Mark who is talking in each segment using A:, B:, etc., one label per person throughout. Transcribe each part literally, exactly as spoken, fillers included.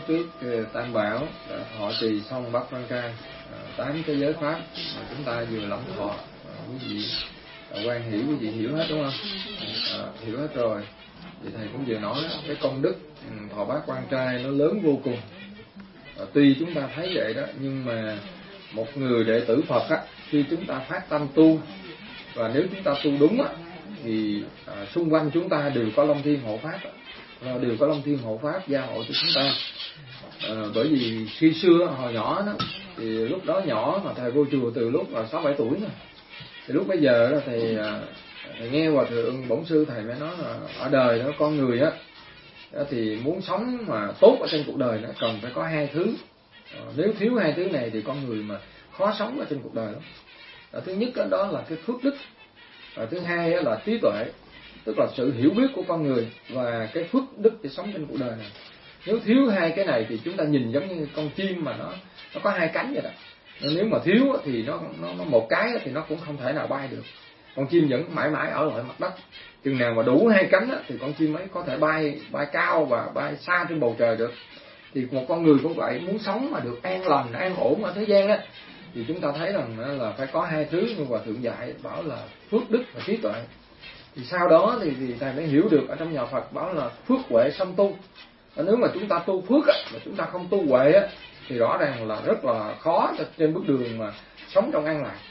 A: trước Tam Bảo đã thọ trì xong Bát Quan Trai, tám cái giới pháp mà chúng ta vừa lẩm thọ. Quý vị quan hỷ, quý vị hiểu hết đúng không? À, hiểu hết rồi. Thì thầy cũng vừa nói cái công đức thọ Bát Quan Trai nó lớn vô cùng. À, tuy chúng ta thấy vậy đó, nhưng mà một người đệ tử Phật á, khi chúng ta phát tâm tu và nếu chúng ta tu đúng á, thì à, xung quanh chúng ta đều có Long Thiên hộ pháp, à, đều có Long Thiên hộ pháp gia hộ cho chúng ta. À, bởi vì khi xưa hồi nhỏ đó, thì lúc đó nhỏ mà thầy vô chùa từ lúc là sáu bảy tuổi rồi. Thì lúc bây giờ đó thầy, thầy nghe Hòa Thượng Bổn Sư thầy mới nói là ở đời đó con người á thì muốn sống mà tốt ở trên cuộc đời nó cần phải có hai thứ. À, nếu thiếu hai thứ này thì con người mà khó sống ở trên cuộc đời lắm. À, thứ nhất đó, đó là cái phước đức, và thứ hai đó là trí tuệ, tức là sự hiểu biết của con người và cái phước đức để sống trên cuộc đời này. Nếu thiếu hai cái này thì chúng ta nhìn giống như con chim mà nó nó có hai cánh vậy đó. Nếu mà thiếu thì nó, nó nó một cái thì nó cũng không thể nào bay được. Con chim vẫn mãi mãi ở lại mặt đất. Chừng nào mà đủ hai cánh thì con chim ấy có thể bay bay cao và bay xa trên bầu trời được. Thì một con người cũng vậy, muốn sống mà được an lành, an ổn ở thế gian á, thì chúng ta thấy rằng là phải có hai thứ như Hòa Thượng dạy, bảo là phước đức và trí tuệ. Thì sau đó thì, thì thầy mới hiểu được ở trong nhà Phật bảo là phước huệ song tu. Và nếu mà chúng ta tu phước á, mà chúng ta không tu huệ á, thì rõ ràng là rất là khó trên bước đường mà sống trong an lạc.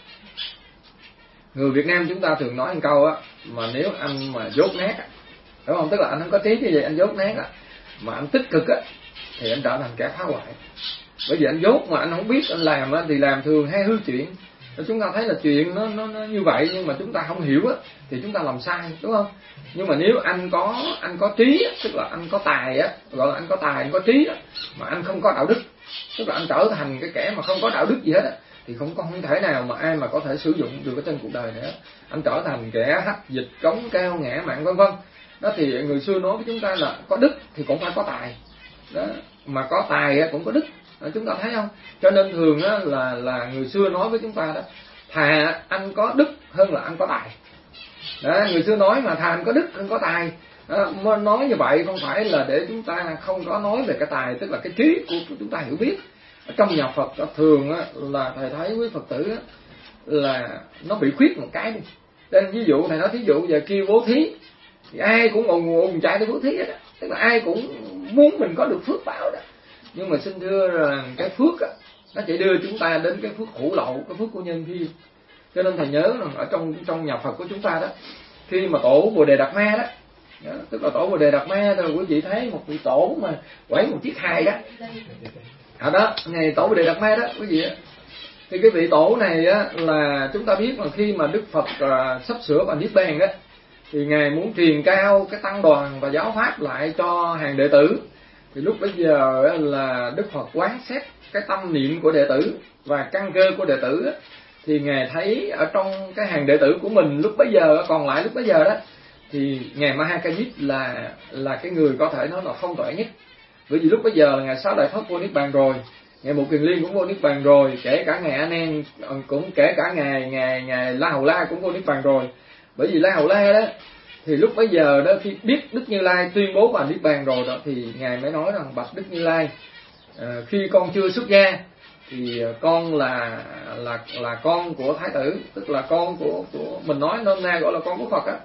A: Người Việt Nam chúng ta thường nói một câu á, mà nếu anh mà dốt nát á, đúng không? Tức là anh không có trí như vậy, anh dốt nát á, mà anh tích cực á, thì anh trở thành kẻ phá hoại. Bởi vì anh dốt mà anh không biết anh làm á, thì làm thường hay hư chuyện. Chúng ta thấy là chuyện nó, nó, nó như vậy, nhưng mà chúng ta không hiểu á, thì chúng ta làm sai, đúng không? Nhưng mà nếu anh có anh có trí, tức là anh có tài á, gọi là anh có tài, anh có trí á, mà anh không có đạo đức, tức là anh trở thành cái kẻ mà không có đạo đức gì hết á, thì không có không thể nào mà ai mà có thể sử dụng được ở trên cuộc đời nữa. Anh trở thành kẻ hách dịch, cống cao, ngã mạn vân vân. Đó thì người xưa nói với chúng ta là có đức thì cũng phải có tài. Đó, mà có tài á cũng có đức. Đó, chúng ta thấy không? Cho nên thường á là là người xưa nói với chúng ta đó, thà anh có đức hơn là anh có tài. Đó, người xưa nói mà thà anh có đức hơn có tài. Đó, nói như vậy không phải là để chúng ta không có nói về cái tài, tức là cái trí của, của chúng ta hiểu biết. Ở trong nhà Phật đó, thường á, là thầy thấy quý Phật tử á, là nó bị khuyết một cái đi. Nên ví dụ thầy nói thí dụ giờ kêu bố thí thì ai cũng ồn ồn chạy tới bố thí đó. Tức là ai cũng muốn mình có được phước báo đó. Nhưng mà xin thưa rằng cái phước á, nó chỉ đưa chúng ta đến cái phước hữu lậu, cái phước của nhân duyên. Cho nên thầy nhớ rằng ở trong trong nhà Phật của chúng ta đó, khi mà tổ Bồ Đề Đạt Ma đó, đó tức là tổ Bồ Đề Đạt Ma rồi quý vị thấy một vị tổ mà quẩy một chiếc hài đó. À đó, ngày tổ Bồ Đề Đạt Ma đó quý vị á. Thì cái vị tổ này á là chúng ta biết là khi mà Đức Phật à, sắp sửa vào niết bàn đó, thì ngài muốn truyền cao cái tăng đoàn và giáo pháp lại cho hàng đệ tử. Thì lúc bấy giờ là Đức Phật quán xét cái tâm niệm của đệ tử và căn cơ của đệ tử, thì ngài thấy ở trong cái hàng đệ tử của mình lúc bấy giờ còn lại lúc bấy giờ đó, thì ngài Mahakajit là là cái người có thể nói là thông tuệ nhất. Bởi vì lúc bấy giờ là ngài Sáu Đại Phất vô niết bàn rồi, ngài Một Kiền Liên cũng vô niết bàn rồi, kể cả ngài A Nan cũng kể cả ngài ngài ngài La Hầu La cũng vô niết bàn rồi. Bởi vì La Hầu La đó thì lúc bấy giờ đó khi biết Đức Như Lai tuyên bố vào niết bàn rồi đó, thì ngài mới nói rằng bạch Đức Như Lai, à, khi con chưa xuất gia thì con là là là con của thái tử, tức là con của của mình nói nôm na gọi là con của Phật á.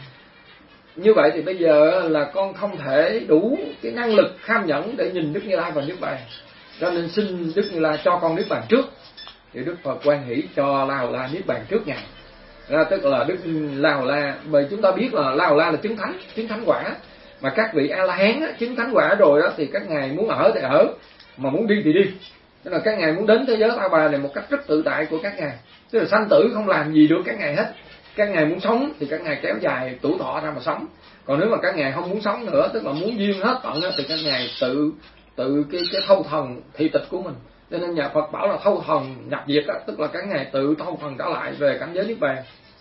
A: Như vậy thì bây giờ là con không thể đủ cái năng lực kham nhẫn để nhìn Đức Như Lai vào niết bàn, cho nên xin Đức Như Lai cho con niết bàn trước. Thì Đức Phật quan hỷ cho La Hầu La niết bàn trước ngài. Ra tức là Đức La Hầu La, bởi chúng ta biết là La Hầu La là chứng thánh, chứng thánh quả, mà các vị A La Hán chứng thánh quả rồi đó thì các ngài muốn ở thì ở, mà muốn đi thì đi. Tức là các ngài muốn đến thế giới Ta Bà này một cách rất tự tại của các ngài. Tức là sanh tử không làm gì được các ngài hết. Các ngài muốn sống thì các ngài kéo dài tuổi thọ ra mà sống. Còn nếu mà các ngài không muốn sống nữa, tức là muốn duyên hết tận thì các ngài tự tự cái cái thâu thần thị tịch của mình. Cho nên nhà Phật bảo là thâu thần nhập diệt đó, tức là các ngài tự thâu thần trở lại về cảnh giới niết bàn.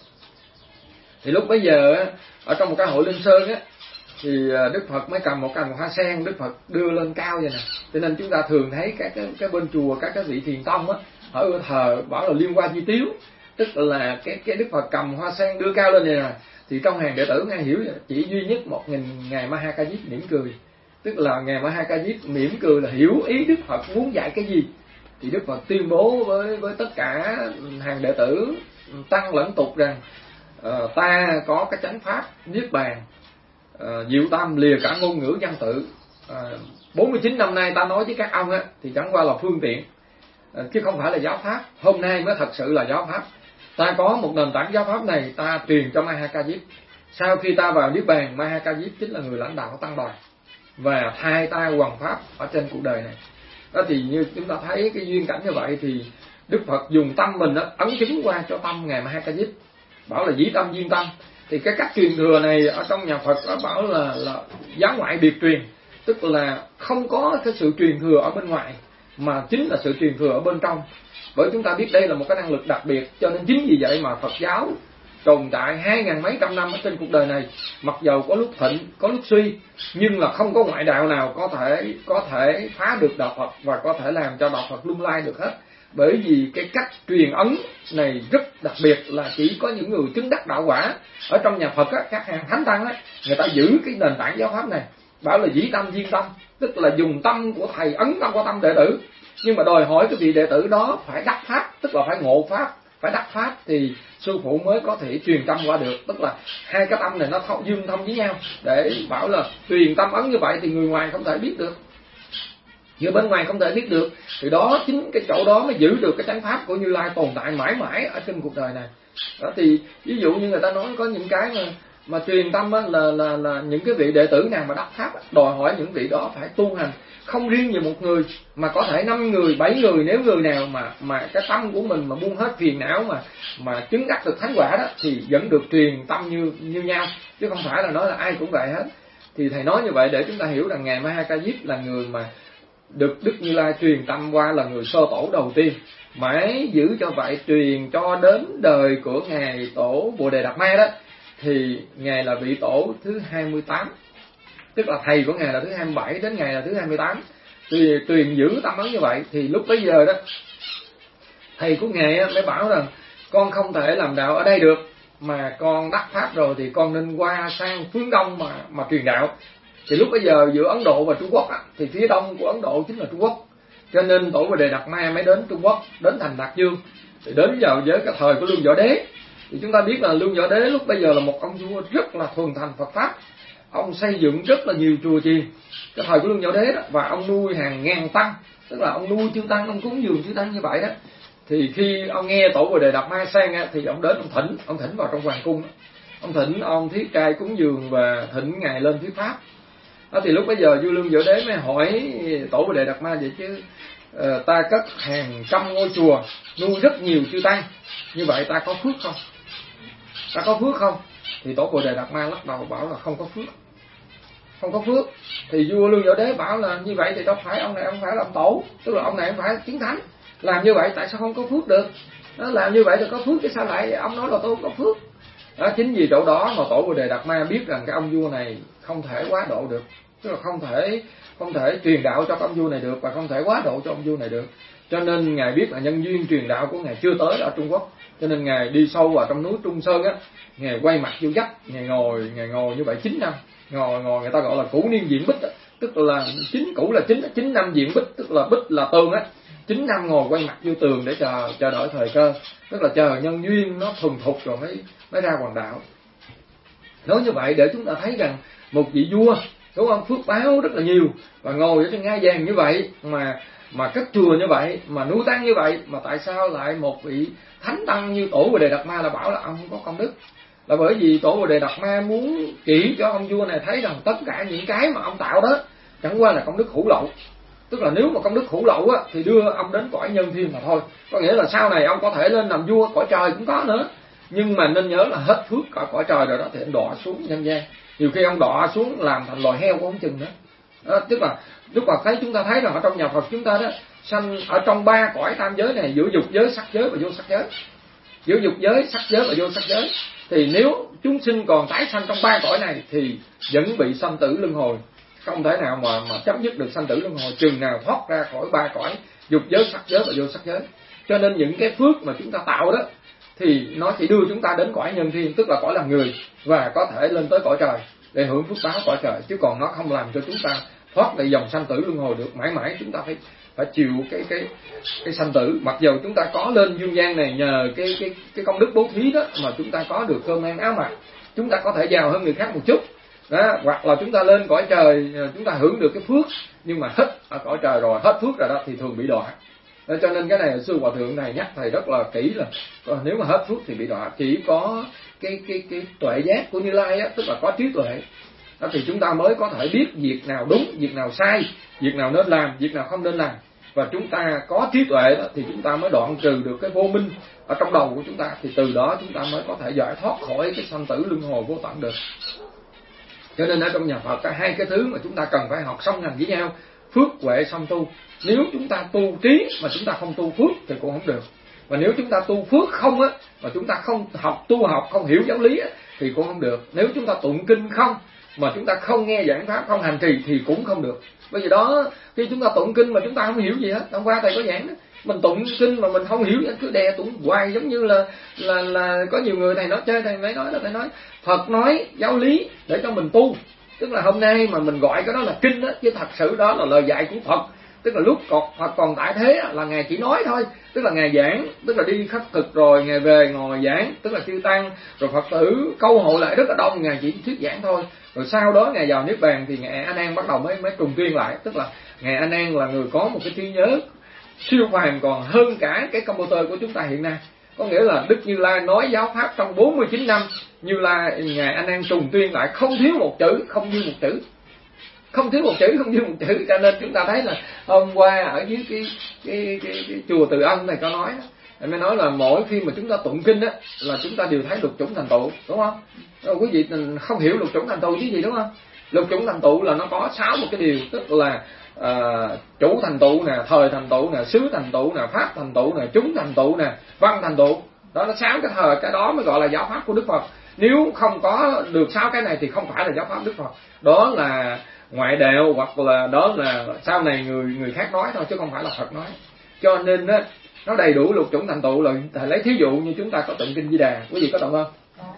A: Thì lúc bấy giờ ở trong một cái hội Linh Sơn á, thì Đức Phật mới cầm một cành hoa sen, Đức Phật đưa lên cao vậy nè. Cho nên chúng ta thường thấy các cái, cái bên chùa các cái vị thiền tông á, họ ưa thờ bảo là Liên Hoa Chi Tiếu, tức là cái cái Đức Phật cầm hoa sen đưa cao lên vậy nè. Thì trong hàng đệ tử nghe hiểu chỉ duy nhất một nghìn ngài Mahakajit mỉm cười. Tức là ngài Ma Ha Ca Diếp mỉm cười là hiểu ý Đức Phật muốn dạy cái gì, thì Đức Phật tuyên bố với với tất cả hàng đệ tử tăng lẫn tục rằng uh, ta có cái chánh pháp niết bàn, uh, diệu tâm lìa cả ngôn ngữ văn tự. uh, bốn mươi chín năm nay ta nói với các ông á, thì chẳng qua là phương tiện, uh, chứ không phải là giáo pháp. Hôm nay mới thật sự là giáo pháp. Ta có một nền tảng giáo pháp này, ta truyền cho Ma Ha Ca Diếp. Sau khi ta vào niết bàn, Ma Ha Ca Diếp chính là người lãnh đạo tăng đoàn và thay ta hoằng pháp ở trên cuộc đời này. Đó thì như chúng ta thấy cái duyên cảnh như vậy, thì Đức Phật dùng tâm mình đó, ấn chứng qua cho tâm ngài Ma Ha Ca Diếp, bảo là dĩ tâm duyên tâm. Thì cái cách truyền thừa này ở trong nhà Phật đó bảo là, là giáo ngoại biệt truyền, tức là không có cái sự truyền thừa ở bên ngoài, mà chính là sự truyền thừa ở bên trong. Bởi chúng ta biết đây là một cái năng lực đặc biệt, cho nên chính vì vậy mà Phật giáo tồn tại hai ngàn mấy trăm năm ở trên cuộc đời này, mặc dầu có lúc thịnh có lúc suy, nhưng là không có ngoại đạo nào có thể có thể phá được đạo Phật và có thể làm cho đạo Phật lung lay được hết. Bởi vì cái cách truyền ấn này rất đặc biệt, là chỉ có những người chứng đắc đạo quả ở trong nhà Phật á, các hàng thánh tăng á, người ta giữ cái nền tảng giáo pháp này, bảo là dĩ tâm duyên tâm, tức là dùng tâm của thầy ấn tâm qua tâm đệ tử. Nhưng mà đòi hỏi cái vị đệ tử đó phải đắc pháp, tức là phải ngộ pháp, phải đắc pháp thì sư phụ mới có thể truyền tâm qua được. Tức là hai cái tâm này nó thông, dương thông với nhau, để bảo là truyền tâm ấn như vậy thì người ngoài không thể biết được, người bên ngoài không thể biết được. Thì đó, chính cái chỗ đó mới giữ được cái chánh pháp của Như Lai tồn tại mãi mãi ở trên cuộc đời này. Đó thì ví dụ như người ta nói có những cái mà mà truyền tâm á, là là là những cái vị đệ tử nào mà đắc pháp, đòi hỏi những vị đó phải tu hành không riêng về một người, mà có thể năm người, bảy người. Nếu người nào mà mà cái tâm của mình mà buông hết phiền não mà mà chứng đắc được thánh quả đó, thì vẫn được truyền tâm như như nhau, chứ không phải là nói là ai cũng vậy hết. Thì thầy nói như vậy để chúng ta hiểu rằng ngài Ma Ha Ca Diếp là người mà được Đức Như Lai truyền tâm qua, là người sơ tổ đầu tiên, mãi giữ cho vậy, truyền cho đến đời của ngài tổ Bồ Đề Đạt Ma đó, thì ngài là vị tổ thứ hai mươi tám, tức là thầy của ngài là thứ hai mươi bảy, đến ngài là thứ hai mươi tám, thì truyền giữ tâm ấn như vậy. Thì lúc bấy giờ đó, thầy của ngài mới bảo rằng con không thể làm đạo ở đây được, mà con đắc pháp rồi thì con nên qua sang phương Đông mà mà truyền đạo. Thì lúc bấy giờ giữa Ấn Độ và Trung Quốc á, thì phía đông của Ấn Độ chính là Trung Quốc, cho nên tổ Bồ Đề Đạt Ma mới đến Trung Quốc, đến thành Đạt Dương. Thì đến vào với cái thời của Lương Võ Đế, thì chúng ta biết là Lương Võ Đế lúc bây giờ là một ông vua rất là thuần thành Phật pháp, ông xây dựng rất là nhiều chùa chiền cái thời của Lương Võ Đế đó, và ông nuôi hàng ngàn tăng, tức là ông nuôi chư tăng, ông cúng dường chư tăng như vậy đó. Thì khi ông nghe tổ Bồ Đề Đạt Ma sang á, thì ông đến ông thỉnh, ông thỉnh vào trong hoàng cung, ông thỉnh ông thiết trai cúng dường và thỉnh ngài lên thuyết pháp. Đó thì lúc bây giờ vua Lương Võ Đế mới hỏi tổ Bồ Đề Đạt Ma vậy chứ, uh, ta cất hàng trăm ngôi chùa, nuôi rất nhiều chư tăng, như vậy ta có phước không? Ta có phước không? Thì tổ Bồ Đề Đạt Ma lắc đầu bảo là không có phước, không có phước. Thì vua Lương Võ Đế bảo là như vậy thì đâu phải ông này ông phải làm tổ, tức là ông này ông phải chứng thánh, làm như vậy tại sao không có phước được? Nó làm như vậy thì có phước chứ sao lại ông nói là tôi không có phước? Đó, chính vì chỗ đó mà tổ Bồ Đề Đạt Ma biết rằng cái ông vua này không thể quá độ được, tức là không thể không thể truyền đạo cho ông vua này được, và không thể quá độ cho ông vua này được. Cho nên ngài biết là nhân duyên truyền đạo của ngài chưa tới ở Trung Quốc, cho nên ngài đi sâu vào trong núi Trung Sơn á, ngài quay mặt vô vách, ngài ngồi ngài ngồi như vậy chín năm, ngồi ngồi người ta gọi là cũ niên diện bích á, tức là chín cũ là chín chín năm diện bích, tức là bích là tường á, chín năm ngồi quay mặt vô tường để chờ chờ đợi thời cơ, tức là chờ nhân duyên nó thuần thục rồi mới mới ra hoàng đạo. Nói như vậy để chúng ta thấy rằng một vị vua, đúng không, phước báo rất là nhiều, và ngồi ở trên ngai vàng như vậy, mà mà cất chùa như vậy, mà nuôi tăng như vậy, mà tại sao lại một vị thánh tăng như tổ Bồ Đề Đạt Ma là bảo là ông không có công đức? Là bởi vì tổ Bồ Đề Đạt Ma muốn chỉ cho ông vua này thấy rằng tất cả những cái mà ông tạo đó chẳng qua là công đức hữu lậu. Tức là nếu mà công đức hữu lậu á, thì đưa ông đến cõi nhân thiên mà thôi, có nghĩa là sau này ông có thể lên làm vua cõi trời cũng có nữa, nhưng mà nên nhớ là hết phước cõi cõi trời rồi đó thì ông đọa xuống nhân gian, nhiều khi ông đọa xuống làm thành loài heo cũng không chừng nữa. Đó, tức là lúc mà thấy chúng ta thấy rằng ở trong nhà Phật chúng ta đó sanh ở trong ba cõi tam giới này, giữa dục giới, sắc giới và vô sắc giới, giữa dục giới, sắc giới và vô sắc giới. Thì nếu chúng sinh còn tái sanh trong ba cõi này thì vẫn bị sanh tử luân hồi, không thể nào mà mà chấm dứt được sanh tử luân hồi chừng nào thoát ra khỏi ba cõi dục giới, sắc giới và vô sắc giới. Cho nên những cái phước mà chúng ta tạo đó thì nó chỉ đưa chúng ta đến cõi nhân thiên, tức là cõi làm người, và có thể lên tới cõi trời để hưởng phước báo cõi trời, chứ còn nó không làm cho chúng ta thoát lại dòng sanh tử luân hồi được. Mãi mãi chúng ta phải phải chịu cái cái cái sanh tử. Mặc dù chúng ta có lên dương gian này nhờ cái cái cái công đức bố thí đó mà chúng ta có được cơm ăn áo mặc, chúng ta có thể giàu hơn người khác một chút đó, hoặc là chúng ta lên cõi trời chúng ta hưởng được cái phước, nhưng mà hết ở cõi trời rồi, hết phước rồi đó thì thường bị đọa. Đó, cho nên cái này sư hòa thượng này nhắc thầy rất là kỹ là nếu mà hết phước thì bị đọa. Chỉ có cái cái cái tuệ giác của Như Lai á, tức là có trí tuệ đó, thì chúng ta mới có thể biết việc nào đúng, việc nào sai, việc nào nên làm, việc nào không nên làm. Và chúng ta có trí tuệ đó thì chúng ta mới đoạn trừ được cái vô minh ở trong đầu của chúng ta, thì từ đó chúng ta mới có thể giải thoát khỏi cái sanh tử luân hồi vô tận được. Cho nên ở trong nhà Phật có hai cái thứ mà chúng ta cần phải học song hành với nhau: phước huệ song tu. Nếu chúng ta tu trí mà chúng ta không tu phước thì cũng không được. Và nếu chúng ta tu phước không á, mà chúng ta không học tu học, không hiểu giáo lý á, thì cũng không được. Nếu chúng ta tụng kinh không mà chúng ta không nghe giảng pháp, không hành trì thì cũng không được. Bởi vì đó, khi chúng ta tụng kinh mà chúng ta không hiểu gì hết, hôm qua thầy có giảng đó, mình tụng kinh mà mình không hiểu, cứ đè tụng hoài, giống như là là là có nhiều người thầy nói chơi, thầy mới nói là thầy nói Phật nói giáo lý để cho mình tu. Tức là hôm nay mà mình gọi cái đó là kinh đó, chứ thật sự đó là lời dạy của Phật. Tức là lúc Phật còn tại thế là Ngài chỉ nói thôi, tức là Ngài giảng, tức là đi khất thực rồi Ngài về ngồi giảng, tức là chư tăng rồi Phật tử câu hội lại rất là đông, Ngài chỉ thuyết giảng thôi. Rồi sau đó Ngài vào niết bàn thì Ngài A Nan bắt đầu mới mới trùng tuyên lại. Tức là Ngài A Nan là người có một cái trí nhớ siêu phàm còn hơn cả cái computer của chúng ta hiện nay. Có nghĩa là Đức Như Lai nói giáo pháp trong bốn mươi chín năm, Như Lai Ngài A Nan trùng tuyên lại không thiếu một chữ, không dư một chữ. Không thiếu một chữ, không dư một chữ. Cho nên chúng ta thấy là hôm qua ở dưới cái cái, cái, cái chùa Từ Ân này có nói đó, anh mới nói là mỗi khi mà chúng ta tụng kinh á là chúng ta đều thấy lục chủng thành tựu, đúng không? Rồi quý vị không hiểu lục chủng thành tựu chứ gì, đúng không? Lục chủng thành tựu là nó có sáu một cái điều, tức là à, chủ thành tựu nè, thời thành tựu nè, xứ thành tựu nè, pháp thành tựu nè, chúng thành tựu nè, văn thành tựu. Đó nó sáu cái thời, cái đó mới gọi là giáo pháp của Đức Phật. Nếu không có được sáu cái này thì không phải là giáo pháp Đức Phật. Đó là ngoại đạo, hoặc là đó là sau này người người khác nói thôi chứ không phải là Phật nói. Cho nên đó, nó đầy đủ lục chủng thành tựu. Là thầy lấy thí dụ như chúng ta có tụng kinh Di Đà, quý vị có tụng không?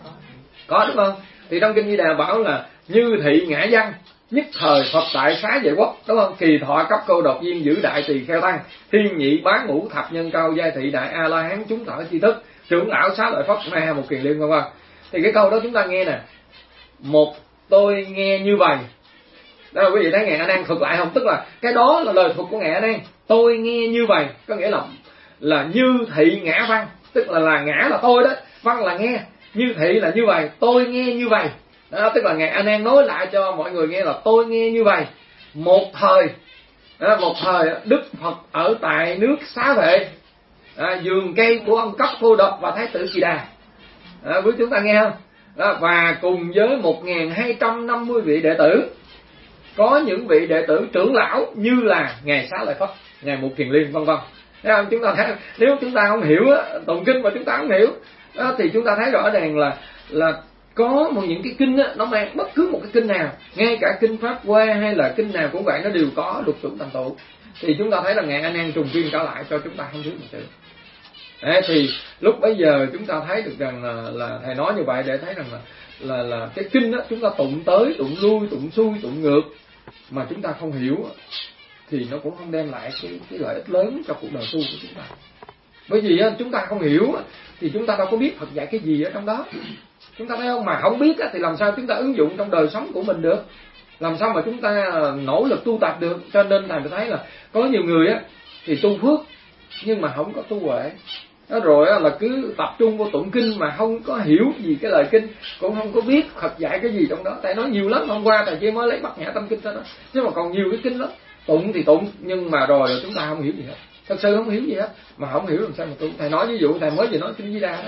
A: Có, đúng không? Thì trong kinh Di Đà bảo là như thị ngã văn, nhất thời Phật tại xá vệ quốc, đúng không? Kỳ thọ cấp cô độc viên giữ đại tỳ kheo tăng, thiên nhị bán ngũ thập nhân cao giai thị đại a la hán chúng thọ chi thức, trưởng lão xá lợi Phất ma một kiền liên, vân vân. Thì cái câu đó chúng ta nghe nè, một tôi nghe như vậy. Đó là quý vị thấy Ngài A Nan thuật lại không? Tức là cái đó là lời thuật của Ngài A Nan. Tôi nghe như vậy, có nghĩa là là như thị ngã văn, tức là là ngã là tôi đó, văn là nghe, như thị là như vậy, tôi nghe như vậy. Đó, tức là Ngài A Nan nói lại cho mọi người nghe là tôi nghe như vậy. Một thời, đó, một thời Đức Phật ở tại nước Xá Vệ, à, vườn cây của ông Cấp Cô Độc và Thái tử Kỳ Đà. À, quý chúng ta nghe không? Đó, và cùng với một nghìn hai trăm năm mươi vị đệ tử, có những vị đệ tử trưởng lão như là Ngài Xá Lợi Phất, Ngài Mục Kiền Liên, vân vân. Chúng ta thấy, nếu chúng ta không hiểu tụng kinh mà chúng ta không hiểu đó, thì chúng ta thấy rõ ràng là là có một những cái kinh đó, nó mang bất cứ một cái kinh nào, ngay cả kinh Pháp Hoa hay là kinh nào cũng vậy, nó đều có lục chủng thành tựu. Thì chúng ta thấy là Ngài A Nan trùng tuyên trở lại cho chúng ta không thiếu một chữ. Đấy, thì lúc bấy giờ chúng ta thấy được rằng là, là thầy nói như vậy để thấy rằng là là là cái kinh đó chúng ta tụng tới, tụng lui, tụng xuôi, tụng ngược mà chúng ta không hiểu thì nó cũng không đem lại cái, cái lợi ích lớn cho cuộc đời tu của chúng ta. Bởi vì chúng ta không hiểu thì chúng ta đâu có biết Phật dạy cái gì ở trong đó. Chúng ta thấy không? Mà không biết thì làm sao chúng ta ứng dụng trong đời sống của mình được, làm sao mà chúng ta nỗ lực tu tập được. Cho nên thầy mới thấy là có nhiều người á thì tu phước nhưng mà không có tu huệ. Đó, rồi là cứ tập trung vô tụng kinh mà không có hiểu gì cái lời kinh, cũng không có biết Phật dạy cái gì trong đó. Thầy nói nhiều lắm, hôm qua thầy chỉ mới lấy Bát Nhã Tâm Kinh đó, nhưng mà còn nhiều cái kinh lắm. Tụng thì tụng nhưng mà rồi, rồi chúng ta không hiểu gì hết, thật sự không hiểu gì hết, mà không hiểu làm sao mà tu. Thầy nói ví dụ thầy mới vừa nói kinh Di Đà đó.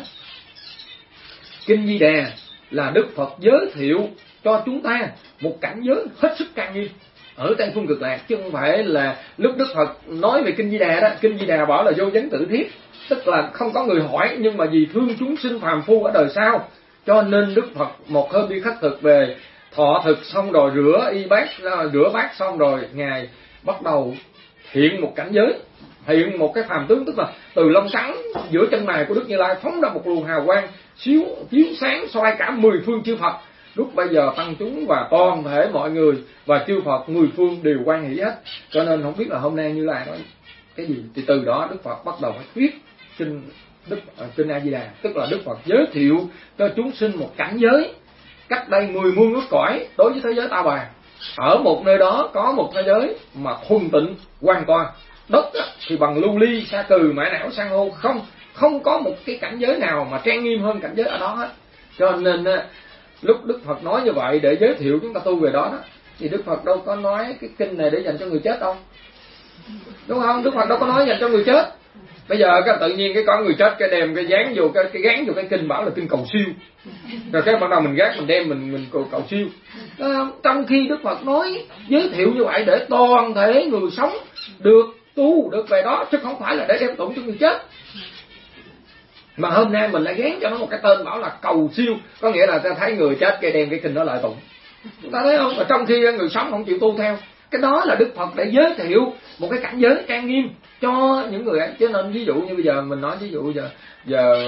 A: Kinh Di Đà là Đức Phật giới thiệu cho chúng ta một cảnh giới hết sức trang nghiêm ở Tây Phương Cực Lạc, chứ không phải là lúc Đức Phật nói về kinh Di Đà đó, kinh Di Đà bảo là vô vấn tự thiết, tức là không có người hỏi, nhưng mà vì thương chúng sinh phàm phu ở đời sau, cho nên Đức Phật một hôm đi khất thực về, thọ thực xong rồi rửa y bát, rửa bát xong rồi Ngài bắt đầu hiện một cảnh giới, hiện một cái phàm tướng, tức là từ lông trắng giữa chân mày của Đức Như Lai phóng ra một luồng hào quang chiếu chiếu sáng xoay cả mười phương chư Phật, lúc bây giờ tăng chúng và toàn thể mọi người và chư Phật mười phương đều quan hỷ hết. Cho nên không biết là hôm nay Như Lai nói cái gì, thì từ đó Đức Phật bắt đầu phải thuyết kinh Đức kinh A Di Đà, tức là Đức Phật giới thiệu cho chúng sinh một cảnh giới cách đây mười muôn ước cõi đối với thế giới Ta Bà. Ở một nơi đó có một thế giới mà thuần tịnh hoàn toàn, đất thì bằng lưu ly sa cừ mã não san hô, không không có một cái cảnh giới nào mà trang nghiêm hơn cảnh giới ở đó hết. Cho nên lúc Đức Phật nói như vậy để giới thiệu chúng ta tu về đó đó, thì Đức Phật đâu có nói cái kinh này để dành cho người chết đâu, đúng không? Đức Phật đâu có nói dành cho người chết. Bây giờ cái tự nhiên cái con người chết cái đem cái dán vô cái cái gán vô cái kinh bảo là kinh cầu siêu, rồi cái bắt đầu mình gác mình đem mình mình cầu, cầu siêu. Đó, trong khi Đức Phật nói giới thiệu như vậy để toàn thể người sống được tu được về đó, chứ không phải là để đem tụng cho người chết. Mà hôm nay mình lại gán cho nó một cái tên bảo là cầu siêu, có nghĩa là ta thấy người chết cái đem cái kinh đó lại tụng. Chúng ta thấy không? Mà trong khi người sống không chịu tu theo, cái đó là Đức Phật để giới thiệu một cái cảnh giới trang nghiêm cho những người ấy. Cho nên ví dụ như bây giờ mình nói ví dụ giờ giờ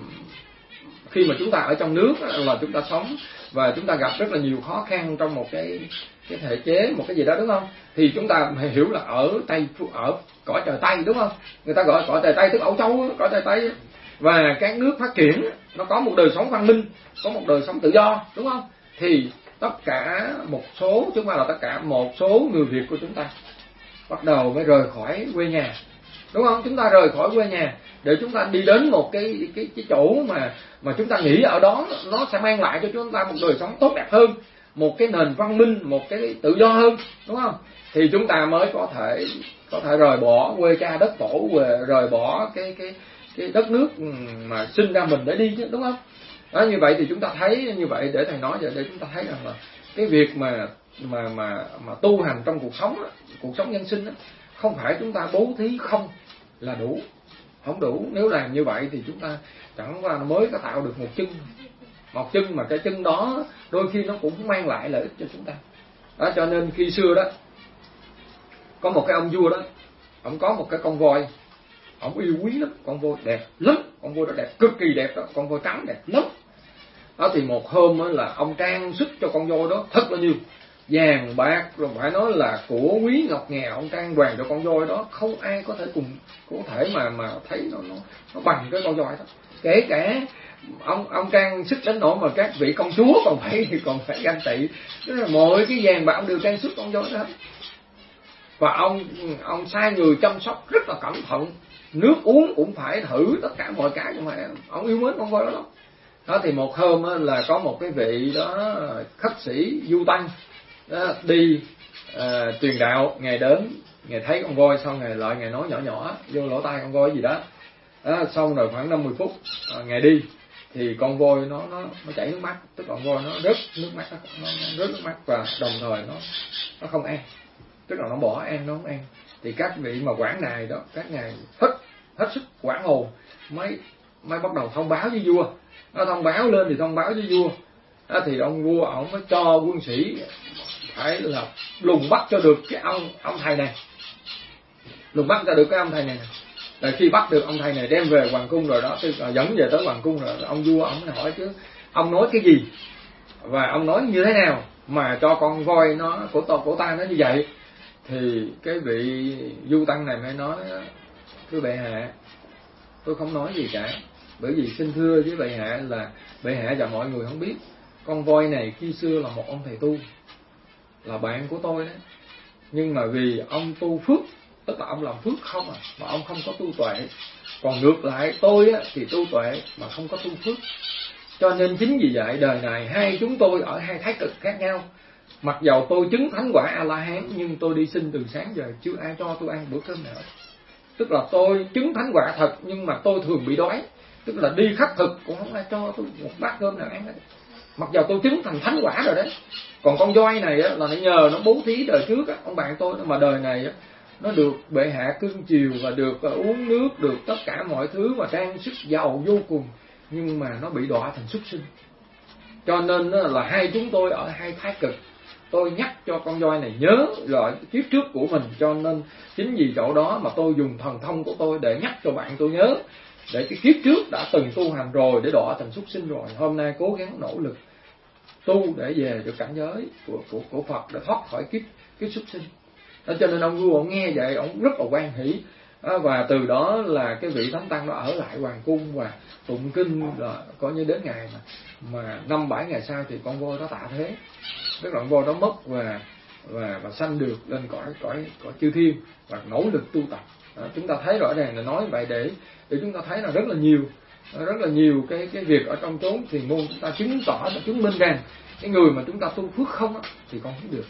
A: khi mà chúng ta ở trong nước là chúng ta sống và chúng ta gặp rất là nhiều khó khăn trong một cái cái thể chế một cái gì đó, đúng không? Thì chúng ta hiểu là ở Tây ở cõi trời Tây, đúng không? Người ta gọi cõi trời Tây tức Âu Châu, cõi trời Tây, và các nước phát triển nó có một đời sống văn minh, có một đời sống tự do, đúng không? Thì tất cả một số, chứ không phải là tất cả, một số người Việt của chúng ta bắt đầu mới rời khỏi quê nhà, đúng không? Chúng ta rời khỏi quê nhà để chúng ta đi đến một cái cái cái chỗ mà mà chúng ta nghĩ ở đó nó sẽ mang lại cho chúng ta một đời sống tốt đẹp hơn, một cái nền văn minh, một cái tự do hơn, đúng không? Thì chúng ta mới có thể có thể rời bỏ quê cha đất tổ, về rời bỏ cái cái cái đất nước mà sinh ra mình để đi chứ, đúng không? Đó, như vậy thì chúng ta thấy như vậy, để thầy nói vậy để chúng ta thấy rằng là cái việc mà mà mà mà tu hành trong cuộc sống đó, cuộc sống nhân sinh đó, không phải chúng ta bố thí không là đủ, không đủ. Nếu làm như vậy thì chúng ta chẳng qua mới có tạo được một chân, một chân mà cái chân đó đôi khi nó cũng mang lại lợi ích cho chúng ta. Đó, cho nên khi xưa đó có một cái ông vua đó, ông có một cái con voi, ông yêu quý lắm, con voi đẹp lắm, con voi đó đẹp, cực kỳ đẹp đó, con voi trắng đẹp lắm. Đó thì một hôm đó là ông trang sức cho con voi đó thật là nhiều, vàng bạc rồi phải nói là của quý ngọc ngà, ông trang hoàng cho con voi đó, không ai có thể cùng có thể mà mà thấy nó nó, nó bằng cái con voi đó. Kể cả ông ông trang sức đến nỗi mà các vị công chúa còn phải còn phải ganh tị, tức là mọi cái vàng bạc ông đều trang sức con voi đó. Và ông ông sai người chăm sóc rất là cẩn thận, nước uống cũng phải thử tất cả mọi cái, nhưng mà ông yêu mến con voi đó lắm. Đó thì một hôm đó, là có một cái vị đó khất sĩ du tăng đó, đi à, truyền đạo, ngày đến ngày thấy con voi xong ngày lại ngày nói nhỏ nhỏ vô lỗ tai con voi gì đó, đó xong rồi khoảng năm mươi phút à, ngày đi thì con voi nó nó nó chảy nước mắt, tức là con voi nó rớt nước mắt, nó, nó, nó rớt nước mắt và đồng thời nó nó không ăn, tức là nó bỏ ăn, nó không ăn. Thì các vị mà quản này đó, các ngài hết hết sức quản hồn, mới mới bắt đầu thông báo với vua. Nó thông báo lên thì thông báo với vua. Đó thì ông vua ông mới cho quân sĩ phải là lùng bắt cho được cái ông ông thầy này, lùng bắt ra được cái ông thầy này. Rồi khi bắt được ông thầy này đem về hoàng cung rồi đó, tức là dẫn về tới hoàng cung rồi, ông vua ông mới hỏi chứ ông nói cái gì và ông nói như thế nào mà cho con voi nó của to của ta nó như vậy. Thì cái vị du tăng này mới nói: thưa bệ hạ, tôi không nói gì cả, bởi vì xin thưa với bệ hạ là bệ hạ và mọi người không biết, con voi này khi xưa là một ông thầy tu, là bạn của tôi đấy, nhưng mà vì ông tu phước, tức là ông làm phước không à, mà ông không có tu tuệ. Còn ngược lại tôi á, thì tu tuệ mà không có tu phước. Cho nên chính vì vậy đời này hai chúng tôi ở hai thái cực khác nhau. Mặc dầu tôi chứng thánh quả A La Hán, nhưng tôi đi xin từ sáng giờ chưa ai cho tôi ăn bữa cơm nào. Tức là tôi chứng thánh quả thật, nhưng mà tôi thường bị đói, tức là đi khắc thực cũng không ai cho tôi một bát cơm nào ăn hết. Mặc dầu tôi chứng thành thánh quả rồi đấy. Còn con voi này á, là nó nhờ nó bố thí đời trước á, ông bạn tôi, mà đời này á, nó được bệ hạ cưng chiều và được uống nước, được tất cả mọi thứ và trang sức giàu vô cùng, nhưng mà nó bị đọa thành súc sinh. Cho nên là hai chúng tôi ở hai thái cực. Tôi nhắc cho con voi này nhớ rồi kiếp trước của mình, cho nên chính vì chỗ đó mà tôi dùng thần thông của tôi để nhắc cho bạn tôi nhớ, để cái kiếp trước đã từng tu hành rồi để đọa thành súc sinh rồi, hôm nay cố gắng nỗ lực tu để về được cảnh giới của của của Phật, để thoát khỏi kiếp kiếp súc sinh. Đó, cho nên ông vua ông nghe vậy ông rất là hoan hỷ. À, và từ đó là cái vị thánh tăng đó ở lại hoàng cung và tụng kinh, là coi như đến ngày mà mà năm bảy ngày sau thì con voi đó tạ thế, tức là con voi đó mất và và và sanh được lên cõi cõi cõi chư thiên và nỗ lực tu tập. À, chúng ta thấy rõ ràng là nói vậy để để chúng ta thấy là rất là nhiều rất là nhiều cái cái việc ở trong chốn thiền môn chúng ta chứng tỏ và chứng minh rằng cái người mà chúng ta tu phước không á, thì còn không được,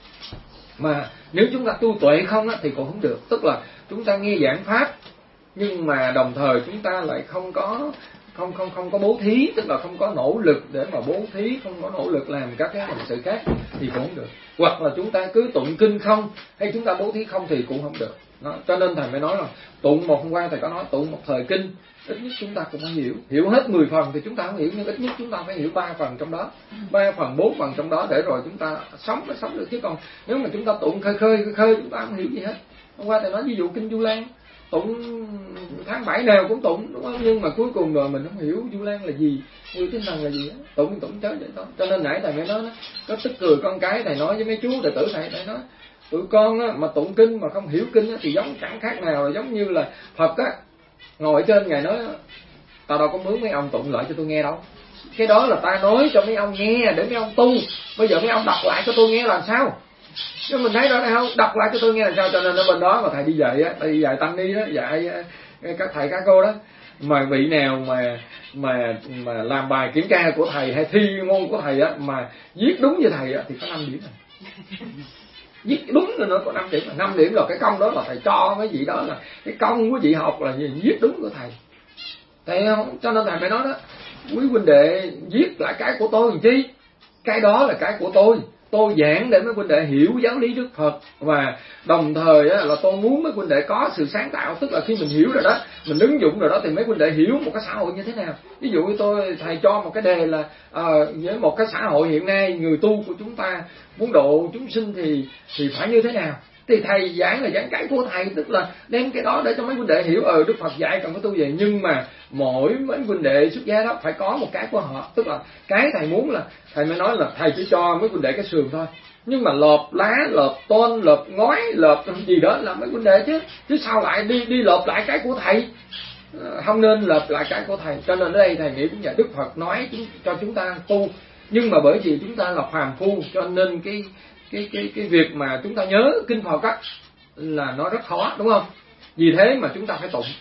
A: mà nếu chúng ta tu tuệ không á, thì còn không được. Tức là chúng ta nghe giảng pháp nhưng mà đồng thời chúng ta lại không có không không không có bố thí, tức là không có nỗ lực để mà bố thí, không có nỗ lực làm các cái hành sự khác thì cũng không được. Hoặc là chúng ta cứ tụng kinh không hay chúng ta bố thí không thì cũng không được. Đó, cho nên thầy mới nói là tụng một, hôm qua thầy có nói tụng một thời kinh ít nhất chúng ta cũng phải hiểu, hiểu hết mười phần thì chúng ta không hiểu, nhưng ít nhất chúng ta phải hiểu ba phần trong đó, ba phần bốn phần trong đó để rồi chúng ta sống mới sống được. Chứ còn nếu mà chúng ta tụng khơi khơi khơi khơi chúng ta không hiểu gì hết. Hôm qua thầy nói ví dụ kinh Du Lan tụng tháng bảy nào cũng tụng, đúng không? Nhưng mà cuối cùng rồi mình không hiểu Du Lan là gì, như tinh thần là gì á, tụng tụng chớ vậy thôi. Cho nên nãy thầy mới nói đó, có tức cười con cái thầy nói với mấy chú đệ tử thầy, thầy nói tụi con á, mà tụng kinh mà không hiểu kinh á, thì giống chẳng khác nào là giống như là Phật á ngồi ở trên ngài nói tao đâu có mướn mấy ông tụng lại cho tôi nghe đâu, cái đó là ta nói cho mấy ông nghe để mấy ông tu, bây giờ mấy ông đọc lại cho tôi nghe làm sao? Chứ mình thấy đó này không, đọc lại cho tôi nghe làm sao? Cho nên ở bên đó mà thầy đi dạy á, thầy đi dạy tăng ni đó, dạy các thầy các cô đó, mà vị nào mà mà mà làm bài kiểm tra của thầy hay thi môn của thầy á mà viết đúng như thầy á thì có năm điểm rồi. Viết đúng rồi nó có năm điểm, năm điểm là cái công đó là thầy cho mấy vị đó là cái công của vị học là gì, viết đúng của thầy. Thấy không? Cho nên thầy phải nói đó, quý huynh đệ viết lại cái của tôi làm chi? Cái đó là cái của tôi. Tôi giảng để mấy huynh đệ hiểu giáo lý Đức Phật, và đồng thời á, là tôi muốn mấy huynh đệ có sự sáng tạo, tức là khi mình hiểu rồi đó, mình ứng dụng rồi đó thì mấy huynh đệ hiểu một cái xã hội như thế nào. Ví dụ như tôi thầy cho một cái đề là à, với một cái xã hội hiện nay người tu của chúng ta muốn độ chúng sinh thì thì phải như thế nào, thì thầy giảng là giảng cái của thầy, tức là đem cái đó để cho mấy huynh đệ hiểu ờ Đức Phật dạy cần có tu về. Nhưng mà mỗi mấy huynh đệ xuất gia đó phải có một cái của họ, tức là cái thầy muốn là thầy mới nói là thầy chỉ cho mấy huynh đệ cái sườn thôi, nhưng mà lợp lá, lợp tôn, lợp ngói, lợp gì đó là mấy huynh đệ chứ chứ sao lại đi đi lợp lại cái của thầy, không nên lợp lại cái của thầy. Cho nên ở đây thầy nghĩ cũng vậy, Đức Phật nói cho chúng ta tu, nhưng mà bởi vì chúng ta là phàm phu cho nên cái cái cái cái việc mà chúng ta nhớ kinh Phật á là nó rất khó, đúng không? Vì thế mà chúng ta phải tụng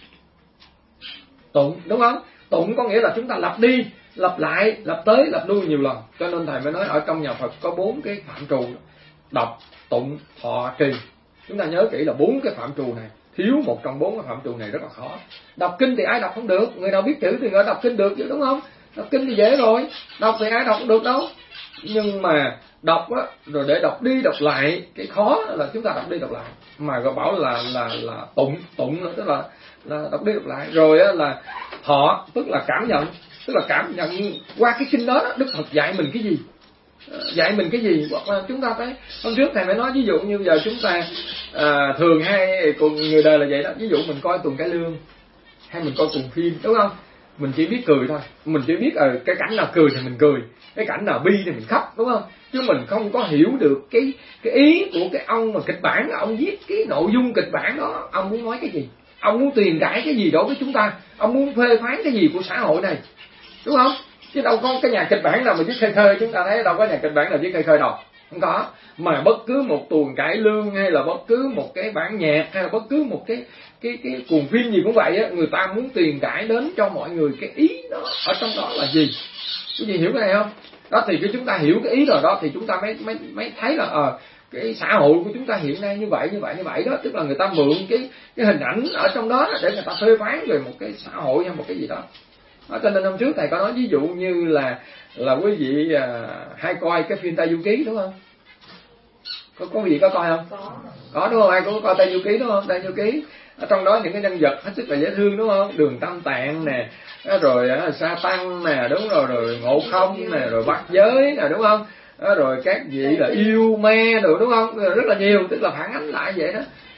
A: tụng đúng không? Tụng có nghĩa là chúng ta lặp đi lặp lại, lặp tới lặp lui nhiều lần. Cho nên thầy mới nói ở trong nhà Phật có bốn cái phạm trù: đọc, tụng, thọ, trì. Chúng ta nhớ kỹ là bốn cái phạm trù này, thiếu một trong bốn cái phạm trù này rất là khó. Đọc kinh thì ai đọc không được, người nào biết chữ thì người đọc kinh được chứ, đúng không? Đọc kinh thì dễ rồi, đọc thì ai đọc không được đâu. Nhưng mà đọc á, rồi để đọc đi đọc lại, cái khó là chúng ta đọc đi đọc lại, mà gọi bảo là là là tụng tụng nữa, tức là là đọc đi đọc lại. Rồi á là thọ, tức là cảm nhận, tức là cảm nhận qua cái kinh đó, đó Đức Phật dạy mình cái gì, dạy mình cái gì. Hoặc là chúng ta thấy hôm trước thầy mới nói ví dụ như giờ chúng ta à, thường hay cùng người đời là vậy đó, ví dụ mình coi tuần cải lương hay mình coi cùng phim, đúng không? Mình chỉ biết cười thôi, mình chỉ biết ờ cái cảnh nào cười thì mình cười, cái cảnh nào bi thì mình khóc, đúng không? Chứ mình không có hiểu được cái cái ý của cái ông mà kịch bản, ông viết cái nội dung kịch bản đó, ông muốn nói cái gì, ông muốn truyền tải cái gì đối với chúng ta, ông muốn phê phán cái gì của xã hội này, đúng không? Chứ đâu có cái nhà kịch bản nào mà viết khơi khơi, chúng ta thấy đâu có nhà kịch bản nào viết khơi khơi đâu, không có. Mà bất cứ một tuồng cải lương hay là bất cứ một cái bản nhạc hay là bất cứ một cái cái cái cuồng phim gì cũng vậy á, người ta muốn truyền tải đến cho mọi người cái ý đó ở trong đó là gì. Cái gì hiểu cái này không? Đó thì khi chúng ta hiểu cái ý rồi đó thì chúng ta mới mới mới thấy là ờ à, cái xã hội của chúng ta hiện nay như vậy như vậy như vậy đó, tức là người ta mượn cái cái hình ảnh ở trong đó để người ta phê phán về một cái xã hội hay một cái gì đó. Đó, cho nên hôm trước thầy có nói ví dụ như là là quý vị à, hay coi cái phim Tây Du Ký, đúng không? Có có gì có coi không? Có. Có đúng không? Ai cũng có coi Tây Du Ký, đúng không? Tây Du Ký ở trong đó những cái nhân vật hết sức là dễ thương, đúng không? Đường Tam Tạng nè, rồi Sa Tăng nè, đúng rồi, rồi Ngộ Không nè, rồi Bát Giới nè, đúng không? Rồi các vị là yêu me rồi, đúng không? Rất là nhiều, tức là phản ánh lại vậy đó.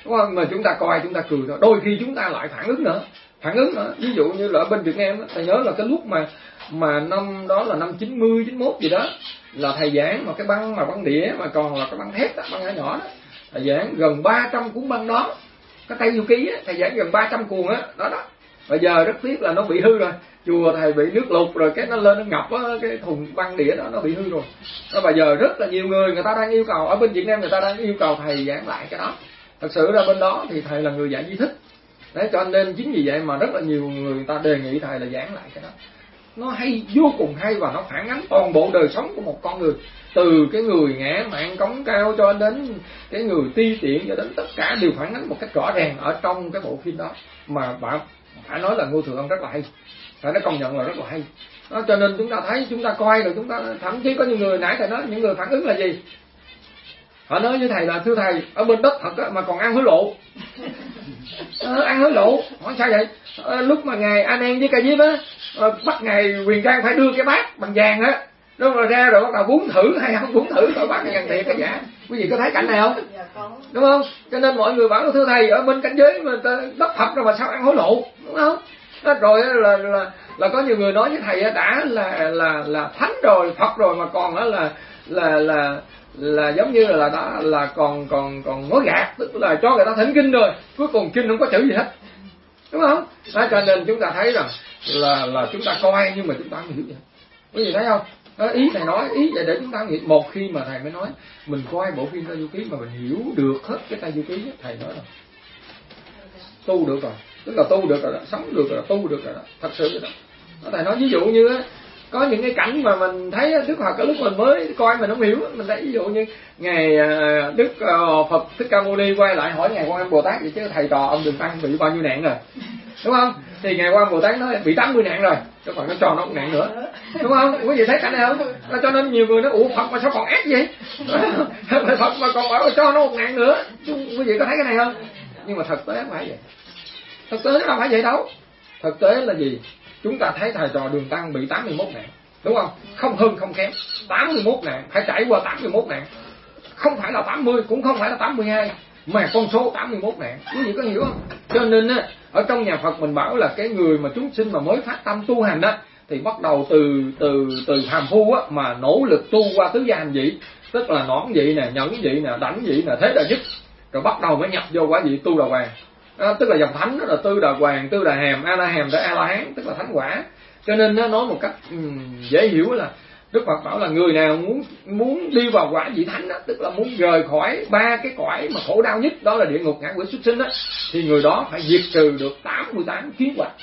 A: đúng không? Mà chúng ta coi chúng ta cười thôi, đôi khi chúng ta lại phản ứng nữa, phản ứng nữa. Ví dụ như là ở bên Việt Nam đó, thầy nhớ là cái lúc mà mà năm đó là năm chín mươi chín mốt gì đó, là thầy giảng mà cái băng mà băng đĩa mà còn là cái băng thép đó, băng nhỏ nhỏ đó, thầy giảng gần ba trăm cuốn băng đó, cái Tây Du Ký á, thầy giảng gần ba trăm cuồng á, đó đó. Bây giờ rất tiếc là nó bị hư rồi, chùa thầy bị nước lụt rồi, cái nó lên nó ngập á, cái thùng băng đĩa đó nó bị hư rồi. Đó, bây giờ rất là nhiều người người ta đang yêu cầu ở bên Việt Nam, người ta đang yêu cầu thầy giảng lại cái đó. Thật sự ra bên đó thì thầy là người dạy di thức, đấy, cho nên chính vì vậy mà rất là nhiều người, người ta đề nghị thầy là giảng lại cái đó. Nó hay, vô cùng hay, và nó phản ánh toàn bộ đời sống của một con người, từ cái người ngã mạn cống cao cho đến cái người ti tiện, cho đến tất cả đều phản ánh một cách rõ ràng ở trong cái bộ phim đó. Mà bạn phải nói là Ngô Thừa Ân rất là hay, phải nói công nhận là rất là hay đó. Cho nên chúng ta thấy, chúng ta coi rồi chúng ta thậm chí có những người, nãy thầy nói những người phản ứng là gì, họ nói với thầy là thưa thầy, ở bên đất thật á, mà còn ăn hối lộ. À, ăn hối lộ, hỏi sao vậy? À, lúc mà ngài A Nan với Ca Diếp á, à, bắt ngài Huyền Trang phải đưa cái bát bằng vàng á, nó rồi ra rồi bắt đầu bún thử hay không bún thử, coi bát ngàn tiền cái giả. Quý vị có thấy cảnh này không? Đúng không? Cho nên mọi người bảo là thưa thầy, ở bên cảnh giới mà đất thật rồi mà sao ăn hối lộ, đúng không? Đó, rồi là, là là là có nhiều người nói với thầy đã là là là thánh rồi, Phật rồi mà còn đó là là là là giống như là đã là còn còn còn nói gạt, tức là cho người ta thỉnh kinh rồi, cuối cùng kinh không có chữ gì hết, đúng không? Đó, cho nên chúng ta thấy rằng là là chúng ta coi nhưng mà chúng ta không hiểu gì. Quý vị thấy không? Đó, ý thầy nói ý vậy để chúng ta nghĩ. Một khi mà thầy mới nói mình coi bộ phim Tây Du Ký mà mình hiểu được hết cái Tây Du Ký, thầy nói là tu được rồi, tức là tu được rồi đó, sống được rồi, tu được rồi đó, thật sự rồi đó. Đó, thầy nói ví dụ như á, có những cái cảnh mà mình thấy Đức Phật cái lúc mình mới coi mình không hiểu, mình thấy ví dụ như ngày Đức Phật Thích Ca Mâu Ni quay lại hỏi ngài Quan Âm Bồ Tát vậy chứ thầy trò ông Đường Tăng bị bao nhiêu nạn rồi, đúng không? Thì ngài Quan Âm Bồ Tát nói bị tám mươi nạn rồi, Đức Phật nó cho nó một nạn nữa, đúng không? Quý vị thấy cảnh này không? Cho nên nhiều người nói ủa Phật mà sao còn ác vậy? Phật mà còn bảo cho nó một nạn nữa, quý vị có thấy cái này không? Nhưng mà thực tế không phải vậy, thực tế nó đâu phải vậy đâu. Thực tế là gì? Chúng ta thấy thầy trò Đường Tăng bị tám mươi mốt nạn, đúng không? Không hơn không kém, tám mươi mốt nạn, phải trải qua tám mươi mốt nạn. Không phải là tám mươi, cũng không phải là tám mươi hai, mà con số tám mươi mốt nạn. Quý vị có hiểu không? Cho nên á, ở trong nhà Phật mình bảo là cái người mà chúng sinh mà mới phát tâm tu hành á, thì bắt đầu từ từ từ phàm phu á, mà nỗ lực tu qua tứ gia hành vị, tức là nõn vị nè, nhẫn vị nè, đảnh vị nè, thế đà dứt, rồi bắt đầu mới nhập vô quả vị tu đà hoàng. À, tức là dòng thánh đó là tư đà hoàng, tư đà hàm, a la hàm tới a la hán, tức là thánh quả. Cho nên nó nói một cách um, dễ hiểu là Đức Phật bảo là người nào muốn muốn đi vào quả vị thánh đó, tức là muốn rời khỏi ba cái cõi mà khổ đau nhất, đó là địa ngục, ngạ quỷ, súc sinh đó, thì người đó phải diệt trừ được tám mươi tám kiến hoặc.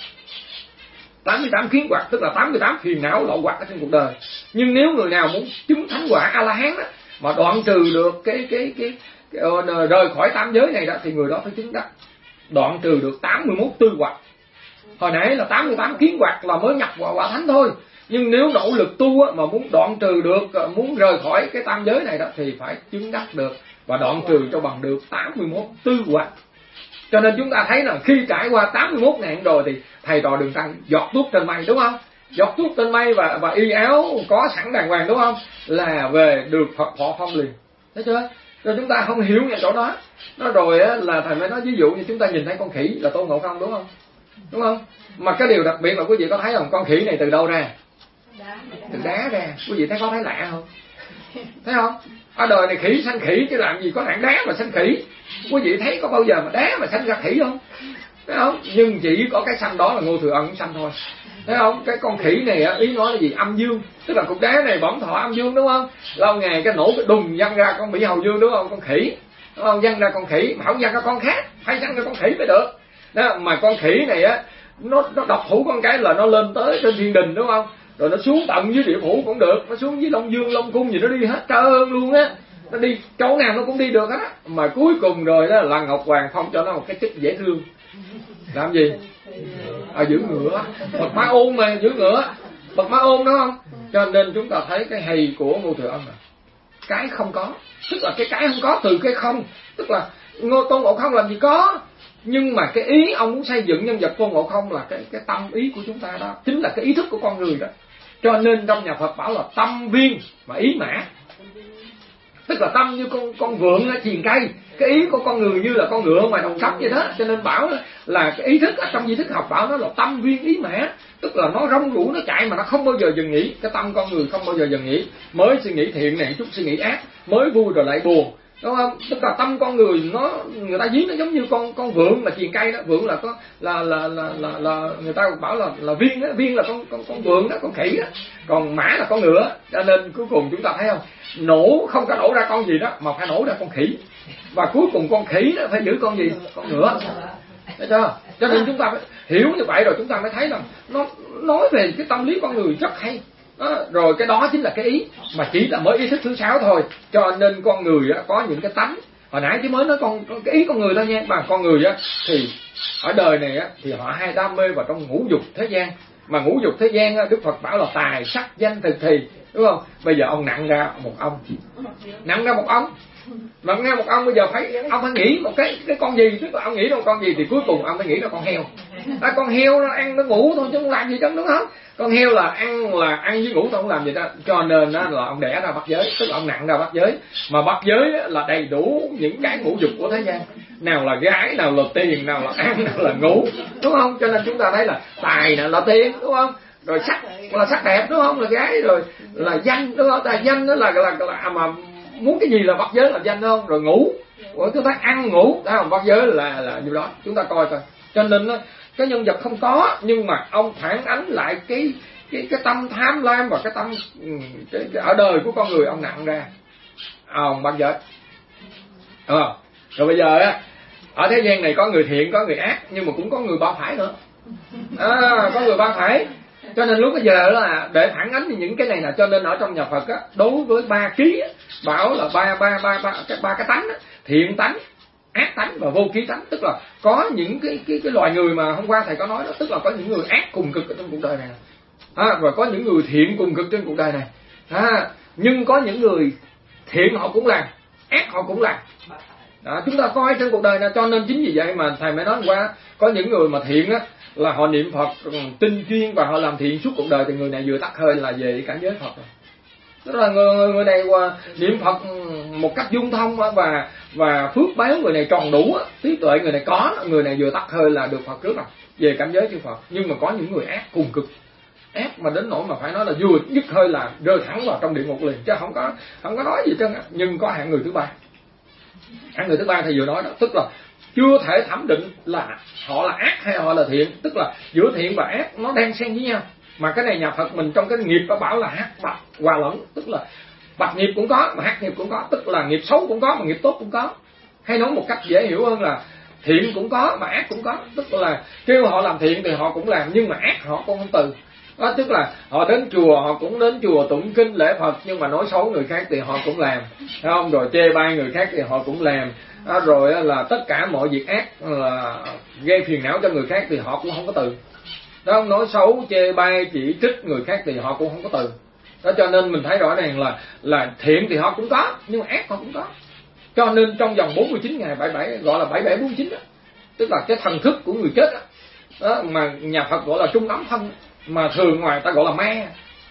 A: tám mươi tám kiến hoặc tức là tám mươi tám phiền não lậu hoặc ở trên cuộc đời. Nhưng nếu người nào muốn chứng thánh quả a la hán đó, mà đoạn trừ được cái cái cái, cái, cái rời khỏi tam giới này đó, thì người đó phải chứng đắc đoạn trừ được tám mươi mốt tư hoặc. Hồi nãy là tám mươi tám kiến hoặc là mới nhập vào quả thánh thôi, nhưng nếu nỗ lực tu á, mà muốn đoạn trừ được, muốn rời khỏi cái tam giới này đó, thì phải chứng đắc được và đoạn trừ cho bằng được tám mươi mốt tư hoặc. Cho nên chúng ta thấy là khi trải qua tám mươi mốt nạn rồi thì thầy trò Đường Tăng giọt tuốt trên mây, đúng không? Giọt tuốt trên mây và và y áo có sẵn đàng hoàng, đúng không? Là về được Phật thọ phong liền. Thấy chưa? Rồi chúng ta không hiểu ngay chỗ đó. Nó rồi á, là thầy mới nói ví dụ như chúng ta nhìn thấy con khỉ là Tôn Ngộ Không, đúng không? Đúng không? Mà cái điều đặc biệt là quý vị có thấy không? Con khỉ này từ đâu ra? Từ đá ra. Quý vị thấy có thấy lạ không? Thấy không? Ở đời này khỉ sanh khỉ chứ làm gì có hạng đá mà sanh khỉ. Quý vị thấy có bao giờ mà đá mà sanh ra khỉ không? Thấy không? Nhưng chỉ có cái sanh đó là Ngô Thừa Ân cũng sanh thôi. Thấy không? Cái con khỉ này á, ý nói là gì? Âm dương. Tức là cục đá này bổn thọ âm dương, đúng không? Lâu ngày cái nổ cái đùng văng ra con Mỹ Hầu Dương, đúng không? Con khỉ. Đúng không? Văng ra con khỉ, mà không văng ra con khác, phải văng ra con khỉ mới được. Đó, mà con khỉ này á, nó nó độc thủ con cái là nó lên tới trên thiên đình, đúng không? Rồi nó xuống tận dưới địa phủ cũng được, nó xuống dưới Long Dương, Long Cung gì nó đi hết trơn luôn á. Nó đi chỗ nào nó cũng đi được á. Mà cuối cùng rồi đó là Ngọc Hoàng phong cho nó một cái chức dễ thương. Làm gì? À, giữ ngựa. Bậc Ma Ôn mà giữ ngựa. Bậc Ma Ôn, đúng không? Cho nên chúng ta thấy cái hay của Ngô Thừa Ân là cái không có, tức là cái cái không có từ cái không, tức là Ngô Tôn Ngộ Không làm gì có. Nhưng mà cái ý ông muốn xây dựng nhân vật Tôn Ngộ Không là cái cái tâm ý của chúng ta đó, chính là cái ý thức của con người đó. Cho nên trong nhà Phật bảo là tâm viên và ý mã.
B: tức là tâm như con con vượn nó chuyền cây, cái ý của con người như là con ngựa ngoài đồng sóc vậy đó. Cho nên bảo là cái ý thức ở trong di thức học bảo nó là tâm viên ý mã, tức là nó rong ruổi nó chạy mà nó không bao giờ dừng nghỉ. Cái tâm con người không bao giờ dừng nghỉ, mới suy nghĩ thiện này chút suy nghĩ ác, mới vui rồi lại buồn, đúng không? Tức là tâm con người nó, người ta ví nó giống như con con vượn mà chuyền cây đó. Vượn là có là là là là, là người ta bảo là là viên đó, viên là con con con vượn đó, con khỉ đó, còn mã là con ngựa. Cho nên cuối cùng chúng ta thấy không, nổ không có nổ ra con gì đó mà phải nổ ra con khỉ, và cuối cùng con khỉ đó phải giữ con gì, con ngựa. Thấy chưa? Cho nên chúng ta phải hiểu như vậy rồi chúng ta mới thấy rằng nó nói về cái tâm lý con người rất hay. Đó, rồi cái đó chính là cái ý, mà chỉ là mới ý thức thứ sáu thôi. Cho nên con người á, có những cái tánh, hồi nãy chỉ mới nói con cái ý con người thôi nha, mà con người á thì ở đời này á thì họ hay đam mê vào trong ngũ dục thế gian. Mà ngũ dục thế gian á, Đức Phật bảo là tài sắc danh thực thì, đúng không? Bây giờ ông nặng ra một ông, nặng ra một ông, mà nghe một ông bây giờ phải ông phải nghĩ một cái cái con gì, tức là ông nghĩ ra một con gì thì cuối cùng ông phải nghĩ ra con heo. À, con heo nó ăn nó ngủ thôi chứ không làm gì đó, đúng không? Con heo là ăn là ăn với ngủ thôi, không làm gì đó. Cho nên đó là ông đẻ ra bắt giới, tức là ông nặng ra bắt giới. Mà bắt giới là đầy đủ những cái ngũ dục của thế gian, nào là gái, nào là tiền, nào là ăn, nào là ngủ, đúng không? Cho nên chúng ta thấy là tài là, là tiền, đúng không? Rồi sắc là sắc đẹp, đúng không? Là gái, rồi là danh, đúng không? Tài danh đó là là, là, là mà muốn cái gì là bắt giới là danh, không? Rồi ngủ, rồi chúng ta ăn ngủ, đó không? Bắt giới là là như đó. Chúng ta coi coi. Cho nên đó, cái nhân vật không có, nhưng mà ông phản ánh lại cái cái cái tâm tham lam và cái tâm cái, cái ở đời của con người ông nặng ra, ông bắt giới, đúng không? Rồi bây giờ á, ở thế gian này có người thiện có người ác, nhưng mà cũng có người ba phải nữa, à, có người ba phải. Cho nên lúc bây giờ là để phản ánh những cái này là, cho nên ở trong nhà Phật á, đối với ba ký á, bảo là ba ba ba ba cái ba cái tánh á, thiện tánh, ác tánh và vô ký tánh. Tức là có những cái cái cái loài người mà hôm qua thầy có nói đó, tức là có những người ác cùng cực ở trong cuộc đời này, à, và có những người thiện cùng cực trên cuộc đời này, à, nhưng có những người thiện họ cũng làm, ác họ cũng làm. Đó, chúng ta coi trên cuộc đời này. Cho nên chính vì vậy mà thầy mới nói hôm qua, có những người mà thiện á là họ niệm Phật tinh chuyên và họ làm thiện suốt cuộc đời, thì người này vừa tắt hơi là về cảnh giới Phật rồi. Tức là người, người này niệm Phật một cách dung thông và và phước báo người này tròn đủ, trí tuệ người này có, người này vừa tắt hơi là được Phật trước rồi, về cảnh giới chư Phật. Nhưng mà có những người ác cùng cực, ác mà đến nỗi mà phải nói là vừa dứt hơi là rơi thẳng vào trong địa ngục liền, chứ không có không có nói gì trơn. Nhưng có hạng người thứ ba, hạng người thứ ba thì vừa nói đó, tức là chưa thể thẩm định là họ là ác hay họ là thiện, tức là giữa thiện và ác nó đang xen với nhau. Mà cái này nhà Phật mình trong cái nghiệp nó bảo là hắc bạch hòa lẫn, tức là bạch nghiệp cũng có mà hắc nghiệp cũng có, tức là nghiệp xấu cũng có mà nghiệp tốt cũng có. Hay nói một cách dễ hiểu hơn là thiện cũng có mà ác cũng có, tức là kêu họ làm thiện thì họ cũng làm, nhưng mà ác họ cũng không từ. Đó, tức là họ đến chùa họ cũng đến chùa tụng kinh lễ Phật, nhưng mà nói xấu người khác thì họ cũng làm, thấy không? Rồi chê bai người khác thì họ cũng làm. Đó, rồi là tất cả mọi việc ác là gây phiền não cho người khác thì họ cũng không có từ. Đó, nói xấu chê bai chỉ trích người khác thì họ cũng không có từ. Đó, cho nên mình thấy rõ ràng là là thiện thì họ cũng có, nhưng mà ác họ cũng có. Cho nên trong vòng bốn mươi chín ngày bảy bảy gọi là bảy bảy bốn chín đó, tức là cái thần thức của người chết đó, đó mà nhà Phật gọi là trung ấm thân, mà thường ngoài ta gọi là ma.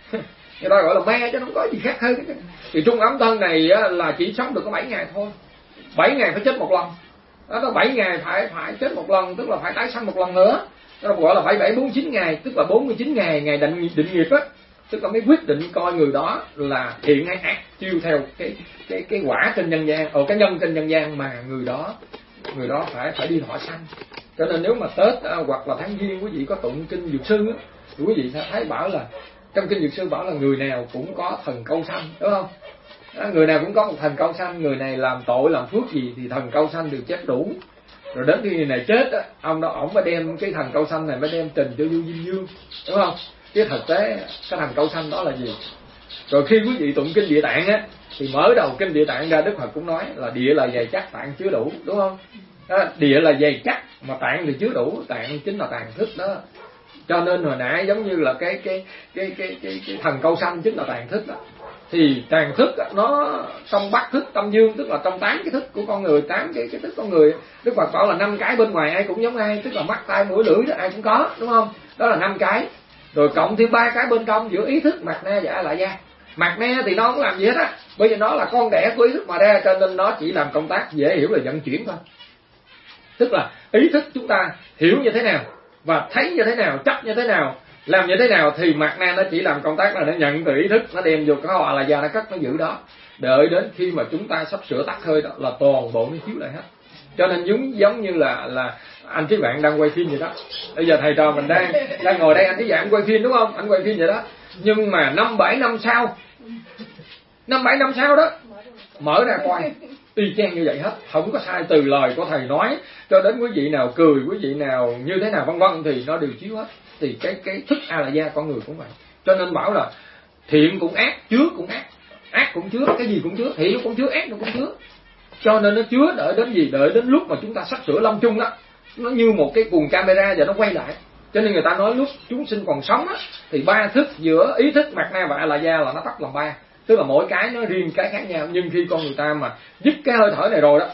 B: Người ta gọi là ma chứ không có gì khác hơn. Thì trung ấm thân này á, là chỉ sống được có bảy ngày thôi, bảy ngày phải chết một lần. Đó, đó bảy ngày phải phải chết một lần, tức là phải tái sanh một lần nữa. Đó gọi là bảy bảy bốn chín ngày, tức là bốn mươi chín ngày ngày định định nghiệp á, tức là mới quyết định coi người đó là thiện hay ác, chiêu theo cái cái cái quả trên nhân gian, ở cái nhân trên nhân gian mà người đó người đó phải phải đi thọ sanh. Cho nên nếu mà Tết à, hoặc là tháng Giêng quý vị có tụng kinh Dược Sư á, thì quý vị sẽ thấy bảo là trong kinh Dược Sư bảo là người nào cũng có thần câu sanh, đúng không? Đó, người nào cũng có một thần câu sanh, người này làm tội làm phước gì thì thần câu sanh đều chép đủ. Rồi đến khi người này chết á, ông đó ổng mới đem cái thần câu sanh này mới đem trình cho vua Diêm Vương, đúng không? Chứ thực tế cái thần câu sanh đó là gì? Rồi khi quý vị tụng kinh Địa Tạng á, thì mở đầu kinh Địa Tạng ra Đức Phật cũng nói là địa là dày chắc, tạng chứa đủ, đúng không? Đó, địa là dày chắc mà tạng thì chứa đủ, tạng chính là tàn thức đó. Cho nên hồi nãy giống như là cái cái cái cái cái, cái thần câu sanh chính là tàn thức đó. Thì tàn thức nó trong bát thức tâm dương, tức là trong tám cái thức của con người, tám cái cái thức con người. Đức Phật bảo là năm cái bên ngoài ai cũng giống ai, tức là mắt tai mũi lưỡi đó ai cũng có, đúng không? Đó là năm cái. Rồi cộng thêm ba cái bên trong giữa ý thức, mặt na và a la gia. Mạt Na thì nó không làm gì hết á, bởi vì nó là con đẻ của ý thức mà ra, cho nên nó chỉ làm công tác dễ hiểu là vận chuyển thôi. Tức là ý thức chúng ta hiểu như thế nào và thấy như thế nào, chấp như thế nào, làm như thế nào, thì Mạt Na nó chỉ làm công tác là nó nhận từ ý thức, nó đem vô cái A La Gia, nó cất, nó giữ đó, đợi đến khi mà chúng ta sắp sửa tắt hơi đó là toàn bộ nó chiếu lại hết. Cho nên giống giống như là là anh với bạn đang quay phim vậy đó. Bây giờ thầy trò mình đang đang ngồi đây, anh với bạn quay phim đúng không? Anh quay phim vậy đó. Nhưng mà năm bảy năm sau, năm bảy năm sau đó mở ra quay y chang như vậy hết, không có sai từ lời của thầy nói cho đến quý vị nào cười, quý vị nào như thế nào vân vân thì nó đều chiếu hết. Thì cái cái thức A La Gia con người cũng vậy. Cho nên bảo là thiện cũng ác, chứa cũng ác, ác cũng chứa, cái gì cũng chứa, thiện cũng chứa, ác nó cũng chứa. Cho nên nó chứa đợi đến gì? Đợi đến lúc mà chúng ta sắp sửa lâm chung đó, nó như một cái cuồng camera và nó quay lại. Cho nên người ta nói lúc chúng sinh còn sống á, thì ba thức giữa ý thức, Mạt Na và A La Gia là nó tách làm ba, tức là mỗi cái nó riêng cái khác nhau. Nhưng khi con người ta mà dứt cái hơi thở này rồi đó,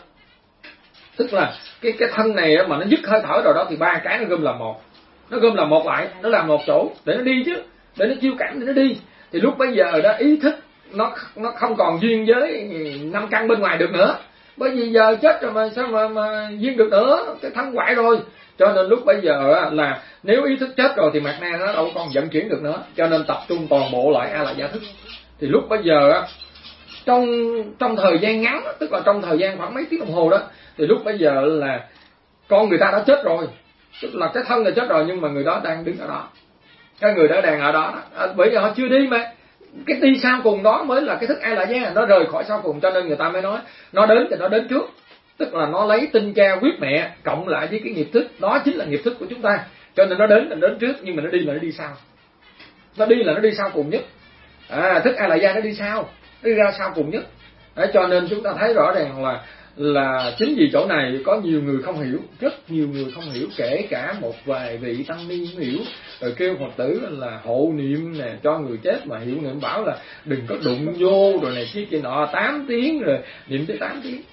B: tức là cái cái thân này mà nó dứt hơi thở rồi đó, thì ba cái nó gom làm một, nó gom làm một lại, nó làm một chỗ để nó đi chứ, để nó chiêu cảm để nó đi. Thì lúc bây giờ đó ý thức nó nó không còn duyên với năm căn bên ngoài được nữa, bởi vì giờ chết rồi mà sao mà, mà duyên được nữa, cái thân hoại rồi. Cho nên lúc bây giờ là nếu ý thức chết rồi thì Mạt Na nó đâu còn vận chuyển được nữa, cho nên tập trung toàn bộ lại A La Gia thức. Thì lúc bây giờ trong trong thời gian ngắn, tức là trong thời gian khoảng mấy tiếng đồng hồ đó, thì lúc bây giờ là con người ta đã chết rồi, tức là cái thân là chết rồi nhưng mà người đó đang đứng ở đó, cái người đó đang ở đó, đó. Bởi vì họ chưa đi mà, cái đi sau cùng đó mới là cái thức A La Gia, nó rời khỏi sau cùng. Cho nên người ta mới nói nó đến thì nó đến trước, tức là nó lấy tinh cha huyết mẹ cộng lại với cái nghiệp thức, đó chính là nghiệp thức của chúng ta. Cho nên nó đến là đến trước, nhưng mà nó đi là nó đi sau, nó đi là nó đi sau cùng nhất. À, thức A La Gia nó đi sau, nó đi ra sau cùng nhất. Đấy, cho nên chúng ta thấy rõ ràng là là chính vì chỗ này có nhiều người không hiểu, rất nhiều người không hiểu, kể cả một vài vị tăng ni không hiểu, rồi kêu Phật tử là hộ niệm nè, cho người chết mà hiểu niệm bảo là đừng có đụng vô rồi này kia kia nọ, tám tiếng rồi niệm tới tám tiếng,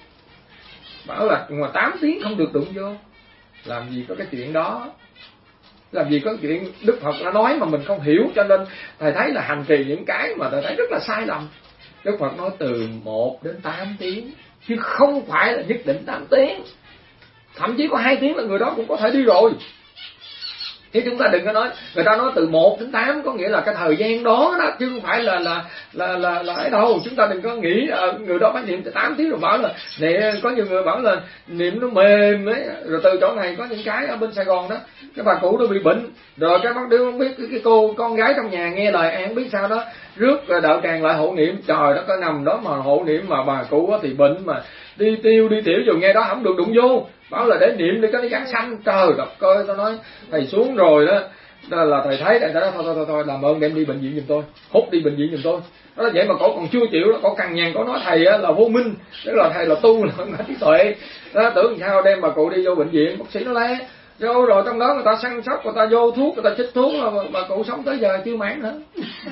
B: bảo là mà tám tiếng không được đụng vô. Làm gì có cái chuyện đó, làm gì có chuyện Đức Phật đã nói mà mình không hiểu. Cho nên thầy thấy là hành trì những cái mà thầy thấy rất là sai lầm. Đức Phật nói từ một đến tám tiếng, chứ không phải là nhất định tám tiếng. Thậm chí có hai tiếng là người đó cũng có thể đi rồi. Chứ chúng ta đừng có nói, người ta nói từ một đến tám có nghĩa là cái thời gian đó đó, chứ không phải là là là là là ở đâu. Chúng ta đừng có nghĩ uh, người đó phải niệm từ tám tiếng rồi bảo là nè, có nhiều người bảo là niệm nó mềm ấy. Rồi từ chỗ này có những cái ở bên Sài Gòn đó, cái bà cụ nó bị bệnh, rồi cái bác đứa không biết cái, cái cô con gái trong nhà nghe lời an biết sao đó, rước đạo tràng lại hộ niệm. Trời đất, có nằm đó mà hộ niệm mà bà cụ thì bệnh mà đi tiêu đi tiểu rồi nghe đó không được đụng vô, bảo là để niệm đi có cái gắn xanh. Trời đất ơi, tao nói thầy xuống rồi đó, đó là thầy thấy thầy nói thôi thôi thôi, thôi làm ơn đem đi bệnh viện giùm tôi, hút đi bệnh viện giùm tôi. Đó là vậy mà cổ còn chưa chịu đó, cổ cằn nhằn, cổ nói thầy là vô minh, tức là thầy là tu là trí tuệ đó, tưởng sao đem bà cụ đi vô bệnh viện. Bác sĩ nó le rồi, rồi trong đó người ta săn sóc, người ta vô thuốc, người ta chích thuốc, mà bà cụ sống tới giờ chưa mãn nữa.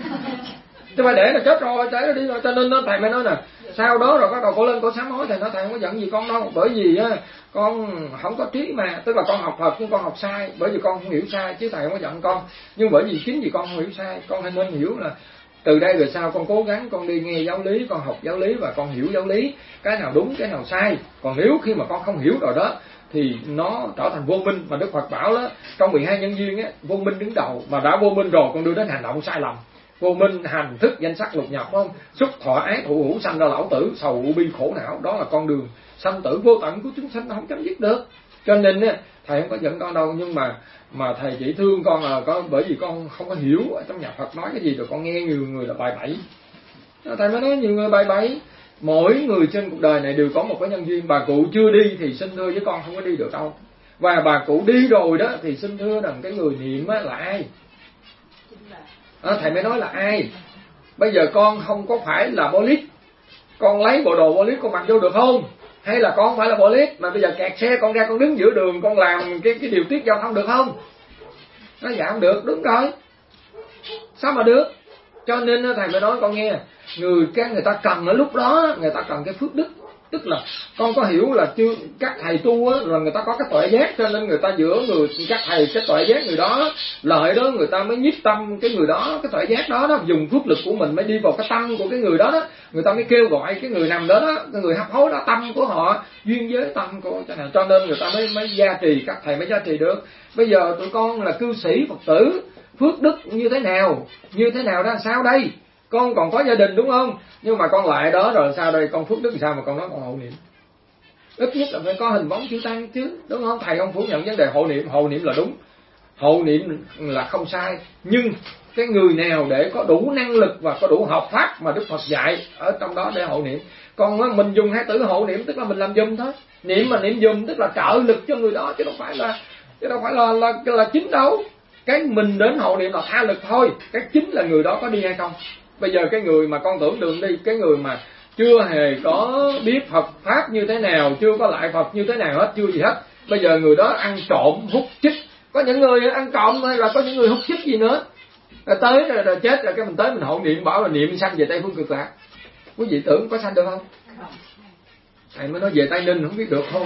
B: Chứ phải để là chết rồi, để nó đi rồi. Cho nên nó, thầy mới nói nè, sau đó rồi bắt đầu cô lên cô sám hối. Thầy nói thầy không có giận gì con đâu, bởi vì á con không có trí mà, tức là con học Phật nhưng con học sai, bởi vì con không hiểu sai, chứ thầy không có giận con. Nhưng bởi vì chính vì con không hiểu sai, con hay nên hiểu là từ đây về sau con cố gắng con đi nghe giáo lý, con học giáo lý và con hiểu giáo lý, cái nào đúng cái nào sai. Còn nếu khi mà con không hiểu rồi đó thì nó trở thành vô minh. Mà Đức Phật bảo đó, trong mười hai nhân duyên á, vô minh đứng đầu, mà đã vô minh rồi con đưa đến hành động sai lầm. Vô minh hành thức danh sắc lục nhập, không xúc thọ ái thụ hữu sanh ra lão tử, sầu u bi khổ não. Đó là con đường sanh tử vô tận của chúng sanh, không chấm dứt được. Cho nên á, thầy không có giận con đâu, nhưng mà mà thầy chỉ thương con là có bởi vì con không có hiểu ở trong nhà Phật nói cái gì, rồi con nghe nhiều người là bài bẫy. Thầy mới nói nhiều người bài bẫy. Mỗi người trên cuộc đời này đều có một cái nhân duyên. Bà cụ chưa đi thì xin thưa với con không có đi được đâu, và bà cụ đi rồi đó thì xin thưa rằng cái người niệm á là ai. À, thầy mới nói là ai. Bây giờ con không có phải là bolit, con lấy bộ đồ bolit con mặc vô được không? Hay là con không phải là bolit mà bây giờ kẹt xe con ra con đứng giữa đường con làm cái cái điều tiết giao thông được không? Nó dạ không được. Đúng rồi, sao mà được. Cho nên thầy mới nói con nghe, người cái người ta cần ở lúc đó, người ta cần cái phước đức, tức là con có hiểu là chưa các thầy tu á, là người ta có cái tuệ giác, cho nên người ta giữa người các thầy cái tuệ giác người đó lợi đó, người ta mới nhiếp tâm cái người đó, cái tuệ giác đó đó, dùng phước lực của mình mới đi vào cái tâm của cái người đó đó, người ta mới kêu gọi cái người nằm đó đó, cái người hấp hối đó, tâm của họ duyên với tâm của cho nên cho nên người ta mới mới gia trì, các thầy mới gia trì được. Bây giờ tụi con là cư sĩ Phật tử, phước đức như thế nào, như thế nào ra sao đây? Con còn có gia đình đúng không? Nhưng mà con lại đó rồi sao đây? Con phước đức sao mà con nói con hộ niệm? Ít nhất là phải có hình bóng chư tăng chứ, đúng không? Thầy không phủ nhận vấn đề hộ niệm, hộ niệm là đúng, hộ niệm là không sai. Nhưng cái người nào để có đủ năng lực và có đủ hợp pháp mà Đức Phật dạy ở trong đó để hộ niệm. Còn mình dùng hai từ hộ niệm tức là mình làm giùm thôi. Niệm mà niệm giùm tức là trợ lực cho người đó chứ đâu phải là chứ đâu phải là là, là, là chính đâu. Cái mình đến hộ niệm là tha lực thôi, cái chính là người đó có đi hay không. Bây giờ cái người mà con tưởng đường đi, cái người mà chưa hề có biết Phật pháp như thế nào, chưa có lại Phật như thế nào hết, chưa gì hết, bây giờ người đó ăn trộm hút chích. Có những người ăn trộm hay là có những người hút chích gì nữa, rồi tới rồi, rồi chết rồi cái mình tới mình hộ niệm bảo là niệm sanh về Tây Phương Cực Lạc. Quý vị tưởng có sanh được không? Thầy mới nói về Tây Ninh không biết được không?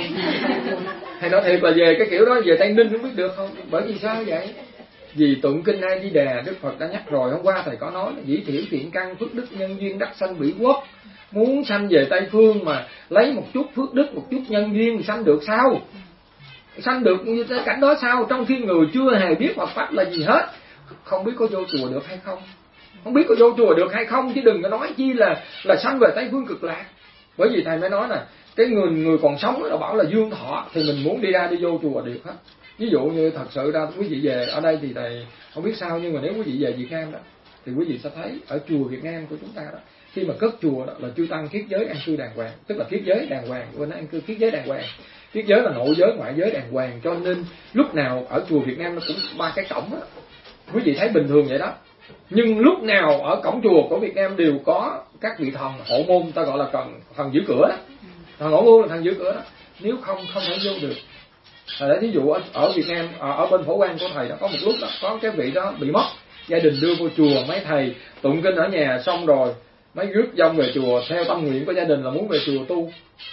B: Hay nói thiệt là về cái kiểu đó về Tây Ninh không biết được không? Bởi vì sao vậy? Vì tụng kinh A Di Đà Đức Phật đã nhắc rồi, hôm qua thầy có nói là dĩ thiểu thiện căn phước đức nhân duyên đắc sanh bỉ quốc. Muốn sanh về Tây Phương mà lấy một chút phước đức, một chút nhân duyên sanh được sao? Sanh được như thế cảnh đó sao? Trong khi người chưa hề biết Phật pháp là gì hết, không biết có vô chùa được hay không, không biết có vô chùa được hay không, chứ đừng có nói chi là là sanh về Tây Phương Cực Lạc. Bởi vì thầy mới nói là cái người người còn sống là bảo là dương thọ thì mình muốn đi ra đi vô chùa được hết. Ví dụ như thật sự ra quý vị về ở đây thì thầy không biết sao, nhưng mà nếu quý vị về Việt Nam đó thì quý vị sẽ thấy ở chùa Việt Nam của chúng ta đó, khi mà cất chùa đó là chư tăng kiết giới an cư đàng hoàng, tức là kiết giới đàng hoàng, bên an cư kiết giới đàng hoàng. Kiết giới là nội giới ngoại giới đàng hoàng, cho nên lúc nào ở chùa Việt Nam nó cũng ba cái cổng đó. Quý vị thấy bình thường vậy đó, nhưng lúc nào ở cổng chùa của Việt Nam đều có các vị thần hộ môn, ta gọi là thần, thần giữ cửa đó. Thần hộ môn là thần giữ cửa đó, nếu không không thể vô được. Thầy lấy ví dụ ở, ở Việt Nam, ở, ở bên Phổ Quang của thầy đó, có một lúc đó có cái vị đó bị mất, gia đình đưa vô chùa, mấy thầy tụng kinh ở nhà xong rồi mấy rước vong về chùa theo tâm nguyện của gia đình là muốn về chùa tu.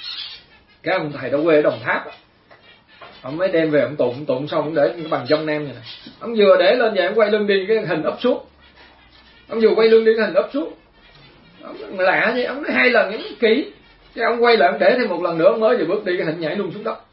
B: Cái ông thầy đó quê ở Đồng Tháp, ông mới đem về ông tụng, tụng xong ông để cái bằng trong nam này nè, ông vừa để lên vậy ông quay lưng đi cái hình ấp xuống, ông vừa quay lưng đi cái hình ấp xuống, ông lạ vậy, ông nói hai lần những kỹ, cái ông quay lại ông để thêm một lần nữa, ông mới vừa bước đi cái hình nhảy luôn xuống đất.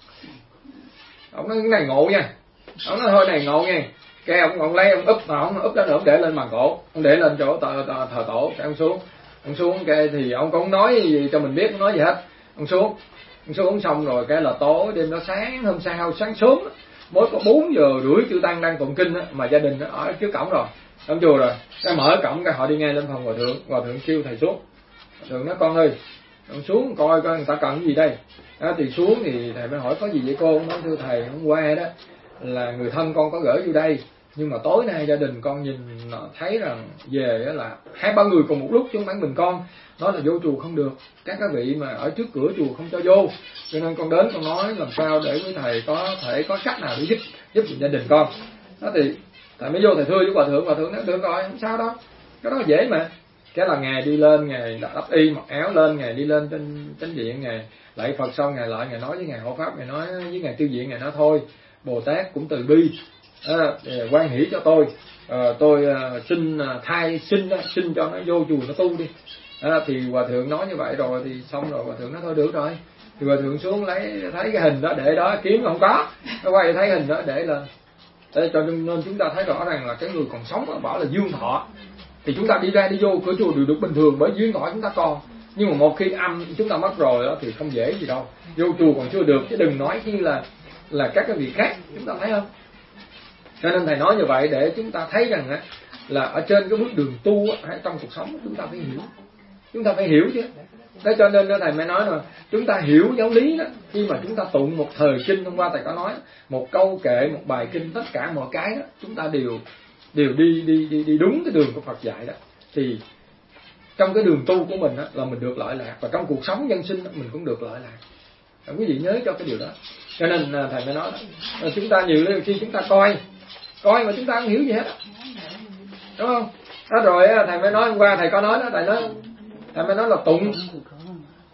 B: Ông nói cái này ngộ nha, ông nói thôi này ngộ nha, cái ông ông lấy ông úp mà ông úp đó nữa, ông để lên bàn cổ, ông để lên chỗ thờ, thờ, thờ tổ, cái ông xuống, ông xuống cái thì ông cũng nói gì cho mình biết, không nói gì hết, ông xuống, ông xuống xong rồi cái là tối đêm đó sáng hôm sau sáng sớm mới có bốn giờ rưỡi chư tăng đang tụng kinh đó, mà gia đình ở trước cổng rồi, đóng chùa rồi, cái mở cổng cái họ đi ngay lên phòng hòa thượng, hòa thượng kêu thầy xuống, hòa thượng nói con ơi, ông xuống coi coi người ta cần cái gì đây. Đó, thì xuống thì thầy mới hỏi có gì vậy cô, ông nói thưa thầy hôm qua đó là người thân con có gửi vô đây, nhưng mà tối nay gia đình con nhìn thấy rằng về là hai ba người cùng một lúc chứ không phải mình con, nói là vô chùa không được, các cái vị mà ở trước cửa chùa không cho vô, cho nên con đến con nói làm sao để với thầy có thể có cách nào để giúp giúp gia đình con. Đó thì thầy mới vô thầy thưa với hòa thượng, hòa thượng nói được rồi không sao đâu, cái đó dễ mà. Cái là ngày đi lên, ngày đắp y mặc áo lên, ngày đi lên trên chánh điện, ngày lạy Phật xong ngày lại ngày nói với ngài hộ pháp, ngày nói với ngài tiêu diện, ngài nói thôi Bồ Tát cũng từ bi, à, quan hỷ cho tôi, à, tôi à, xin à, thai xin xin cho nó vô chùa nó tu đi. À, thì hòa thượng nói như vậy rồi thì xong rồi, hòa thượng nói thôi được rồi, thì hòa thượng xuống lấy thấy cái hình đó để đó, kiếm không có, nó quay thấy hình đó để lên. Để cho nên chúng ta thấy rõ ràng là cái người còn sống bảo là dương thọ thì chúng ta đi ra đi vô cửa chùa đều được bình thường, bởi duyên thọ chúng ta còn. Nhưng mà một khi âm chúng ta mất rồi đó thì không dễ gì đâu, vô chùa còn chưa được chứ đừng nói chi là là các cái việc khác, chúng ta thấy không? Cho nên thầy nói như vậy để chúng ta thấy rằng á là ở trên cái bước đường tu á, trong cuộc sống chúng ta phải hiểu, chúng ta phải hiểu chứ. Thế cho nên thầy mới nói là chúng ta hiểu giáo lý đó, khi mà chúng ta tụng một thời kinh, hôm qua thầy có nói một câu kệ, một bài kinh, tất cả mọi cái đó chúng ta đều đều đi đi đi đi đúng cái đường của Phật dạy đó, thì trong cái đường tu của mình đó, là mình được lợi lạc, và trong cuộc sống nhân sinh đó, mình cũng được lợi lạc. Quý vị nhớ cho cái điều đó. Cho nên thầy mới nói đó, chúng ta nhiều khi chúng ta coi coi mà chúng ta không hiểu gì hết đó. Đúng không? Đó rồi thầy mới nói hôm qua thầy có nói đó, thầy nói thầy mới nói là tụng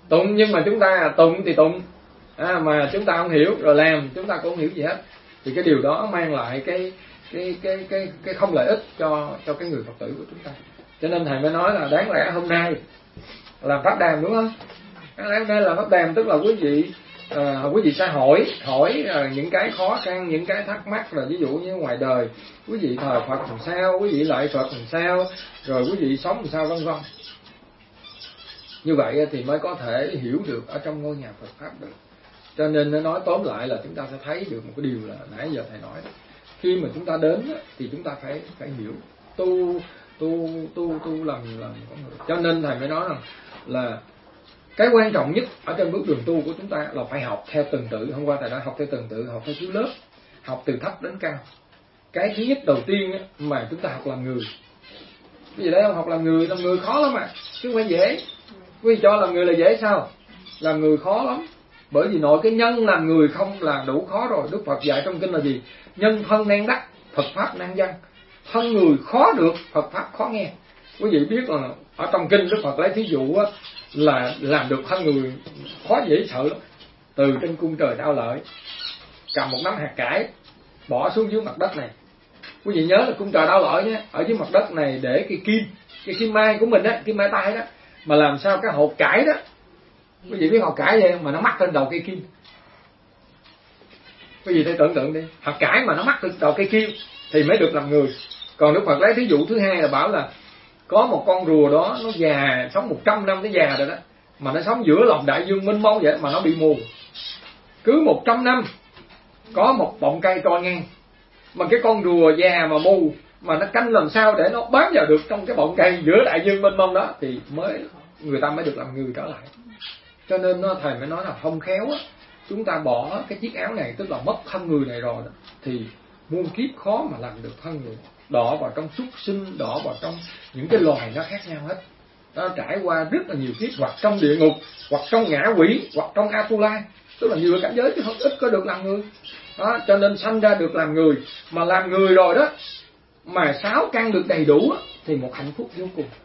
B: Tụng nhưng mà chúng ta tụng thì tụng à, mà chúng ta không hiểu, rồi làm chúng ta cũng không hiểu gì hết, thì cái điều đó mang lại cái cái cái cái cái không lợi ích cho cho cái người Phật tử của chúng ta. Cho nên thầy mới nói là đáng lẽ hôm nay làm pháp đàm, đúng không? Đáng lẽ hôm nay làm pháp đàm tức là quý vị à, quý vị sẽ hỏi hỏi à, những cái khó khăn, những cái thắc mắc, là ví dụ như ngoài đời quý vị thờ Phật làm sao, quý vị lại Phật làm sao, rồi quý vị sống làm sao, vân vân. Như vậy thì mới có thể hiểu được ở trong ngôi nhà Phật pháp được. Cho nên nó nói tóm lại là chúng ta sẽ thấy được một cái điều là nãy giờ thầy nói đó. Khi mà chúng ta đến thì chúng ta phải phải hiểu tu tu tu tu làm làm con người. Cho nên thầy mới nói rằng là cái quan trọng nhất ở trên bước đường tu của chúng ta là phải học theo tuần tự. Hôm qua thầy đã học theo tuần tự, học theo chiếu lớp, học từ thấp đến cao. Cái thứ nhất đầu tiên mà chúng ta học làm người. Cái gì đấy không? Học làm người, làm người khó lắm mà, chứ không phải dễ. Quý vị cho làm người là dễ sao? Làm người khó lắm. Bởi vì nội cái nhân làm người không là đủ khó rồi. Đức Phật dạy trong kinh là gì? Nhân thân nan đắc, Phật pháp nan văn. Thân người khó được, Phật pháp khó nghe. Quý vị biết là ở trong kinh Đức Phật lấy thí dụ á, là làm được thân người khó dễ sợ lắm. Từ trên cung trời đao lợi, cầm một nắm hạt cải bỏ xuống dưới mặt đất này. Quý vị nhớ là cung trời đao lợi nhé, ở dưới mặt đất này để cái kim, cái kim mai của mình á, kim mai tay đó, mà làm sao cái hột cải đó, quý vị biết hột cải vậy mà nó mắc lên đầu cây kim. Quý vị thấy tưởng tượng đi, hạt cải mà nó mắc lên đầu cây kim thì mới được làm người. Còn Đức Phật lấy thí dụ thứ hai là bảo là có một con rùa đó, nó già, sống một trăm năm nó già rồi đó, mà nó sống giữa lòng đại dương mênh mông vậy mà nó bị mù. Cứ một trăm năm có một bọng cây trôi ngang, mà cái con rùa già mà mù, mà nó canh làm sao để nó bám vào được trong cái bọng cây giữa đại dương mênh mông đó, thì mới người ta mới được làm người trở lại. Cho nên nó thầy mới nói là không khéo á, chúng ta bỏ cái chiếc áo này, tức là mất thân người này rồi đó, thì muôn kiếp khó mà làm được thân người. Đọ vào trong súc sinh, đọ vào trong những cái loài nó khác nhau hết. Nó trải qua rất là nhiều kiếp, hoặc trong địa ngục, hoặc trong ngã quỷ, hoặc trong Atula, tức là nhiều cảnh giới chứ không ít có được làm người. Đó, cho nên sanh ra được làm người, mà làm người rồi đó, mà sáu căn được đầy đủ đó, thì một hạnh phúc vô cùng.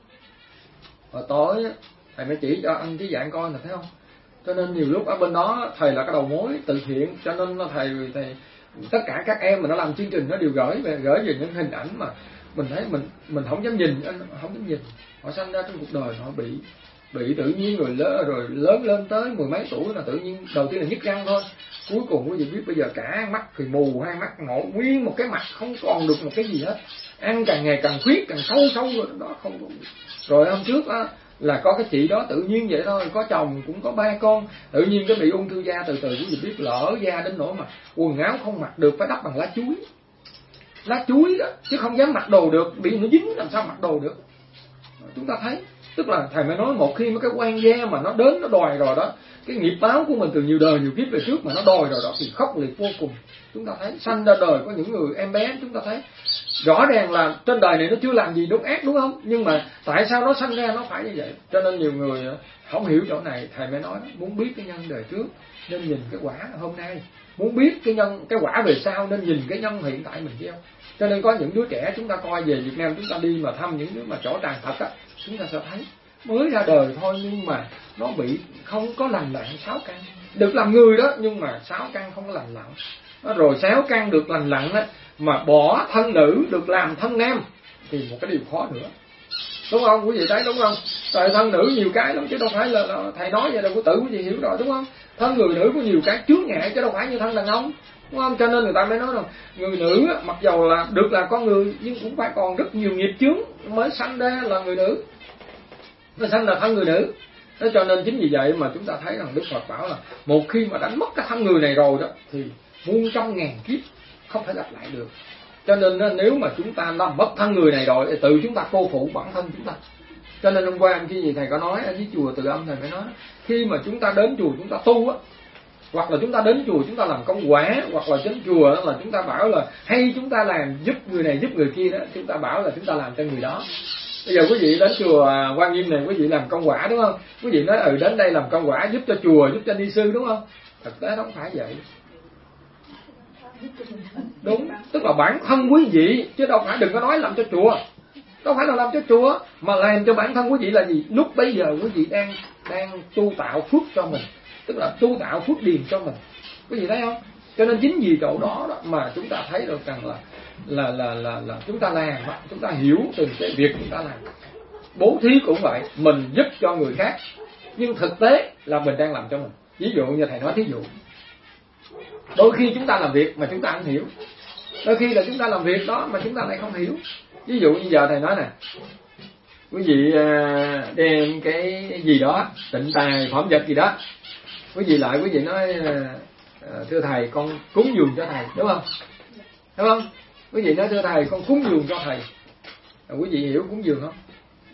B: Rồi tối thầy mới chỉ cho anh Trí Dạng coi là thấy không? Cho nên nhiều lúc ở bên đó thầy là cái đầu mối từ thiện, cho nên thầy thầy tất cả các em mà nó làm chương trình nó đều gửi về gửi về những hình ảnh mà mình thấy mình mình không dám nhìn, không dám nhìn. Họ sanh ra trong cuộc đời họ bị bị tự nhiên rồi lớn rồi lớn lên tới mười mấy tuổi là tự nhiên đầu tiên là nhức răng thôi, cuối cùng quý vị biết bây giờ cả mắt thì mù, hai mắt ngộ, nguyên một cái mặt không còn được một cái gì hết, ăn càng ngày càng khuyết, càng sâu sâu rồi đó không còn. Rồi hôm trước á là có cái chị đó tự nhiên vậy thôi, có chồng cũng có ba con, tự nhiên cái bị ung thư da, từ từ quý vị biết lỡ da đến nỗi mà quần áo không mặc được, phải đắp bằng lá chuối, lá chuối đó, chứ không dám mặc đồ được, bị nó dính làm sao mặc đồ được. Chúng ta thấy, tức là thầy mới nói một khi mấy cái quan gia mà nó đến nó đòi rồi đó, cái nghiệp báo của mình từ nhiều đời nhiều kiếp về trước mà nó đòi rồi đó thì khốc liệt vô cùng. Chúng ta thấy sanh ra đời có những người em bé, chúng ta thấy rõ ràng là trên đời này nó chưa làm gì đúng ác, đúng không? Nhưng mà tại sao nó sanh ra nó phải như vậy? Cho nên nhiều người không hiểu chỗ này, thầy mới nói muốn biết cái nhân đời trước nên nhìn cái quả hôm nay, muốn biết cái nhân cái quả về sau nên nhìn cái nhân hiện tại mình gieo. Cho nên có những đứa trẻ chúng ta coi về Việt Nam, chúng ta đi mà thăm những đứa mà chỗ tràng thật á, chúng ta sẽ thấy mới ra đời thôi nhưng mà nó bị không có lành lặn sáu căn, được làm người đó nhưng mà sáu căn không có lành lặn. Rồi sáu căn được lành lặn á mà bỏ thân nữ được làm thân nam thì một cái điều khó nữa, đúng không? Quý vị thấy đúng không? Tại thân nữ nhiều cái lắm chứ đâu phải là, là thầy nói vậy đâu, của tự quý vị hiểu rồi đúng không? Thân người nữ có nhiều cái chướng ngại chứ đâu phải như thân đàn ông, đúng không? Cho nên người ta mới nói rằng người nữ mặc dầu là được là con người nhưng cũng phải còn rất nhiều nghiệp chướng mới sanh ra là người nữ, nó sanh là thân người nữ. Thế cho nên chính vì vậy mà chúng ta thấy rằng Đức Phật bảo là một khi mà đánh mất cái thân người này rồi đó thì muôn trăm ngàn kiếp không thể gặp lại được. Cho nên nếu mà chúng ta làm mất thân người này rồi thì tự chúng ta cô phụ bản thân chúng ta. Cho nên hôm qua khi gì thầy có nói ở dưới chùa Từ Âm, thầy mới nói khi mà chúng ta đến chùa chúng ta tu á, hoặc là chúng ta đến chùa chúng ta làm công quả, hoặc là đến chùa là chúng ta bảo là hay chúng ta làm giúp người này giúp người kia đó, chúng ta bảo là chúng ta làm cho người đó. Bây giờ quý vị đến chùa Quan Nghiêm này quý vị làm công quả đúng không? Quý vị nói ừ đến đây làm công quả giúp cho chùa, giúp cho ni sư đúng không? Thực tế không phải vậy. Đúng, tức là bản thân quý vị chứ đâu phải đừng có nói làm cho chùa. Đâu phải là làm cho chùa mà làm cho bản thân quý vị là gì? Lúc bây giờ quý vị đang đang tu tạo phước cho mình, tức là tu tạo phước điền cho mình. Có gì thấy không? Cho nên chính vì chỗ đó, đó mà chúng ta thấy được rằng là là là là, là chúng ta làm, chúng ta hiểu từng cái việc chúng ta làm. Bố thí cũng vậy, mình giúp cho người khác, nhưng thực tế là mình đang làm cho mình. Ví dụ như thầy nói thí dụ, đôi khi chúng ta làm việc mà chúng ta không hiểu, đôi khi là chúng ta làm việc đó mà chúng ta lại không hiểu. Ví dụ như giờ thầy nói nè, quý vị đem cái gì đó, tịnh tài phẩm vật gì đó, quý vị lại quý vị nói thưa thầy con cúng dường cho thầy, đúng không? Đúng không? Quý vị nói thưa thầy con cúng dường cho thầy, quý vị hiểu cúng dường không?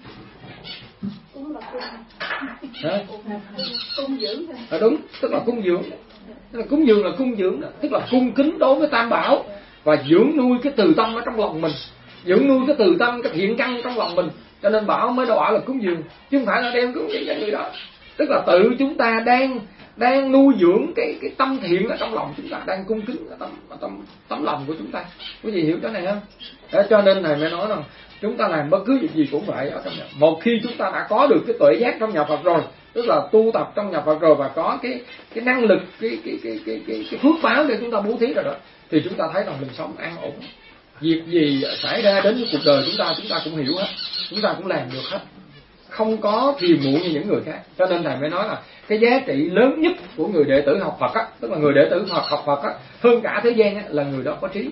C: Cúng là cúng.
B: Hả?
C: Cúng dường.
B: À, đúng, tức là cúng dường. Tức là cúng dường là cúng dường, tức là cung kính đối với Tam Bảo và dưỡng nuôi cái từ tâm ở trong lòng mình, dưỡng nuôi cái từ tâm, cái thiện căn trong lòng mình. Cho nên Bảo mới bảo là cúng dường, chứ không phải là đem cúng dường cho người đó. Tức là tự chúng ta đang đang nuôi dưỡng cái cái tâm thiện ở trong lòng chúng ta, đang cung kính ở tâm tâm tấm lòng của chúng ta. Quý vị hiểu cái này không? Đó, cho nên thầy mới nói rằng chúng ta làm bất cứ việc gì cũng vậy ở trong nhà. Một khi chúng ta đã có được cái tuệ giác trong nhà Phật rồi, tức là tu tập trong nhà Phật rồi và có cái cái năng lực, cái cái cái cái cái, cái phước báo để chúng ta bố thí rồi đó, thì chúng ta thấy rằng mình sống an ổn. Việc gì xảy ra đến cuộc đời chúng ta, chúng ta cũng hiểu hết, chúng ta cũng làm được hết, không có phiền muộn như những người khác. Cho nên thầy mới nói là cái giá trị lớn nhất của người đệ tử học Phật á, tức là người đệ tử Phật học Phật á, hơn cả thế gian á, là người đó có trí.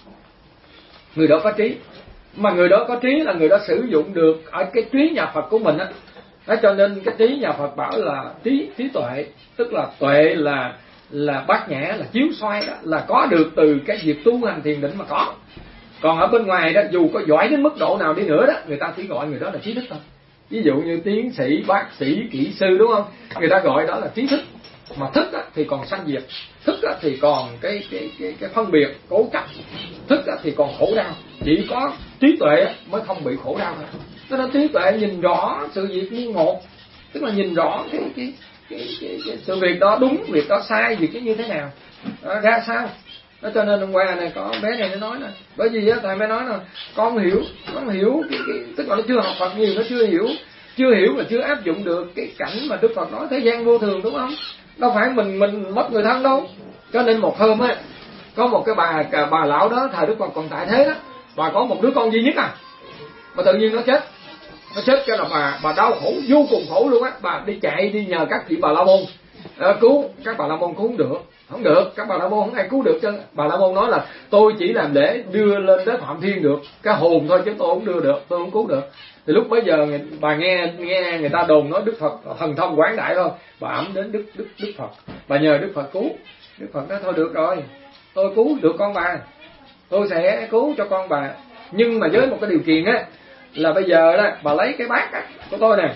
B: Người đó có trí, mà người đó có trí là người đó sử dụng được ở cái trí nhà Phật của mình á. Đó, cho nên cái trí nhà Phật bảo là trí trí tuệ, tức là tuệ là là bát nhã, là chiếu xoay đó, là có được từ cái việc tu hành thiền định mà có. Còn ở bên ngoài đó, dù có giỏi đến mức độ nào đi nữa đó, người ta chỉ gọi người đó là trí thức thôi. Ví dụ như tiến sĩ, bác sĩ, kỹ sư, đúng không? Người ta gọi đó là trí thức. Mà thức á, thì còn sanh diệt, thức á, thì còn cái cái cái cái phân biệt, cố chấp, thức á, thì còn khổ đau. Chỉ có trí tuệ mới không bị khổ đau thôi. Cho nên trí tuệ nhìn rõ sự việc như một, tức là nhìn rõ cái cái cái, cái, cái sự việc đó đúng, việc đó sai, việc đó như thế nào, à, ra sao. Đó, cho nên hôm qua này có bé này nó nói nè, bởi vì á, thầy mới nói là con hiểu, con hiểu cái, cái, tức là nó chưa học Phật nhiều, nó chưa hiểu, chưa hiểu và chưa áp dụng được cái cảnh mà Đức Phật nói thế gian vô thường, đúng không? Đâu phải mình mình mất người thân đâu. Cho nên một hôm á, có một cái bà bà lão đó thời Đức Phật còn tại thế đó, bà có một đứa con duy nhất à, mà tự nhiên nó chết, nó chết cho là bà bà đau khổ vô cùng khổ luôn á. Bà đi chạy đi nhờ các chị Bà La Môn à, cứu, các Bà La Môn cứu không được, không được, các Bà La Môn không ai cứu được. Cho Bà La Môn nói là tôi chỉ làm để đưa lên tới Phạm Thiên được cái hồn thôi, chứ tôi không đưa được, tôi không cứu được. Thì lúc bấy giờ bà nghe nghe người ta đồn nói Đức Phật thần thông quảng đại thôi, bà ẵm đến Đức Đức Đức Phật, bà nhờ Đức Phật cứu. Đức Phật nói thôi được rồi, tôi cứu được con bà, tôi sẽ cứu cho con bà, nhưng mà với một cái điều kiện á, là bây giờ đó bà lấy cái bát á, của tôi nè,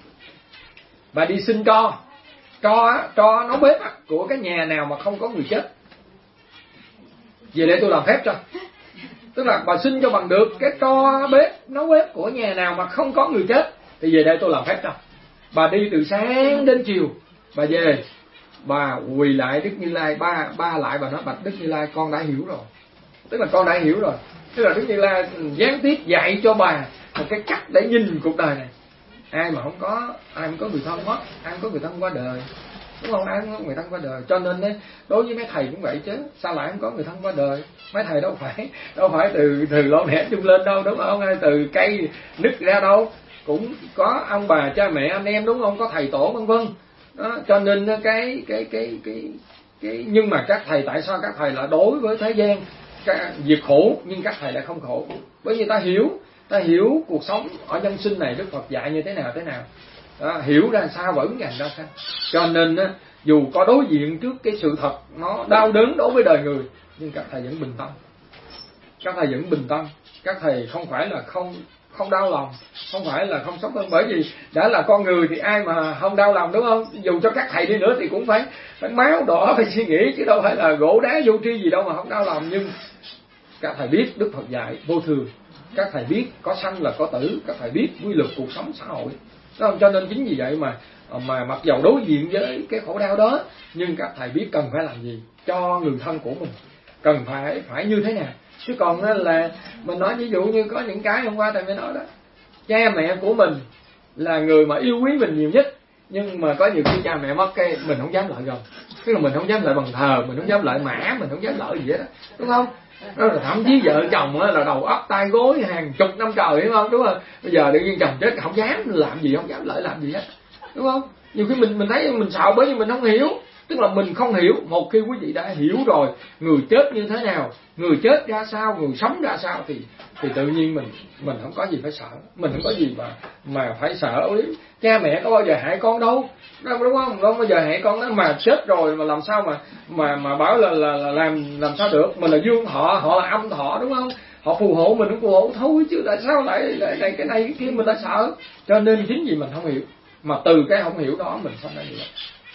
B: bà đi xin tro tro tro nấu bếp á, của cái nhà nào mà không có người chết, về để tôi làm phép cho. Tức là bà xin cho bằng được cái tro bếp nấu bếp của nhà nào mà không có người chết, thì về đây tôi làm phép cho. Bà đi từ sáng đến chiều, bà về, bà quỳ lại Đức Như Lai, ba ba lại bà nói bạch Đức Như Lai, con đã hiểu rồi. Tức là con đã hiểu rồi. Tức là Đức Như Lai gián tiếp dạy cho bà một cái cách để nhìn cuộc đời này. Ai mà không có, ai không có người thân mất, ai không có người thân qua đời, đúng không? Ai không có người thân qua đời. Cho nên đấy, đối với mấy thầy cũng vậy chứ, sao lại không có người thân qua đời? Mấy thầy đâu phải đâu phải từ từ lỗ nẻ chung lên đâu, đúng không? Hay từ cây nứt ra đâu, cũng có ông bà cha mẹ anh em, đúng không? Có thầy tổ vân vân. Đó, cho nên cái cái cái cái cái, cái nhưng mà các thầy, tại sao các thầy lại đối với thế gian cái việc khổ nhưng các thầy lại không khổ? Bởi vì ta hiểu, ta hiểu cuộc sống ở nhân sinh này Đức Phật dạy như thế nào thế nào. Đó, hiểu ra sao và ứng hành ra sao. Cho nên á, dù có đối diện trước cái sự thật nó đau đớn đối với đời người, nhưng các thầy vẫn bình tâm, các thầy vẫn bình tâm, các thầy không phải là không không đau lòng, không phải là không sống hơn. Bởi vì đã là con người thì ai mà không đau lòng, đúng không? Dù cho các thầy đi nữa thì cũng phải phải máu đỏ, phải suy nghĩ, chứ đâu phải là gỗ đá vô tri gì đâu mà không đau lòng. Nhưng các thầy biết Đức Phật dạy vô thường, các thầy biết có sanh là có tử, các thầy biết quy luật cuộc sống xã hội. Đúng không? Cho nên chính vì vậy mà mà mặc dầu đối diện với cái khổ đau đó, nhưng các thầy biết cần phải làm gì cho người thân của mình, cần phải phải như thế nào. Chứ còn là mình nói ví dụ như có những cái hôm qua thầy mới nói đó, cha mẹ của mình là người mà yêu quý mình nhiều nhất, Nhưng mà có nhiều khi cha mẹ mất cái mình không dám lại gần, tức là mình không dám lại bằng thờ, mình không dám lại mã, mình không dám lại gì hết đó, đúng không? Đó là thậm chí vợ chồng á là đầu óc tay gối hàng chục năm trời, đúng không? Đúng không? Bây giờ tự nhiên chồng chết không dám làm gì, không dám lại làm gì hết, đúng không? Nhiều khi mình mình thấy mình sợ bởi vì mình không hiểu. Tức là mình không hiểu. Một khi quý vị đã hiểu rồi người chết như thế nào, người chết ra sao, người sống ra sao, thì thì tự nhiên mình mình không có gì phải sợ, mình không có gì mà mà phải sợ. Cha mẹ có bao giờ hại con đâu, đúng không? Không bao giờ hại con đó, mà chết rồi mà làm sao mà mà mà bảo là là, là làm làm sao được? Mình là dương thọ, họ là âm thọ, đúng không? Họ phù hộ mình cũng phù hộ thôi, chứ tại sao lại lại, lại cái này cái kia mình lại sợ? Cho nên chính vì mình không hiểu, mà từ cái không hiểu đó mình sanh ra gì đó.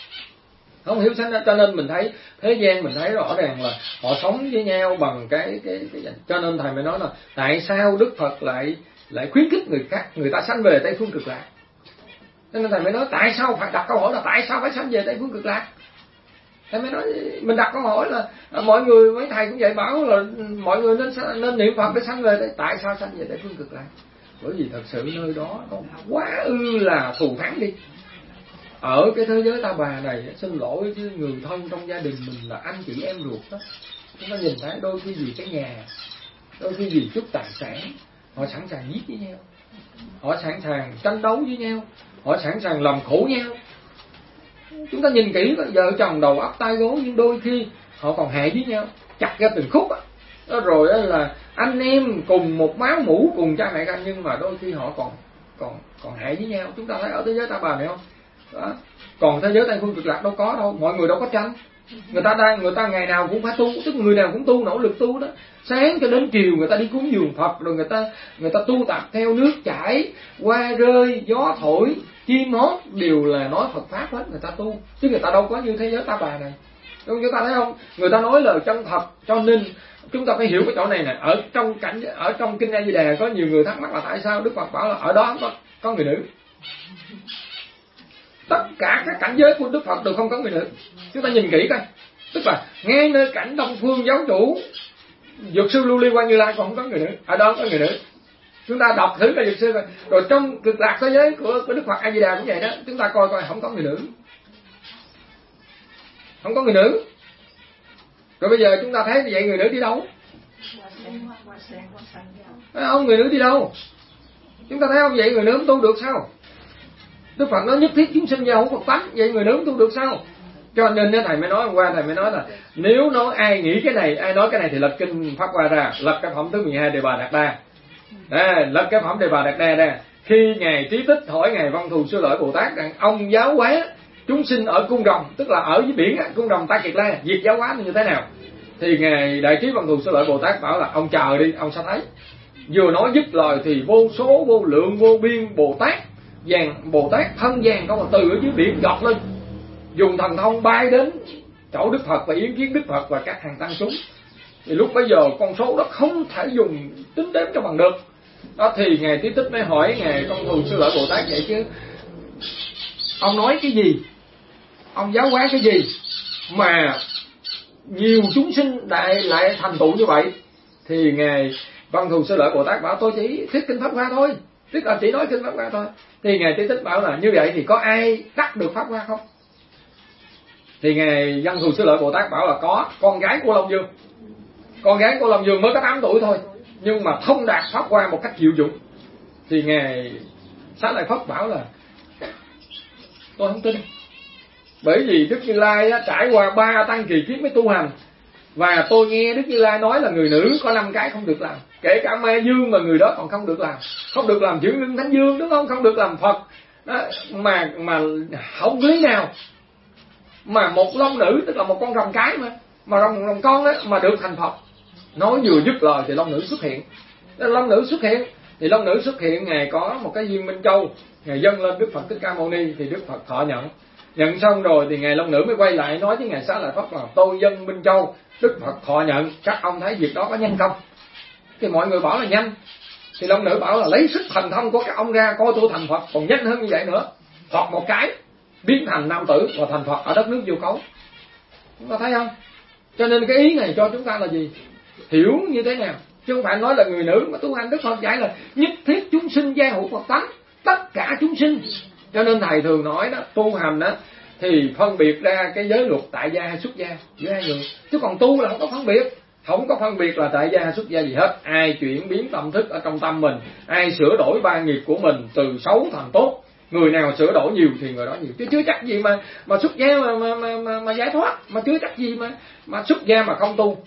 B: Không hiểu sanh ra, cho nên mình thấy thế gian mình thấy rõ ràng là họ sống với nhau bằng cái cái cái cho nên thầy mới nói là tại sao Đức Phật lại lại khuyến khích người khác người ta sanh về Tây Phương Cực Lạc. Cho nên thầy mới nói tại sao phải đặt câu hỏi là tại sao phải sanh về Tây Phương Cực Lạc. Thầy mới nói mình đặt câu hỏi là mọi người, mấy thầy cũng vậy, bảo là mọi người nên nên niệm Phật để sanh về. Tại sao sanh về Tây Phương Cực Lạc? Bởi vì thật sự nơi đó nó quá ư là thù thắng đi. Ở cái thế giới ta bà này, xin lỗi chứ người thân trong gia đình mình là anh chị em ruột đó, chúng ta nhìn thấy đôi khi vì cái nhà, đôi khi vì chút tài sản, họ sẵn sàng giết với nhau, họ sẵn sàng tranh đấu với nhau, họ sẵn sàng làm khổ nhau. Chúng ta nhìn kỹ, vợ chồng đầu óc tay gối, nhưng đôi khi họ còn hại với nhau, chặt ra từng khúc á. Đó rồi đó là anh em cùng một máu mủ, cùng cha mẹกัน, nhưng mà đôi khi họ còn còn còn hại với nhau. Chúng ta thấy ở thế giới ta bà này không? Đó. Còn thế giới Tây Phương Cực Lạc đâu có đâu, mọi người đâu có tranh. Người ta đang người ta ngày nào cũng phải tu, tức người nào cũng tu, nỗ lực tu đó. Sáng cho đến chiều người ta đi cúng dường Phật, rồi người ta người ta tu tập theo nước chảy, hoa rơi, gió thổi, chim hót đều là nói Phật pháp hết, người ta tu. Chứ người ta đâu có như thế giới ta bà này. Đúng chúng ta thấy không? Người ta nói lời chân thật, cho nên chúng ta phải hiểu cái chỗ này nè. Ở trong cảnh ở trong kinh A Di Đà có nhiều người thắc mắc là tại sao Đức Phật bảo là ở đó có có người nữ. Tất cả các cảnh giới của Đức Phật đều không có người nữ. Chúng ta nhìn kỹ coi. Tức là ngay nơi cảnh Đông Phương giáo chủ Dược sư Lưu Ly Quan Như Lai còn không có người nữ, ở đó có người nữ. Chúng ta đọc thử là Dược sư coi. Rồi trong Cực Lạc thế giới của, của Đức Phật A Di Đà cũng vậy đó. Chúng ta coi coi không có người nữ, không có người nữ. Rồi bây giờ chúng ta thấy như vậy người nữ đi đâu? Không, người nữ đi đâu? Chúng ta thấy không? Vậy người nữ không tu được sao? Đức Phật nói nhất thiết chúng sinh giao hữu Phật tánh, vậy người nữ không tu được sao? Cho nên thầy mới nói hôm qua, thầy mới nói là nếu nói ai nghĩ cái này, ai nói cái này thì lật kinh Pháp Hoa ra, lật cái phẩm thứ mười hai Đề Bà Đạt Đa. À, lật cái phẩm Đề Bà Đạt Đa ra. Khi ngài Trí Tích hỏi ngài Văn Thù Sư Lợi Bồ Tát rằng ông giáo hóa chúng sinh ở cung rồng, tức là ở dưới biển cung rồng Ta Kiệt La, việc giáo hóa như thế nào? Thì ngài Đại Trí Văn Thù Sư Lợi Bồ Tát bảo là ông chờ đi, ông sẽ thấy. Vừa nói dứt lời thì vô số vô lượng vô biên Bồ Tát, vàng Bồ Tát thân vàng có một từ ở dưới biển giọt lên, dùng thần thông bay đến chỗ Đức Phật và yến kiến Đức Phật và các hàng tăng chúng. Thì lúc bấy giờ con số đó không thể dùng tính đếm cho bằng được. Đó thì ngài Trí Tích mới hỏi ngài Văn Thù Sư Lợi Bồ Tát vậy chứ ông nói cái gì, ông giáo hóa cái gì mà nhiều chúng sinh đại lại thành tựu như vậy? Thì ngài Văn Thù Sư Lợi Bồ Tát bảo tôi chỉ thuyết kinh Pháp Hoa thôi, tức là chỉ nói kinh Pháp Hoa thôi. Thì ngài Trí Tích bảo là như vậy thì có ai đắc được Pháp Hoa không? Thì ngài Văn Thù Sư Lợi Bồ Tát bảo là có, con gái của Long Dương. Con gái của Long Dương mới có tám tuổi thôi, nhưng mà thông đạt Pháp Hoa một cách diệu dụng. Thì ngài Xá Lợi Phất bảo là tôi không tin, bởi vì Đức Như Lai á, trải qua ba tăng kỳ kiếp mới tu hành, và tôi nghe Đức Như Lai nói là người nữ có năm cái không được làm, kể cả ma dương mà người đó còn không được làm, không được làm chuyển linh thánh dương, đúng không? Không được làm Phật đó, mà mà không lý nào mà một long nữ, tức là một con rồng cái mà mà rồng rồng con đó mà được thành Phật. Nói vừa dứt lời thì long nữ xuất hiện. Long nữ xuất hiện thì long nữ xuất hiện ngài có một cái viên minh châu, ngài dâng lên Đức Phật Thích Ca Mâu Ni, thì Đức Phật thọ nhận. Nhận xong rồi thì ngài long nữ mới quay lại nói với ngài Xá Lợi Phất là tôi dâng minh châu, Đức Phật thọ nhận, các ông thấy việc đó có nhanh không? Thì mọi người bảo là nhanh. Thì long nữ bảo là lấy sức thần thông của các ông ra coi tôi thành Phật còn nhanh hơn như vậy nữa. Phật một cái biến thành nam tử và thành Phật ở đất nước Vô Cấu. Chúng ta thấy không? Cho nên cái ý này cho chúng ta là gì? Hiểu như thế nào? Chứ không phải nói là người nữ mà tu hành. Đức Phật dạy là nhất thiết chúng sinh gia hữu Phật tánh, tất cả chúng sinh Cho nên thầy thường nói đó, tu hành đó thì phân biệt ra cái giới luật tại gia hay xuất gia giữa hai người, chứ còn tu là không có phân biệt. Không có phân biệt là tại gia hay xuất gia gì hết. Ai chuyển biến tâm thức ở trong tâm mình, ai sửa đổi ba nghiệp của mình từ xấu thành tốt, người nào sửa đổi nhiều thì người đó nhiều, chứ chưa chắc gì mà mà xuất gia mà mà mà, mà, mà giải thoát, mà chưa chắc gì mà mà xuất gia mà không tu,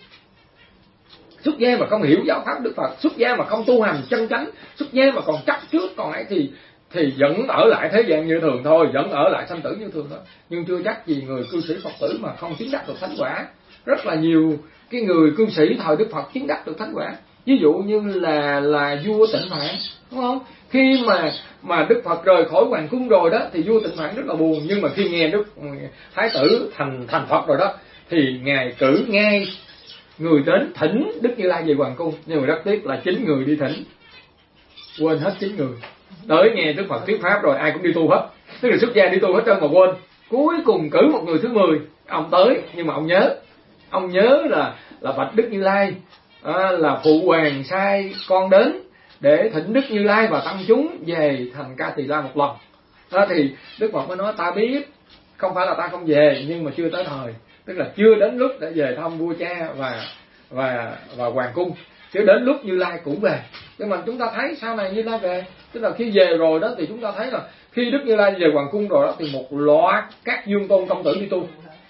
B: xuất gia mà không hiểu giáo pháp Đức Phật, xuất gia mà không tu hành chân chánh, xuất gia mà còn chấp trước còn ấy thì thì vẫn ở lại thế gian như thường thôi, vẫn ở lại sanh tử như thường thôi, nhưng chưa chắc gì người cư sĩ Phật tử mà không chứng đắc được thánh quả. Rất là nhiều cái người cư sĩ thời Đức Phật chứng đắc được thánh quả, ví dụ như là là vua Tịnh Phạn, đúng không? Khi mà mà Đức Phật rời khỏi hoàng cung rồi đó thì vua Tịnh Phạn rất là buồn, nhưng mà khi nghe Đức Thái tử thành thành Phật rồi đó thì ngài cử ngay người đến thỉnh Đức Như Lai về hoàng cung, nhưng mà rất tiếc là chín người đi thỉnh, quên hết chín người. Tới nghe Đức Phật thuyết pháp rồi ai cũng đi tu hết, tức là xuất gia đi tu hết trơn mà quên. Cuối cùng cử một người thứ mười, ông tới, nhưng mà ông nhớ, ông nhớ là là bạch Đức Như Lai, à, là phụ hoàng sai con đến để thỉnh Đức Như Lai và tăng chúng về thành Ca Tỳ La một lần. Đó thì Đức Phật mới nói ta biết, không phải là ta không về, nhưng mà chưa tới thời, tức là chưa đến lúc để về thăm vua cha và và và hoàng cung, chứ đến lúc Như Lai cũng về. Nhưng mà chúng ta thấy sau này Như Lai về, tức là khi về rồi đó thì chúng ta thấy là khi Đức Như Lai về hoàng cung rồi đó thì một loạt các dương tôn công tử đi tu.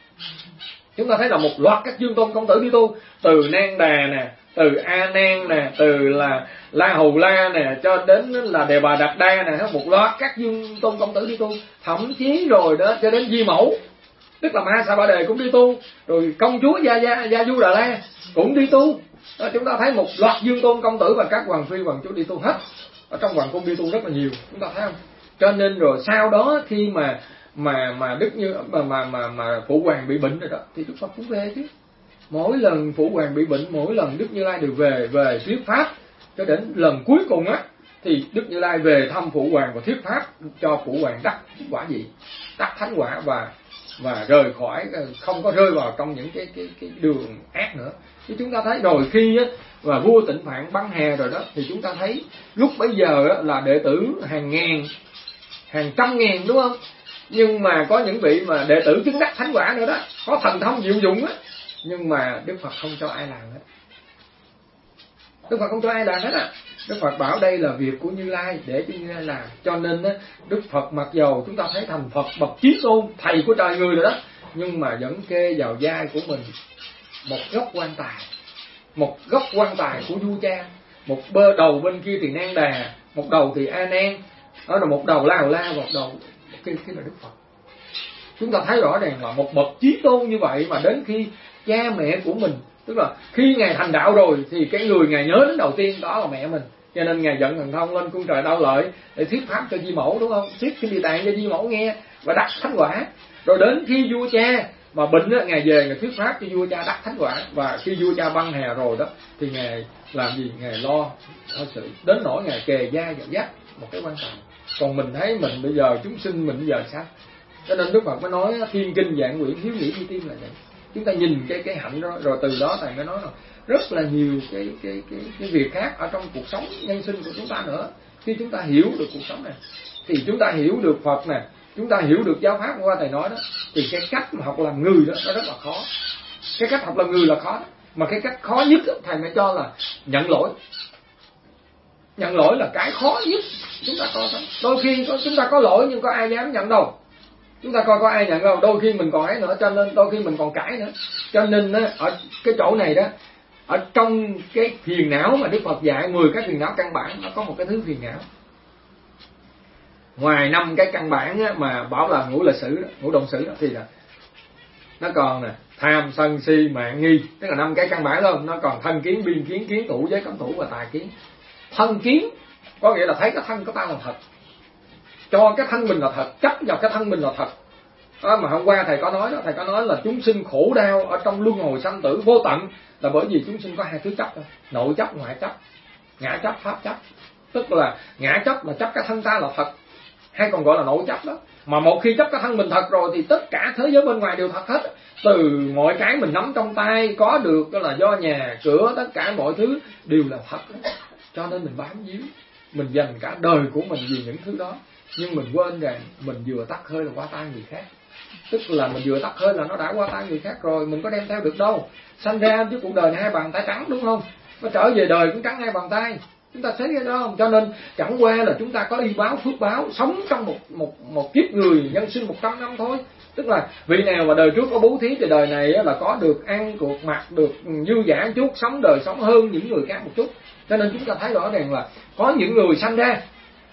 B: Chúng ta thấy là một loạt các dương tôn công tử đi tu, từ Nang Đà nè, từ A Nan nè, từ là La Hầu La nè, cho đến là Đề Bà Đạt Đa nè, một loạt các dương tôn công tử đi tu, thậm chí rồi đó cho đến Di Mẫu, tức là Ma Sa Ba Đề cũng đi tu, rồi công chúa Gia Gia Gia Du Đà La cũng đi tu. Đó, chúng ta thấy một loạt dương tôn công tử và các hoàng phi hoàng chúa đi tu hết, ở trong hoàng cung đi tu rất là nhiều, chúng ta thấy không? Cho nên rồi sau đó khi mà mà mà Đức Như mà mà mà, mà Phụ Hoàng bị bệnh rồi đó thì Đức Phật cũng về chứ. Mỗi lần Phụ Hoàng bị bệnh, mỗi lần Đức Như Lai đều về về thuyết pháp, cho đến lần cuối cùng á thì Đức Như Lai về thăm Phụ Hoàng và thuyết pháp cho Phụ Hoàng đắc quả gì, đắc thánh quả và và rời khỏi, không có rơi vào trong những cái cái cái đường ác nữa. Chứ chúng ta thấy rồi khi á và vua Tịnh Phạn băng hà rồi đó thì chúng ta thấy lúc bấy giờ á, là đệ tử hàng ngàn, hàng trăm ngàn, đúng không? Nhưng mà có những vị mà đệ tử chứng đắc thánh quả nữa đó, có thần thông diệu dụng á, nhưng mà Đức Phật không cho ai làm hết. Đức Phật không cho ai làm hết à. Đức Phật bảo đây là việc của Như Lai, để cho Như Lai làm. Cho nên á, Đức Phật mặc dầu chúng ta thấy thành Phật bậc chí tôn, thầy của trời người rồi đó, nhưng mà vẫn kê vào vai của mình một gốc quan tài, một gốc quan tài của vua cha, một bơ đầu bên kia thì Nang Đà, một đầu thì A Nan, đó là một đầu La Hầu La, một đầu cái cái là Đức Phật. Chúng ta thấy rõ ràng là một bậc chí tôn như vậy mà đến khi cha mẹ của mình, tức là khi ngài thành đạo rồi thì cái người ngài nhớ đến đầu tiên đó là mẹ mình, cho nên ngài dẫn thần thông lên cung trời Đao Lợi để thuyết pháp cho Di Mẫu, đúng không? Thuyết cái Địa Tạng cho Di Mẫu nghe và đắc thánh quả. Rồi đến khi vua cha mà bệnh á, ngài về ngài thuyết pháp cho vua cha đắc thánh quả, và khi vua cha băng hà rồi đó thì ngài làm gì? Ngài lo lo sự, đến nỗi ngài kề vai và dắt một cái quan tài. Còn mình thấy mình bây giờ, chúng sinh mình bây giờ sao? Cho nên Đức Phật mới nói thiên kinh vạn quyển hiếu nghĩ chi tim là vậy. Chúng ta nhìn cái cái hạnh đó, rồi từ đó thầy mới nói là rất là nhiều cái cái cái cái việc khác ở trong cuộc sống nhân sinh của chúng ta nữa. Khi chúng ta hiểu được cuộc sống này thì chúng ta hiểu được Phật nè, chúng ta hiểu được giáo pháp qua thầy nói đó, thì cái cách mà học làm người đó nó rất là khó. Cái cách học làm người là khó đó. Mà cái cách khó nhất đó, thầy mới cho là nhận lỗi. Nhận lỗi là cái khó nhất. Chúng ta coi thôi, đôi khi có, chúng ta có lỗi nhưng có ai dám nhận đâu. Chúng ta coi có ai nhận đâu, đôi khi mình còn ấy nữa, cho nên đôi khi mình còn cãi nữa. Cho nên á, ở cái chỗ này đó, ở trong cái phiền não mà Đức Phật dạy mười cái phiền não căn bản, nó có một cái thứ phiền não. Ngoài năm cái căn bản á, mà bảo là ngũ lịch sử đó, ngũ động sử đó, thì là nó còn nè tham sân si mạng nghi, tức là năm cái căn bản luôn. Nó còn thân kiến, biên kiến, kiến thủ, giới cấm thủ và tà kiến. Thân kiến có nghĩa là thấy cái thân của ta là thật, cho cái thân mình là thật, chấp vào cái thân mình là thật. Đó, mà hôm qua thầy có nói đó, thầy có nói là chúng sinh khổ đau ở trong luân hồi sanh tử vô tận là bởi vì chúng sinh có hai thứ chấp thôi, nội chấp, ngoại chấp, ngã chấp, pháp chấp. Tức là ngã chấp là chấp cái thân ta là thật, hay còn gọi là nội chấp đó. Mà một khi chấp cái thân mình thật rồi thì tất cả thế giới bên ngoài đều thật hết. Từ mọi cái mình nắm trong tay có được đó là do nhà cửa, tất cả mọi thứ đều là thật đó. Cho nên mình bám víu, mình dành cả đời của mình vì những thứ đó. Nhưng mình quên rằng mình vừa tắt hơi là qua tay người khác. Tức là mình vừa tắt hơi là nó đã qua tay người khác rồi, mình có đem theo được đâu. Sanh ra với cuộc đời này hai bàn tay trắng đúng không? Nó trở về đời cũng trắng hai bàn tay. Chúng ta thấy cái đó không? Cho nên chẳng qua là chúng ta có y báo phước báo, sống trong một một một kiếp người nhân sinh một trăm năm thôi. Tức là vị nào mà đời trước có bố thí thì đời này là có được ăn, được mặc, được dư dả một chút, sống đời sống hơn những người khác một chút. Cho nên chúng ta thấy rõ ràng là có những người sanh ra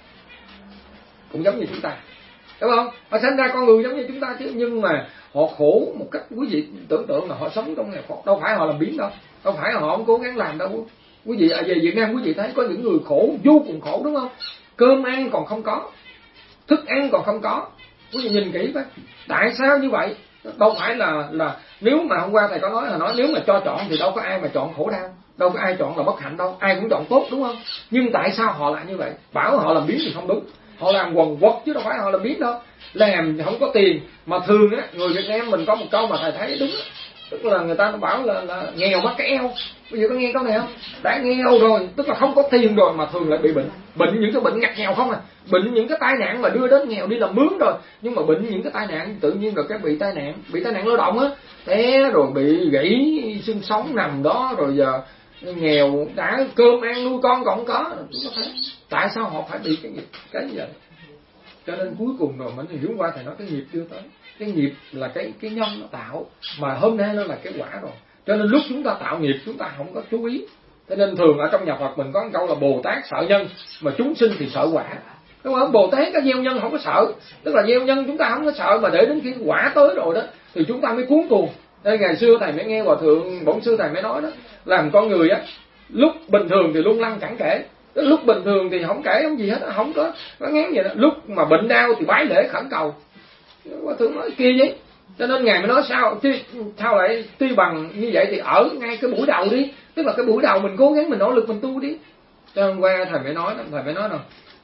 B: cũng giống như chúng ta, đúng không? Họ sanh ra con người giống như chúng ta chứ, nhưng mà họ khổ một cách quý vị tưởng tượng là họ sống trong nghèo khổ. Đâu phải họ làm biếng đâu, đâu phải họ không cố gắng làm đâu. Quý vị ở về Việt Nam quý vị thấy có những người khổ vô cùng khổ, đúng không? Cơm ăn còn không có, thức ăn còn không có. Quý vị nhìn kỹ vậy, tại sao như vậy? Đâu phải là là nếu mà hôm qua thầy có nói là nói nếu mà cho chọn thì đâu có ai mà chọn khổ đau, đâu có ai chọn là bất hạnh đâu, ai cũng chọn tốt, đúng không? Nhưng tại sao họ lại như vậy? Bảo họ làm biếng thì không đúng, họ làm quần quật chứ đâu phải họ làm biếng đâu. Làm không có tiền mà thường á, người Việt Nam mình có một câu mà thầy thấy đúng á, tức là người ta bảo là, là nghèo mắc cái eo. Bây giờ có nghe câu này không? Đã nghèo rồi, tức là không có tiền rồi mà thường lại bị bệnh, bệnh những cái bệnh ngặt nghèo không à, bệnh những cái tai nạn mà đưa đến nghèo đi làm mướn rồi, nhưng mà bệnh những cái tai nạn tự nhiên rồi cái bị tai nạn, bị tai nạn lao động á, té rồi bị gãy xương sống nằm đó, rồi giờ nghèo đã cơm ăn nuôi con còn không có. Tại sao họ phải bị cái nghiệp cái gì vậy? Cho nên cuối cùng rồi mình hiểu qua thầy nói cái nghiệp đưa tới, cái nghiệp là cái cái nhân nó tạo, mà hôm nay nó là cái quả rồi. Cho nên lúc chúng ta tạo nghiệp chúng ta không có chú ý. Cho nên thường ở trong nhà Phật mình có một câu là Bồ Tát sợ nhân mà chúng sinh thì sợ quả, đúng không? Bồ Tát có gieo nhân không có sợ, tức là gieo nhân chúng ta không có sợ, mà để đến khi quả tới rồi đó thì chúng ta mới cuốn cuồng. Đây ngày xưa thầy mới nghe hòa thượng bổn sư thầy mới nói đó, làm con người á lúc bình thường thì lung lăng chẳng kể, lúc bình thường thì không kể không gì hết, không có có ngán gì đó, lúc mà bệnh đau thì bái lễ khẩn cầu. Hòa thượng nói kia vậy. Cho nên ngài mới nói sao chứ sao lại tuy bằng như vậy thì ở ngay cái buổi đầu đi, tức là cái buổi đầu mình cố gắng mình nỗ lực mình tu đi. Cho hôm qua thầy mới nói thầy mới nói đâu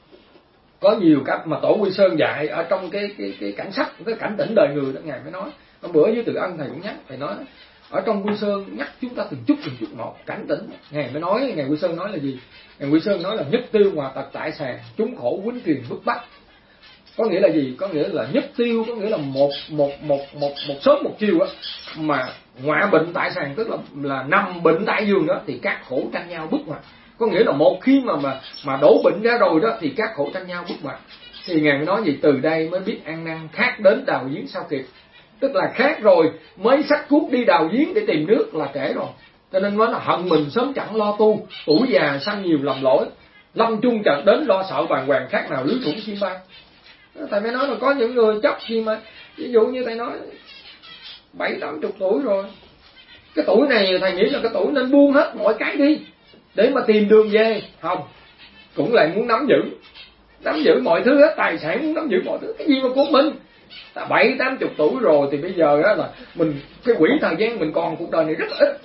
B: có nhiều cách mà Tổ Quy Sơn dạy ở trong cái cái cái cảnh sắc, cái cảnh tỉnh đời người đó, ngài mới nói. Hôm bữa với Từ Ân thầy cũng nhắc, thầy nói ở trong Quy Sơn nhắc chúng ta từng chút từng chút một cảnh tỉnh. Ngài mới nói, ngài Quy Sơn nói là gì? Ngài Quy Sơn nói là nhất tiêu hòa tật tại sàn, chúng khổ quýnh truyền bức bách. Có nghĩa là gì? Có nghĩa là nhất tiêu, có nghĩa là một một một một một sớm một chiều á, mà ngọa bệnh tại sàn tức là là nằm bệnh tại giường đó thì các khổ tranh nhau bức mặt. Có nghĩa là một khi mà mà mà đổ bệnh ra rồi đó thì các khổ tranh nhau bức mặt. Thì ngài mới nói gì? Từ đây mới biết ăn năn, khác đến đào giếng sao kịp. Tức là khác rồi mới xách cuốc đi đào giếng để tìm nước là trễ rồi. Cho nên nói là hận mình sớm chẳng lo tu, tuổi già sanh nhiều lầm lỗi, lâm chung chợt đến lo sợ bàng hoàng khác nào lưới thủng chim bay. Thầy mới nói là có những người chấp gì mà ví dụ như thầy nói bảy tám chục tuổi rồi, cái tuổi này thầy nghĩ là cái tuổi nên buông hết mọi cái đi để mà tìm đường về. Không, cũng lại muốn nắm giữ nắm giữ mọi thứ hết, tài sản muốn nắm giữ mọi thứ, cái gì mà của mình. Bảy tám chục tuổi rồi thì bây giờ đó là mình cái quỹ thời gian mình còn cuộc đời này rất là ít,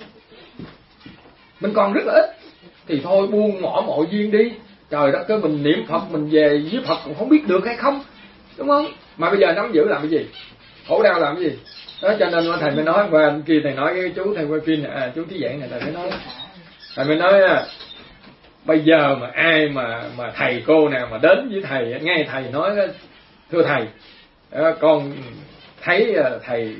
B: mình còn rất là ít thì thôi buông bỏ mọi duyên đi. Trời đất ơi, mình niệm Phật mình về với Phật cũng không biết được hay không, đúng không? Mà bây giờ nắm giữ làm cái gì? Khổ đau làm cái gì? Đó cho nên thầy mới nói qua kia thầy nói cái chú thầy quay phim này, à, chú thí giảng này thầy mới nói, thầy mới nói bây giờ mà ai mà mà thầy cô nào mà đến với thầy nghe thầy nói thưa thầy, con thấy thầy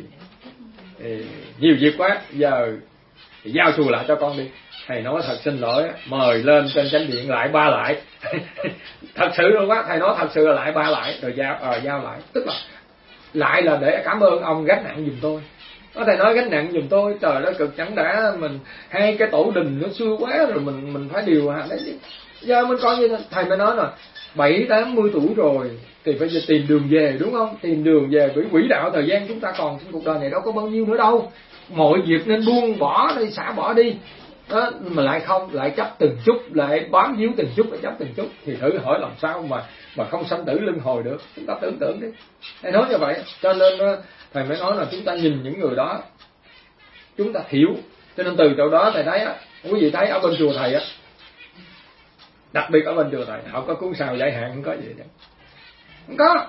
B: nhiều việc quá, giờ thì giao chùa lại cho con đi. Thầy nói thật xin lỗi, mời lên trên chánh điện lại ba lại. Thật sự luôn quá, thầy nói thật sự là lại ba lại rồi giao à, giao lại, tức là lại là để cảm ơn ông gánh nặng giùm tôi. Có thầy nói gánh nặng giùm tôi, trời đất cực chẳng đã mình hai cái tổ đình nó xưa quá rồi mình mình phải điều hòa đấy chứ. Giờ mình coi như thầy mới nói là bảy tám mươi tuổi rồi thì phải tìm đường về, đúng không? Tìm đường về bởi quỹ đạo thời gian chúng ta còn trên cuộc đời này đâu có bao nhiêu nữa đâu. Mọi việc nên buông bỏ đi, xả bỏ đi. Đó, mà lại không, lại chấp từng chút, lại bám víu từng chút, lại chấp từng chút thì thử hỏi làm sao mà mà không sanh tử luân hồi được. Chúng ta tưởng tượng đi. Thầy nói như vậy, cho nên thầy mới nói là chúng ta nhìn những người đó chúng ta hiểu. Cho nên từ chỗ đó thầy thấy á, quý vị thấy ở bên chùa thầy á, đặc biệt ở bên chùa thầy họ có cuốn sào giải hạn, không có gì hết, không có.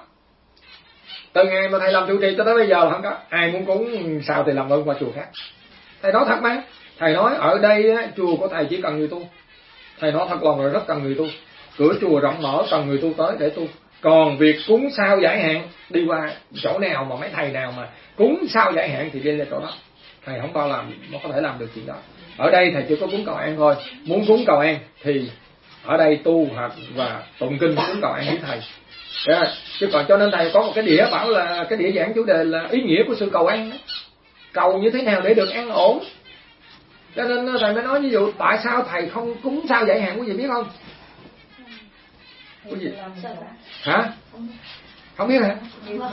B: Từ ngày mà thầy làm trụ trì cho tới bây giờ là không có ai muốn cúng sào thì làm ơn qua chùa khác. Thầy nói thật mà, thầy nói ở đây á, chùa của thầy chỉ cần người tu. Thầy nói thật lòng rồi, rất cần người tu. Cửa chùa rộng mở, cần người tu tới để tu. Còn việc cúng sao giải hạn, đi qua chỗ nào mà mấy thầy nào mà cúng sao giải hạn thì đi ra chỗ đó, thầy không bao làm, nó có thể làm được chuyện đó. Ở đây thầy chưa có cúng cầu an thôi, muốn cúng cầu an thì ở đây tu học và tụng kinh cúng cầu an với thầy. Đấy, chứ còn cho nên thầy có một cái đĩa bảo là cái đĩa giảng chủ đề là ý nghĩa của sự cầu an đó. Cầu như thế nào để được an ổn. Cho nên thầy mới nói ví dụ tại sao thầy không cúng sao giải hạn, quý vị biết không? Quý vị hả? Không biết hả?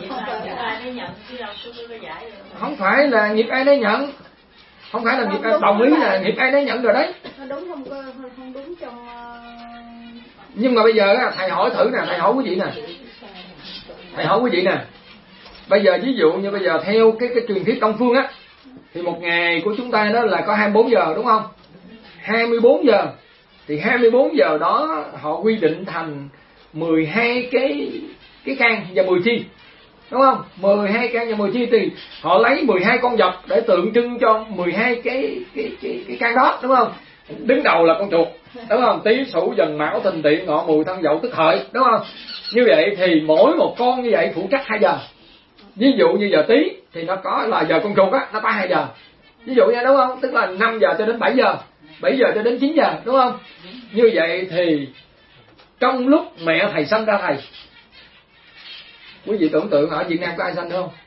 B: Không phải là nghiệp ai nấy nhận, không phải là nghiệp ai, đồng ý là nghiệp ai nấy nhận rồi đấy.
C: Đúng không, không đúng trong.
B: Nhưng mà bây giờ thầy hỏi thử nè, thầy hỏi quý vị nè, thầy hỏi quý vị nè. Bây giờ ví dụ như bây giờ theo cái cái truyền thuyết Đông phương á, thì một ngày của chúng ta đó là có hai mươi bốn giờ đúng không? hai mươi bốn giờ thì hai mươi bốn giờ đó họ quy định thành mười hai cái cái can và mười chi, đúng không? mười hai can và mười chi thì họ lấy mười hai con vật để tượng trưng cho mười hai cái cái cái cái can đó, đúng không? Đứng đầu là con chuột, đúng không? Tý Sửu Dần Mão Thìn Tỵ Ngọ Mùi Thân Dậu Tức Hợi, đúng không? Như vậy thì mỗi một con như vậy phụ trách hai giờ. Ví dụ như giờ Tý thì nó có là giờ con chuột á, nó có hai giờ. Ví dụ nha, đúng không? Tức là năm giờ cho đến bảy giờ, bảy giờ cho đến chín giờ, đúng không? Như vậy thì trong lúc mẹ thầy sanh ra thầy, quý vị tưởng tượng ở Việt Nam có ai sanh không?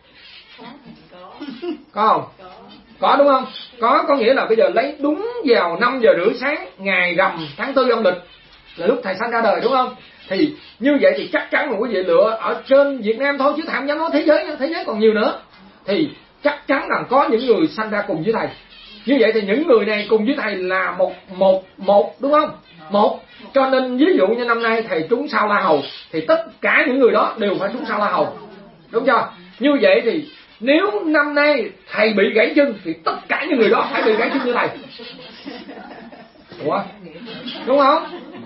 B: Có không? Có đúng không? Có, có nghĩa là bây giờ lấy đúng vào năm giờ rưỡi sáng ngày rằm tháng tư âm lịch là lúc thầy sanh ra đời, đúng không? Thì như vậy thì chắc chắn là quý vị lựa ở trên Việt Nam thôi, chứ thầy không dám nói thế giới nữa, thế giới còn nhiều nữa. Thì chắc chắn rằng có những người sanh ra cùng với thầy. Như vậy thì những người này cùng với thầy là một một một đúng không? Một. Cho nên ví dụ như năm nay thầy trúng sao La Hầu thì tất cả những người đó đều phải trúng sao La Hầu, đúng chưa? Như vậy thì nếu năm nay thầy bị gãy chân thì tất cả những người đó phải bị gãy chân như thầy. Ủa? Đúng không?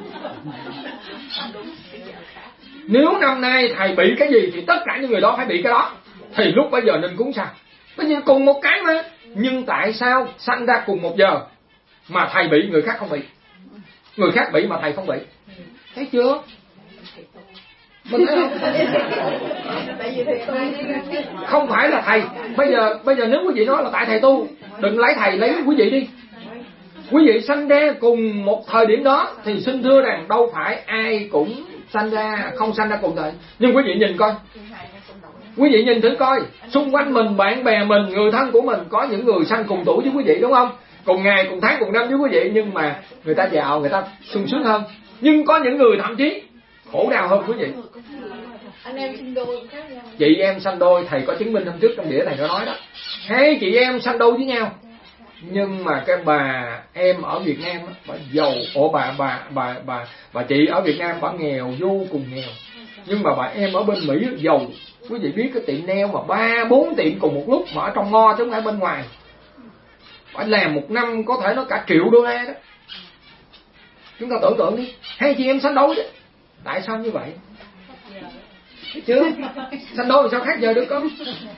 B: Nếu năm nay thầy bị cái gì thì tất cả những người đó phải bị cái đó. Thì lúc bây giờ nên cúng sao? Bây giờ cùng một cái mà. Nhưng tại sao sanh ra cùng một giờ mà thầy bị người khác không bị? Người khác bị mà thầy không bị. Thấy chưa? Mình thấy không? Không phải là thầy. Bây giờ bây giờ nếu quý vị nói là tại thầy tu, đừng lấy thầy, lấy quý vị đi. Quý vị sanh ra cùng một thời điểm đó thì xin thưa rằng đâu phải ai cũng sanh ra, không sanh ra cùng thời. Nhưng quý vị nhìn coi, quý vị nhìn thử coi, xung quanh mình, bạn bè mình, người thân của mình có những người sanh cùng tuổi với quý vị, đúng không? Cùng ngày, cùng tháng, cùng năm với quý vị, nhưng mà người ta giàu, người ta sung sướng hơn. Nhưng có những người thậm chí khổ đau hơn quý vị.
C: Anh em sinh đôi khác nhau.
B: Chị em sanh đôi, thầy có chứng minh hôm trước trong đĩa thầy có nói đó. Hai chị em sanh đôi với nhau, nhưng mà cái bà em ở Việt Nam á, bà giàu, ủa bà bà bà bà bà chị ở Việt Nam bà nghèo, vô cùng nghèo. Nhưng mà bà em ở bên Mỹ giàu. Quý vị biết cái tiệm nail mà ba bốn tiệm cùng một lúc mà ở trong ngo chứ không phải bên ngoài. Bà làm một năm có thể nó cả triệu đô la đó. Chúng ta tưởng tượng đi, hai chị em sánh đôi đó. Tại sao như vậy? Thấy chưa? Sanh đôi sao khác giờ được không?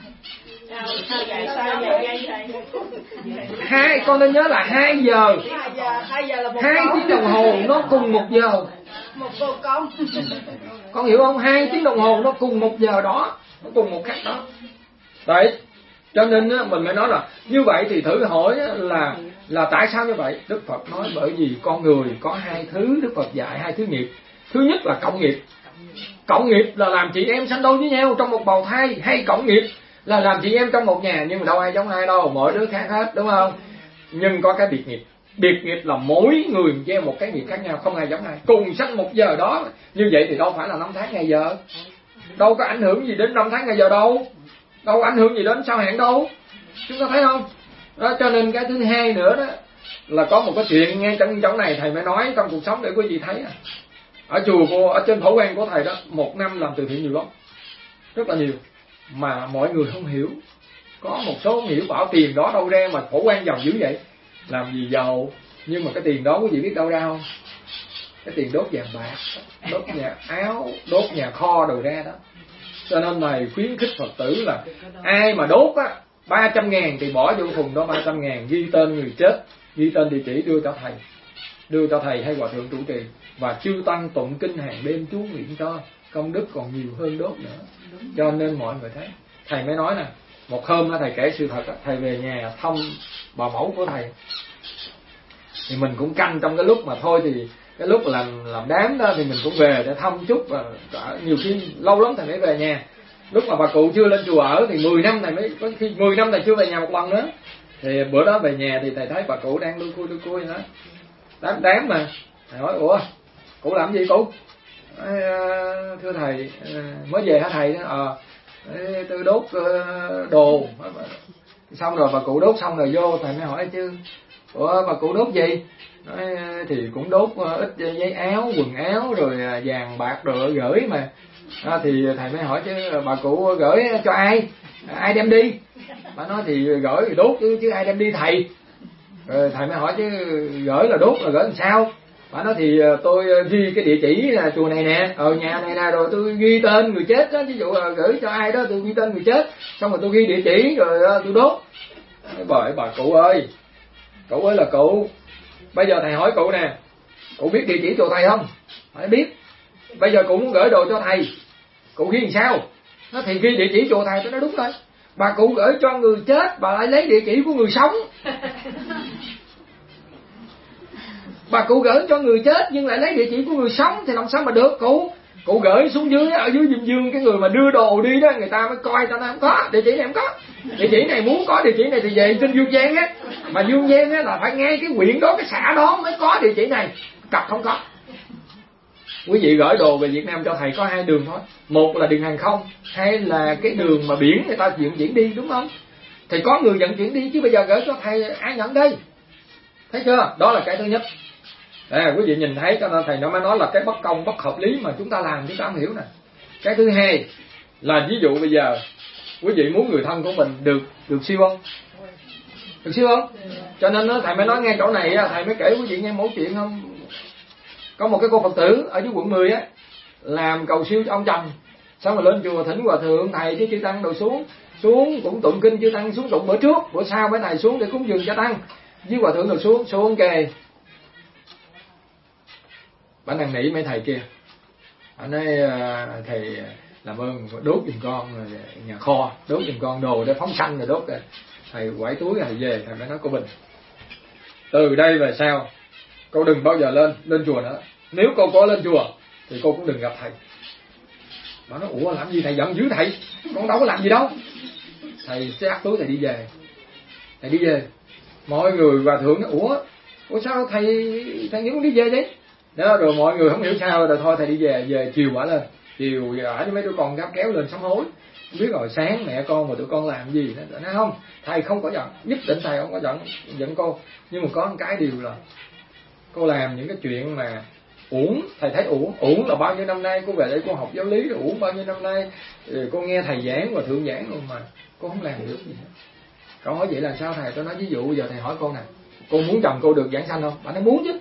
B: Hai, con nên nhớ là hai giờ, hai tiếng đồng hồ nó cùng một giờ.
C: Một cô con.
B: Con hiểu không? Hai tiếng đồng hồ nó cùng một giờ đó, nó cùng một khắc đó. Đấy, cho nên mình mới nói là như vậy thì thử hỏi là là tại sao như vậy? Đức Phật nói bởi vì con người có hai thứ, Đức Phật dạy hai thứ nghiệp. Thứ nhất là cộng nghiệp. Cộng nghiệp là làm chị em sanh đôi với nhau trong một bào thai, hay cộng nghiệp là làm chị em trong một nhà, nhưng mà đâu ai giống ai đâu, mỗi đứa khác hết, đúng không? Nhưng có cái biệt nghiệp. Biệt nghiệp là mỗi người gieo một cái nghiệp khác nhau, không ai giống ai. Cùng sanh một giờ đó, như vậy thì đâu phải là năm tháng ngày giờ. Đâu có ảnh hưởng gì đến năm tháng ngày giờ đâu. Đâu có ảnh hưởng gì đến sao hạn đâu. Chúng ta thấy không? Đó, cho nên cái thứ hai nữa đó là có một cái chuyện ngay trong chỗ này thầy mới nói trong cuộc sống để quý vị thấy. Ở chùa cô, ở trên Phổ Quang của thầy đó, một năm làm từ thiện nhiều lắm, rất là nhiều, mà mọi người không hiểu. Có một số không hiểu bảo tiền đó đâu ra mà Phổ Quang giàu dữ vậy. Làm gì giàu, nhưng mà cái tiền đó quý vị biết đâu ra không? Cái tiền đốt vàng bạc, đốt nhà áo, đốt nhà kho đồ ra đó. Cho nên thầy khuyến khích Phật tử là ai mà đốt á ba trăm ngàn thì bỏ vô thùng đó ba trăm ngàn, ghi tên người chết, ghi tên địa chỉ đưa cho thầy, đưa cho thầy hay hòa thượng trụ trì, và chư tăng tụng kinh hàng đêm chú nguyện cho. công đức còn nhiều hơn đốt nữa. Cho nên mọi người thấy, thầy mới nói nè, một hôm đó thầy kể sự thật đó, thầy về nhà thăm bà mẫu của thầy, thì mình cũng canh trong cái lúc mà thôi thì cái lúc làm làm đám đó thì mình cũng về để thăm chút, và nhiều khi lâu lắm thầy mới về nhà. Lúc mà bà cụ chưa lên chùa ở thì mười năm thầy mới, có khi mười năm thầy chưa về nhà một lần nữa. Thì bữa đó về nhà thì thầy thấy bà cụ đang lui cui lui cui đó, đám đám mà. Thầy hỏi ủa cụ làm gì cụ? À, thưa thầy, mới về hả thầy? Ờ à, tôi đốt đồ. Xong rồi bà cụ đốt xong rồi vô, thầy mới hỏi chứ ủa bà cụ đốt gì? Nói, thì cũng đốt ít giấy áo, quần áo rồi vàng bạc rồi gửi mà. À, thì thầy mới hỏi chứ bà cụ gửi cho ai? Ai đem đi? Bà nói thì gửi đốt chứ, chứ ai đem đi thầy? Rồi thầy mới hỏi chứ gửi là đốt là gửi làm sao? Bà nói thì tôi ghi cái địa chỉ là chùa này nè, ở nhà này nè, rồi tôi ghi tên người chết đó, ví dụ là gửi cho ai đó tôi ghi tên người chết, xong rồi tôi ghi địa chỉ rồi tôi đốt. Bởi bà cụ ơi, cụ ơi là cụ, bây giờ thầy hỏi cụ nè, cụ biết địa chỉ chùa thầy không? Phải biết. Bây giờ cụ muốn gửi đồ cho thầy, cụ ghi làm sao? Nó thì ghi địa chỉ chùa thầy. Tôi nói đúng rồi. Bà cụ gửi cho người chết, bà lại lấy địa chỉ của người sống. Bà cụ gửi cho người chết nhưng lại lấy địa chỉ của người sống thì làm sao mà được cụ? Cụ gửi xuống dưới, ở dưới Diêm Dương, cái người mà đưa đồ đi đó, người ta mới coi, ta nói không có, địa chỉ này không có. Địa chỉ này muốn có địa chỉ này thì về trên Dương Giang á. Mà Dương Giang á là phải ngay cái huyện đó, cái xã đó mới có địa chỉ này. Cặp không có. Quý vị gửi đồ về Việt Nam cho thầy có hai đường thôi. Một là đường hàng không, hay là cái đường mà biển người ta vận chuyển đi, đúng không? Thì có người vận chuyển đi, chứ bây giờ gửi cho thầy ai nhận đây? Thấy chưa? Đó là cái thứ nhất. À, quý vị nhìn thấy, cho nên thầy nó mới nói là cái bất công, bất hợp lý mà chúng ta làm chúng ta không hiểu nè. Cái thứ hai là ví dụ bây giờ quý vị muốn người thân của mình được được siêu không? Được siêu không? Cho nên nó, thầy mới nói ngay chỗ này, thầy mới kể quý vị nghe một chuyện không? Có một cái cô Phật tử ở dưới quận mười á, làm cầu siêu cho ông chồng, xong rồi lên chùa thỉnh hòa thượng thầy với chư tăng đồ xuống, xuống cũng tụng kinh chư tăng xuống tụng bữa trước, bữa sau mấy thầy xuống để cúng dường cho tăng, với hòa thượng đồ xuống xuống kề. Bà năn nỉ mấy thầy kia, anh nói thầy làm ơn đốt giùm con nhà kho, đốt giùm con đồ để phóng sanh rồi đốt rồi. Thầy quải túi thầy về, thầy mới nói cô Bình, từ đây về sau cô đừng bao giờ lên lên chùa nữa. Nếu cô có lên chùa thì cô cũng đừng gặp thầy. Bà nói ủa làm gì thầy giận dữ thầy, con đâu có làm gì đâu. Thầy xách túi thầy đi về. Thầy đi về, mọi người hòa thượng nói ủa ủa sao thầy thầy nghĩ con đi về đấy. Đó, rồi mọi người không hiểu sao, rồi thôi thầy đi về. Về chiều quả lên, chiều ở với mấy đứa con gấp kéo lên sám hối. Không biết rồi sáng mẹ con mà tụi con làm gì nữa. Nói không, thầy không có giận, nhất định thầy không có giận giận cô. Nhưng mà có một cái điều là cô làm những cái chuyện mà uổng. Thầy thấy uổng. Uổng là bao nhiêu năm nay cô về đây cô học giáo lý rồi, uổng bao nhiêu năm nay cô nghe thầy giảng và thượng giảng luôn mà cô không làm được gì hết. Cậu hỏi vậy là sao thầy? Tôi nói ví dụ giờ thầy hỏi cô nè, cô muốn chồng cô được giảng sanh không? Bà nói muốn chứ.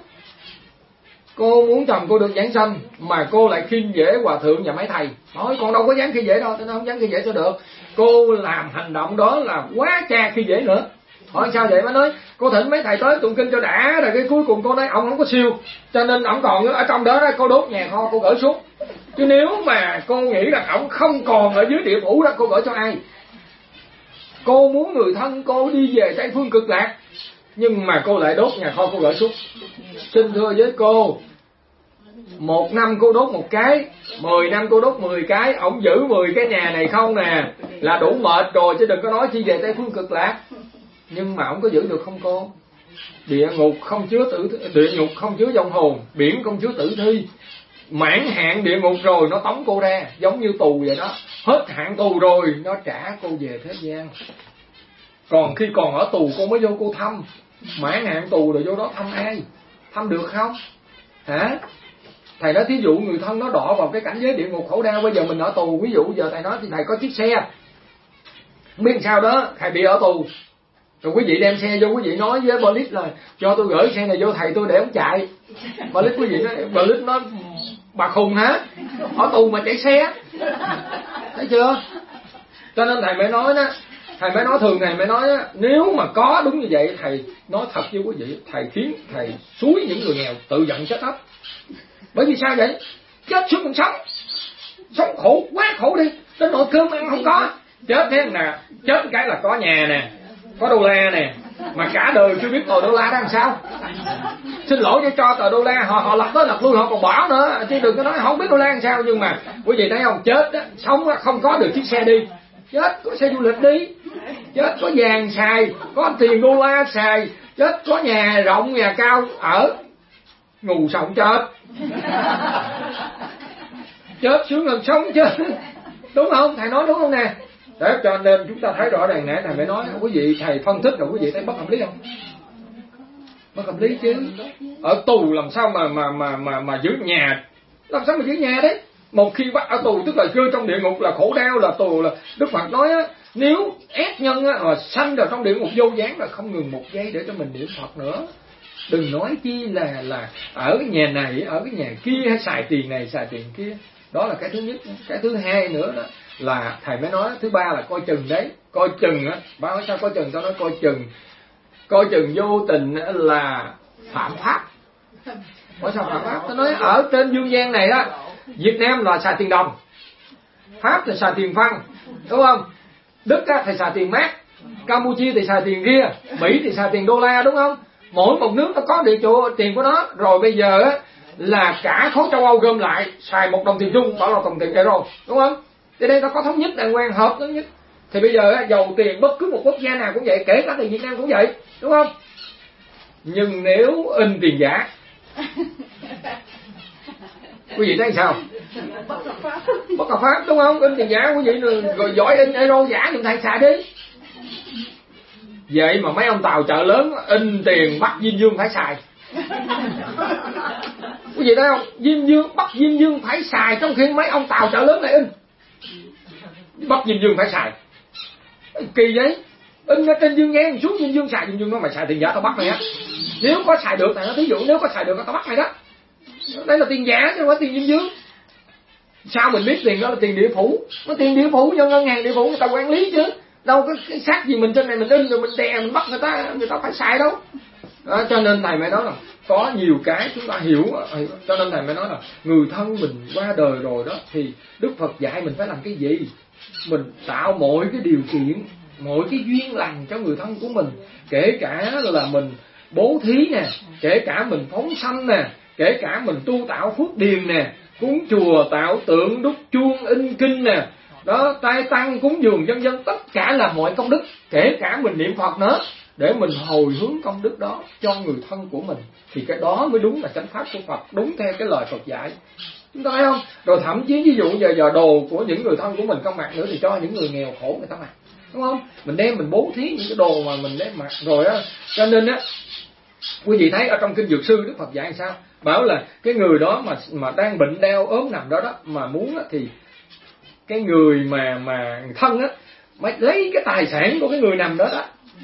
B: Cô muốn chồng cô được giảng sanh mà cô lại khinh dễ hòa thượng và mấy thầy. Nói con đâu có dám khi dễ đâu. Tôi nói không dám khi dễ sao được. Cô làm hành động đó là quá cha khi dễ nữa. Hỏi sao vậy? Mới nói cô thỉnh mấy thầy tới tụng kinh cho đã, rồi cái cuối cùng cô nói ông không có siêu, cho nên ông còn ở trong đó, đó cô đốt nhà kho cô gửi xuống. Chứ nếu mà cô nghĩ rằng ông không còn ở dưới địa phủ đó, cô gửi cho ai? Cô muốn người thân cô đi về Tây Phương Cực Lạc, nhưng mà cô lại đốt nhà kho cô gửi xuống. Xin thưa với cô, một năm cô đốt một cái, mười năm cô đốt mười cái, ổng giữ mười cái nhà này không nè là đủ mệt rồi, chứ đừng có nói chi về Tây Phương Cực Lạc. Nhưng mà ổng có giữ được không cô? Địa ngục không chứa tử, địa ngục không chứa vong hồn, biển không chứa tử thi. Mãn hạn địa ngục rồi nó tống cô ra, giống như tù vậy đó. Hết hạn tù rồi nó trả cô về thế gian. Còn khi còn ở tù cô mới vô cô thăm. Mãn hạn tù rồi vô đó thăm ai? Thăm được không? Hả? Thầy nói thí dụ người thân nó đọa vào cái cảnh giới địa ngục khổ đau, bây giờ mình ở tù, ví dụ giờ thầy nói thì thầy có chiếc xe, không biết sao đó thầy bị ở tù, rồi quý vị đem xe vô, quý vị nói với police là cho tôi gửi xe này vô thầy tôi để ông chạy. Police quý vị nói, police nói bà khùng hả? Ở tù mà chạy xe. Thấy chưa? Cho nên thầy mới nói đó, thầy mới nói thường thầy mới nói đó, nếu mà có đúng như vậy, thầy nói thật với quý vị, thầy khiến thầy xúi những người nghèo tự giận chết hết. Bởi vì sao vậy? Chết suốt còn sống. sống khổ quá khổ đi, đến nỗi cơm ăn không có. Chết thế nè, chết cái là có nhà nè, có đô la nè, mà cả đời chưa biết tờ đô la đó làm sao. Xin lỗi cho cho tờ đô la, họ họ lập tới lập lui họ còn bỏ nữa, chứ đừng có nói không biết đô la làm sao. Nhưng mà quý vị thấy không, chết á, sống á, không có được chiếc xe đi, chết có xe du lịch đi, chết có vàng xài, có tiền đô la xài, chết có nhà rộng nhà cao ở, ngủ sống chết. Chết sướng hơn sống chứ, đúng không? Thầy nói đúng không nè? Để cho nên chúng ta thấy rõ ràng nè, thầy mới nói quý vị, thầy phân tích rồi quý vị thấy bất hợp lý không? Bất hợp lý chứ. Ở tù làm sao mà mà mà mà mà giữ nhà, làm sao mà giữ nhà đấy? Một khi bắt ở tù tức là rơi trong địa ngục, là khổ đau, là tù. Là Đức Phật nói á, nếu ép nhân á mà sanh vào trong địa ngục vô gián là không ngừng một giây để cho mình niệm Phật nữa. Đừng nói chi là là ở cái nhà này, ở cái nhà kia, hay xài tiền này xài tiền kia. Đó là cái thứ nhất. Cái thứ hai nữa đó là thầy mới nói, thứ ba là coi chừng đấy. Coi chừng á, ba nói sao coi chừng, tao nói coi chừng. Coi chừng vô tình là phạm pháp. Có sao phạm pháp? Tao nói ở trên dương gian này đó, Việt Nam là xài tiền đồng, Pháp thì xài tiền phăng, đúng không? Đức á, thì xài tiền mát, Campuchia thì xài tiền ria, Mỹ thì xài tiền đô la, đúng không? Mỗi một nước nó có địa chỗ tiền của nó. Rồi bây giờ á, là cả khối châu Âu gom lại xài một đồng tiền chung, bảo là đồng tiền euro, đúng không? Thì đây nó có thống nhất đàng hoàng, hợp thống nhất. Thì bây giờ á, dầu tiền bất cứ một quốc gia nào cũng vậy, kể cả tiền Việt Nam cũng vậy, đúng không? Nhưng nếu in tiền giả, quý vị thấy sao? Bất hợp pháp, đúng không? In tiền giả, quý vị rồi giỏi in euro giả thì thầy xài đi. Vậy mà mấy ông tàu chợ lớn in tiền Bắc Diêm Dương phải xài. Quý vị thấy không? Diêm Dương, Bắc Diêm Dương phải xài, trong khi mấy ông tàu chợ lớn lại in Bắc Diêm Dương phải xài. Kỳ vậy. In ở trên dương ngang xuống Diêm Dương xài, Diêm Dương nó mày xài tiền giả tao bắt mày á. Nếu có xài được thầy nói thí dụ, nếu có xài được tao bắt mày đó. Đây là tiền giả chứ không phải tiền Diêm Dương. Sao mình biết tiền đó là tiền địa phủ? Nó tiền địa phủ, nhân ngân hàng địa phủ người ta quản lý chứ. Đâu có cái xác gì mình trên này mình in rồi mình đè mình bắt người ta, người ta phải xài đâu. Đó, cho nên thầy mới nói là có nhiều cái chúng ta hiểu. Cho nên thầy mới nói là người thân mình qua đời rồi đó, thì Đức Phật dạy mình phải làm cái gì? Mình tạo mọi cái điều kiện, mọi cái duyên lành cho người thân của mình. Kể cả là mình bố thí nè, kể cả mình phóng sanh nè, kể cả mình tu tạo phước điền nè, cúng chùa, tạo tượng, đúc chuông, in kinh nè, đó, trai tăng, cúng dường, vân vân, tất cả là mọi công đức. Kể cả mình niệm Phật nữa, để mình hồi hướng công đức đó cho người thân của mình, thì cái đó mới đúng là chánh pháp của Phật, đúng theo cái lời Phật dạy. Chúng ta thấy không? Rồi thậm chí ví dụ giờ giờ đồ của những người thân của mình không mặc nữa thì cho những người nghèo khổ người ta mặc, đúng không? Mình đem mình bố thí những cái đồ mà mình đem mặc rồi á. Cho nên á, quý vị thấy ở trong kinh Dược Sư Đức Phật dạy sao? Bảo là cái người đó mà mà đang bệnh đau ốm nằm đó đó, mà muốn á, thì cái người mà mà thân á, mới lấy cái tài sản của cái người nằm đó đó,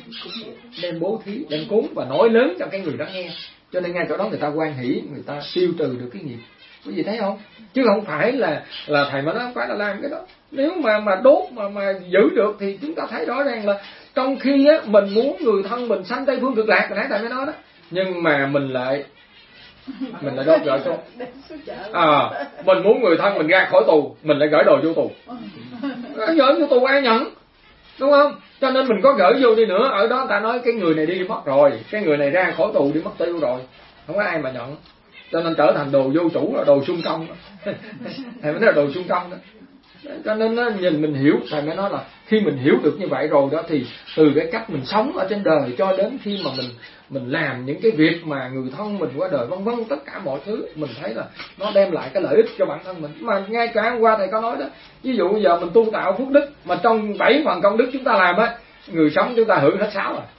B: đem bố thí, đem cúng và nói lớn cho cái người đó nghe. Cho nên ngay chỗ đó người ta hoan hỷ, người ta tiêu trừ được cái nghiệp. Quý vị thấy không? Chứ không phải là là thầy mà nói không phải là làm cái đó. Nếu mà mà đốt mà mà giữ được thì chúng ta thấy rõ ràng là trong khi á mình muốn người thân mình sanh Tây Phương Cực Lạc, hồi nãy thầy mới nói đó, nhưng mà mình lại mình lại đốt vợ cho. À, mình muốn người thân mình ra khỏi tù, mình lại gửi đồ vô tù. Gửi vô tù ai nhận? Đúng không? Cho nên mình có gửi vô đi nữa, ở đó người ta nói cái người này đi mất rồi, cái người này ra khỏi tù đi mất tiêu rồi, không có ai mà nhận. Cho nên trở thành đồ vô chủ, là đồ xung công. Thầy mới nói là đồ xung công đó. Cho nên nó, nhìn mình hiểu, thầy mới nói là khi mình hiểu được như vậy rồi đó, thì từ cái cách mình sống ở trên đời cho đến khi mà mình mình làm những cái việc mà người thân mình qua đời vân vân, tất cả mọi thứ mình thấy là nó đem lại cái lợi ích cho bản thân mình. Mà ngay cả hôm qua thầy có nói đó, ví dụ giờ mình tu tạo phước đức, mà trong bảy phần công đức chúng ta làm á, người sống chúng ta hưởng hết sáu à,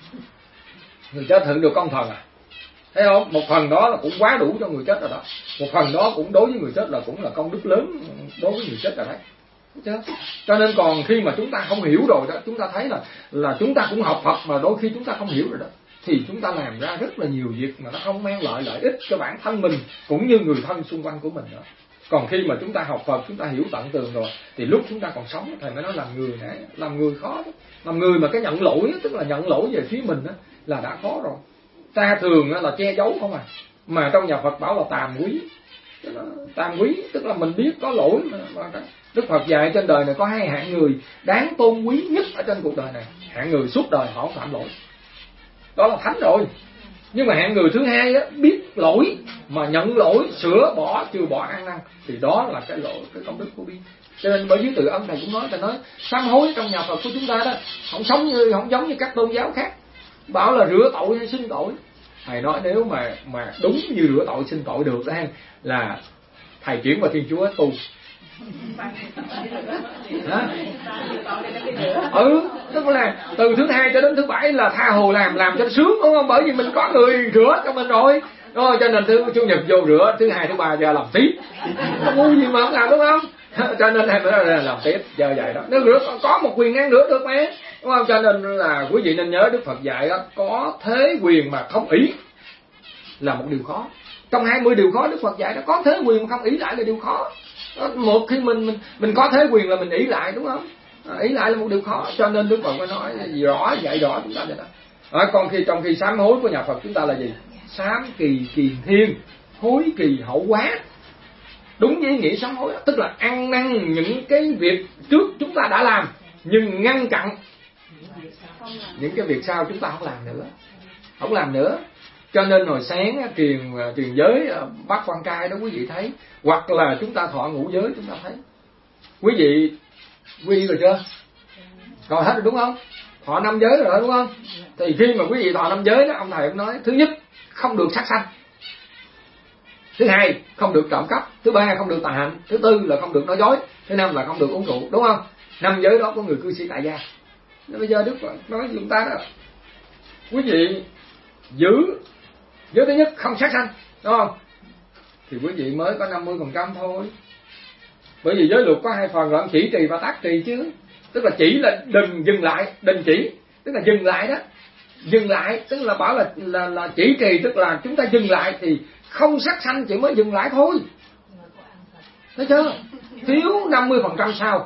B: người chết hưởng được con phần à. Thấy không? Một phần đó là cũng quá đủ cho người chết rồi đó. Một phần đó cũng đối với người chết là cũng là công đức lớn đối với người chết rồi đấy. Chứ? Cho nên còn khi mà chúng ta không hiểu rồi đó, chúng ta thấy là là chúng ta cũng học Phật mà đôi khi chúng ta không hiểu rồi đó, thì chúng ta làm ra rất là nhiều việc mà nó không mang lại lợi ích cho bản thân mình cũng như người thân xung quanh của mình nữa. Còn khi mà chúng ta học Phật, chúng ta hiểu tận tường rồi, thì lúc chúng ta còn sống, thầy mới nói làm người này, làm người khó đó. Làm người mà cái nhận lỗi, tức là nhận lỗi về phía mình đó, là đã khó rồi. Ta thường là che giấu không à, mà trong nhà Phật bảo là tàm quý. tàm quý tức là mình biết có lỗi mà. Đức Phật dạy trên đời này có hai hạng người đáng tôn quý nhất ở trên cuộc đời này. Hạng người suốt đời họ không phạm lỗi, đó là thánh rồi. Nhưng mà hạng người thứ hai á, biết lỗi mà nhận lỗi, sửa bỏ, trừ bỏ ăn năn, thì đó là cái lỗi, cái công đức của bi. Cho nên bởi dưới từ ân thầy cũng nói, thầy nói sám hối trong nhà Phật của chúng ta đó không sống như không giống như các tôn giáo khác bảo là rửa tội hay xin tội. Thầy nói nếu mà mà đúng như rửa tội xin tội được đó, là thầy chuyển vào Thiên Chúa tu. Hả? Ừ, tức là từ thứ hai cho đến thứ bảy là tha hồ làm làm cho nó sướng, đúng không? Bởi vì mình có người rửa cho mình rồi. Rồi cho nên thứ chủ nhật vô rửa, thứ hai thứ ba giờ làm tiếp. Không ngu gì mà không làm, đúng không? Cho nên thầy mới là làm tiếp giờ vậy đó. Nếu rửa có một quyền ngăn rửa được mà, đúng không? Cho nên là quý vị nên nhớ Đức Phật dạy đó, có thế quyền mà không ý là một điều khó. Trong hai mươi điều khó Đức Phật dạy đó, có thế quyền mà không ý lại là điều khó. Một khi mình mình mình có thế quyền là mình ý lại, đúng không? Ý lại là một điều khó. Cho nên Đức Phật mới nói rõ, dạy rõ chúng ta vậy đó. À, còn khi trong khi sám hối của nhà Phật chúng ta là gì? Sám kỳ kiền thiên, hối kỳ hậu quá. Đúng với ý nghĩa sám hối, tức là ăn năn những cái việc trước chúng ta đã làm, nhưng ngăn chặn những cái việc sau chúng ta không làm nữa, không làm nữa. Cho nên hồi sáng truyền truyền giới bát quan trai đó quý vị thấy, hoặc là chúng ta thọ ngũ giới chúng ta thấy. Quý vị quy rồi chưa? Rồi hết rồi đúng không? Thọ năm giới rồi đúng không? Thì khi mà quý vị thọ năm giới đó, ông thầy cũng nói thứ nhất không được sát sanh, thứ hai không được trộm cắp, thứ ba không được tà hạnh, thứ tư là không được nói dối, thứ năm là không được uống rượu, đúng không? Năm giới đó có người cư sĩ tại gia. Nên bây giờ Đức Phật nói với chúng ta đó, quý vị giữ giới thứ nhất không sát sanh, đúng không? Thì quý vị mới có năm mươi phần trăm thôi. Bởi vì giới luật có hai phần là chỉ trì và tác trì chứ. Tức là chỉ là đừng dừng lại, đình chỉ, tức là dừng lại đó. Dừng lại tức là bảo là là là chỉ trì, tức là chúng ta dừng lại thì không sát sanh chỉ mới dừng lại thôi. Thấy chưa? Thiếu năm mươi phần trăm sao?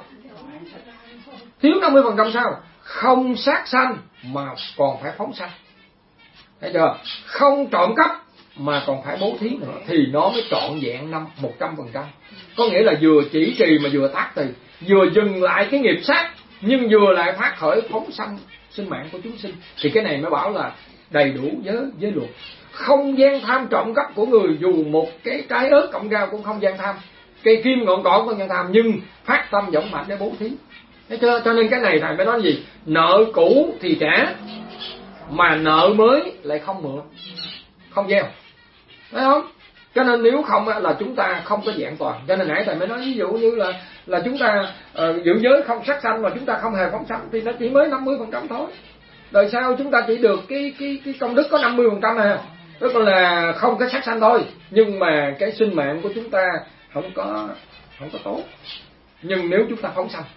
B: Thiếu năm mươi phần trăm sao? Không sát sanh mà còn phải phóng sanh. Thấy chưa? Không trộm cắp mà còn phải bố thí nữa thì nó mới trọn vẹn năm một trăm phần trăm. Có nghĩa là vừa chỉ trì mà vừa tác trì, vừa dừng lại cái nghiệp sát nhưng vừa lại phát khởi phóng sanh sinh mạng của chúng sinh, thì cái này mới bảo là đầy đủ giới giới luật. Không gian tham trộm cắp của người, dù một cái trái ớt cộng rau cũng không gian tham, cây kim ngọn cỏ cũng không gian tham, nhưng phát tâm dũng mạnh để bố thí. Thấy chưa? Cho nên cái này thầy mới nói gì? Nợ cũ thì trả, mà nợ mới lại không mượn, không gieo. Thấy không? Cho nên nếu không là chúng ta không có vẹn toàn. Cho nên nãy thầy mới nói ví dụ như là là chúng ta uh, giữ giới không sát sanh mà chúng ta không hề phóng sanh thì nó chỉ mới năm mươi phần trăm thôi. Đời sau chúng ta chỉ được cái cái cái công đức có năm mươi phần trăm à. Tức là không có sát sanh thôi, nhưng mà cái sinh mạng của chúng ta không có không có tốt. Nhưng nếu chúng ta phóng sanh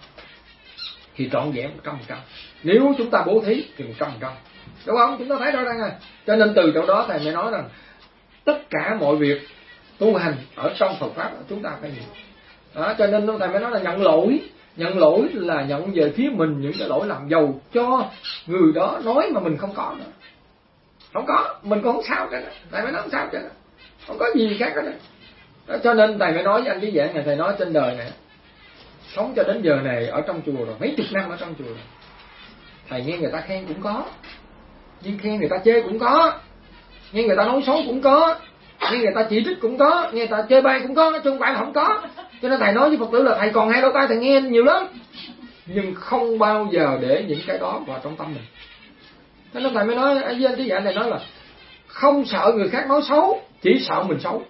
B: thì trọn vẹn một trăm phần trăm. Nếu chúng ta bố thí thì một trăm phần trăm. Đúng không? Chúng ta thấy rõ ràng rồi. Cho nên từ chỗ đó thầy mới nói rằng tất cả mọi việc tu hành ở trong Phật pháp chúng ta phải hiểu. Đó, cho nên thầy mới nói là nhận lỗi. Nhận lỗi là nhận về phía mình những cái lỗi làm giàu cho người đó nói mà mình không có nữa. Không có, mình cũng không sao cả. Thầy mới nói không sao cả. Không có gì khác cả. Đó, cho nên thầy mới nói với anh Trí Dạng này, thầy nói trên đời này sống cho đến giờ này ở trong chùa rồi, mấy chục năm ở trong chùa rồi. Thầy nghe người ta khen cũng có, nhưng khen người ta chê cũng có, nghe người ta nói xấu cũng có, nghe người ta chỉ trích cũng có, nghe người ta chê bai cũng có, chứ không phải là không có. Cho nên thầy nói với Phật tử là thầy còn hai lỗ tai thầy nghe nhiều lắm, nhưng không bao giờ để những cái đó vào trong tâm mình. Cho nên thầy mới nói với anh Trí Dạng này, nói là không sợ người khác nói xấu, chỉ sợ mình xấu.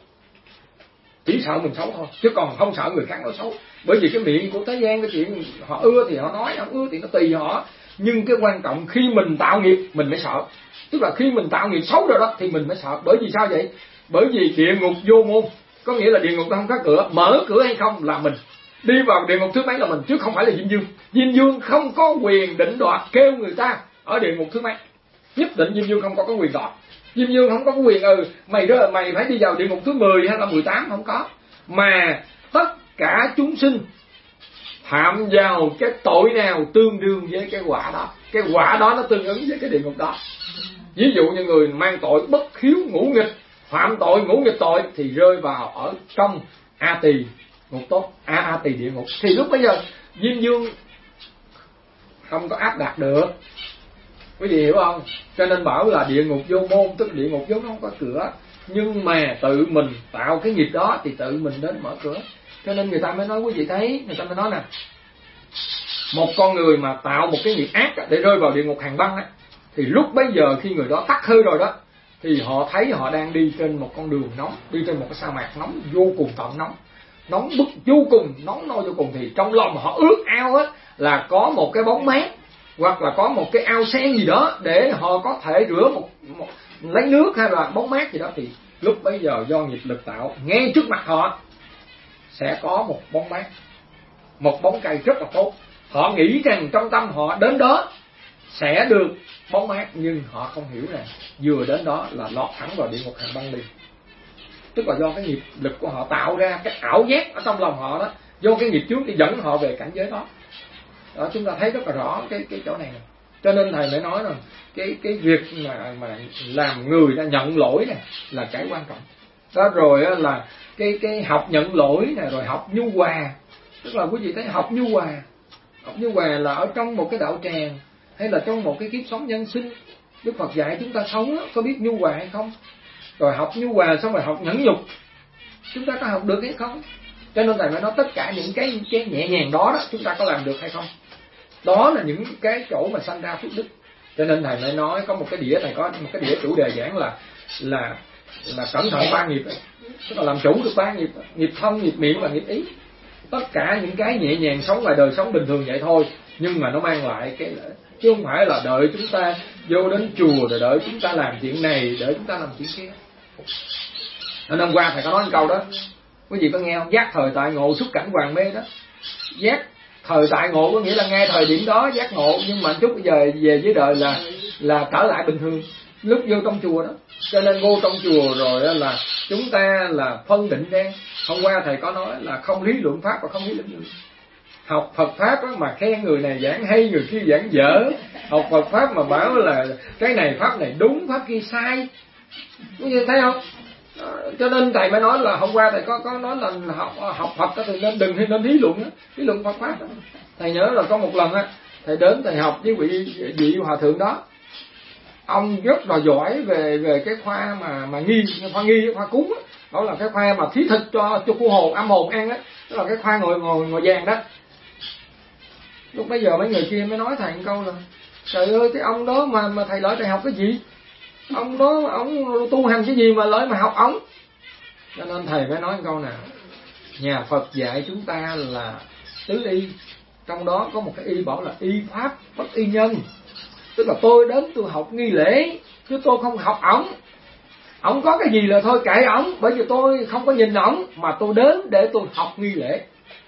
B: Chỉ sợ mình xấu thôi, chứ còn không sợ người khác nói xấu. Bởi vì cái miệng của thế gian, cái chuyện họ ưa thì họ nói, không ưa thì nó tùy họ. Nhưng cái quan trọng khi mình tạo nghiệp mình mới sợ. Tức là khi mình tạo nghiệp xấu rồi đó thì mình mới sợ. Bởi vì sao vậy? Bởi vì địa ngục vô môn, có nghĩa là địa ngục nó không có cửa, mở cửa hay không là mình. Đi vào địa ngục thứ mấy là mình, chứ không phải là Diêm Dương. Diêm Dương không có quyền định đoạt kêu người ta ở địa ngục thứ mấy. Nhất định Diêm Dương không có, có quyền đoạt. Diêm Dương không có quyền ừ mày đó mày phải đi vào địa ngục thứ mười hay là mười tám, không có. Mà tất cả chúng sinh phạm vào cái tội nào tương đương với cái quả đó, cái quả đó nó tương ứng với cái địa ngục đó. Ví dụ như người mang tội bất hiếu ngũ nghịch, phạm tội ngũ nghịch tội thì rơi vào ở trong A Tỳ ngục tốt, A A Tỳ địa ngục. Thì lúc bây giờ Diêm Vương không có áp đặt được, quý vị hiểu không? Cho nên bảo là địa ngục vô môn, tức địa ngục vốn không có cửa, nhưng mà tự mình tạo cái nghiệp đó thì tự mình đến mở cửa. Cho nên người ta mới nói, quý vị thấy, người ta mới nói nè, một con người mà tạo một cái nghiệp ác để rơi vào địa ngục hàng băng á, thì lúc bấy giờ khi người đó tắt hơi rồi đó, thì họ thấy họ đang đi trên một con đường nóng, đi trên một cái sa mạc nóng vô cùng tận nóng, nóng bức vô cùng, nóng nôi vô cùng, thì trong lòng họ ước ao á là có một cái bóng mát hoặc là có một cái ao sen gì đó để họ có thể rửa một, một lấy nước hay là bóng mát gì đó. Thì lúc bấy giờ do nghiệp lực tạo, ngay trước mặt họ sẽ có một bóng mát, một bóng cây rất là tốt. Họ nghĩ rằng trong tâm họ đến đó sẽ được bóng mát, nhưng họ không hiểu rằng vừa đến đó là lọt thẳng vào địa ngục hàng băng liền. Tức là do cái nghiệp lực của họ tạo ra cái ảo giác ở trong lòng họ đó, do cái nghiệp chướng thì dẫn họ về cảnh giới đó. Đó, chúng ta thấy rất là rõ cái cái chỗ này. Cho nên thầy mới nói rằng cái cái việc mà mà làm người ta nhận lỗi này là cái quan trọng. Đó rồi là cái cái học nhận lỗi này, rồi học nhu hòa. Tức là quý vị thấy học nhu hòa, học nhu hòa là ở trong một cái đạo tràng hay là trong một cái kiếp sống nhân sinh, Đức Phật dạy chúng ta sống có biết nhu hòa hay không? Rồi học nhu hòa xong rồi học nhẫn nhục, chúng ta có học được hay không? Cho nên thầy mới nói tất cả những cái, cái nhẹ nhàng đó, đó chúng ta có làm được hay không? Đó là những cái chỗ mà sanh ra phước đức. Cho nên thầy mới nói có một cái đĩa, thầy có một cái đĩa chủ đề giảng là là là cẩn thận ba nghiệp ấy. Tức là làm chủ được ba nghiệp, nghiệp thân, nghiệp miệng và nghiệp ý. Tất cả những cái nhẹ nhàng sống ngoài đời sống bình thường vậy thôi, nhưng mà nó mang lại cái lợi, chứ không phải là đợi chúng ta vô đến chùa rồi đợi chúng ta làm chuyện này, đợi chúng ta làm chuyện kia. Nên hôm qua thầy có nói một câu đó, quý vị có nghe không? Giác thời tại ngộ, xúc cảnh hoàng mê đó. Giác thời tại ngộ có nghĩa là ngay thời điểm đó giác ngộ, nhưng mà chút bây giờ về với đời là là trở lại bình thường lúc vô trong chùa đó. Cho nên vô trong chùa rồi là chúng ta là phân định ra. Hôm qua thầy có nói là không lý luận pháp và không lý luận. Học Phật pháp mà khen người này giảng hay, người kia giảng dở. Học Phật pháp mà bảo là cái này pháp này đúng, pháp kia sai. Quý vị thấy không? Cho nên thầy mới nói là hôm qua thầy có có nói là học học Phật đó thì nên đừng hay nên lý luận đó, lý luận Phật pháp đó. Thầy nhớ là có một lần á, thầy đến thầy học với vị vị hòa thượng đó. Ông rất là giỏi về về cái khoa mà mà nghi, khoa nghi, khoa cúng đó. Đó là cái khoa mà thí thực cho cho cô hồn âm hồn ăn á, đó là cái khoa ngồi ngồi ngồi vàng đó. Lúc bây giờ mấy người kia mới nói thầy một câu là trời ơi, cái ông đó mà mà thầy lợi thầy học cái gì? Ông đó ông tu hành cái gì mà lợi mà học ông? Cho nên thầy mới nói một câu nào, nhà Phật dạy chúng ta là tứ y, trong đó có một cái y bảo là y pháp bất y nhân. Tức là tôi đến tôi học nghi lễ chứ tôi không học ổng. Ổng có cái gì là thôi kệ ổng, bởi vì tôi không có nhìn ổng, mà tôi đến để tôi học nghi lễ.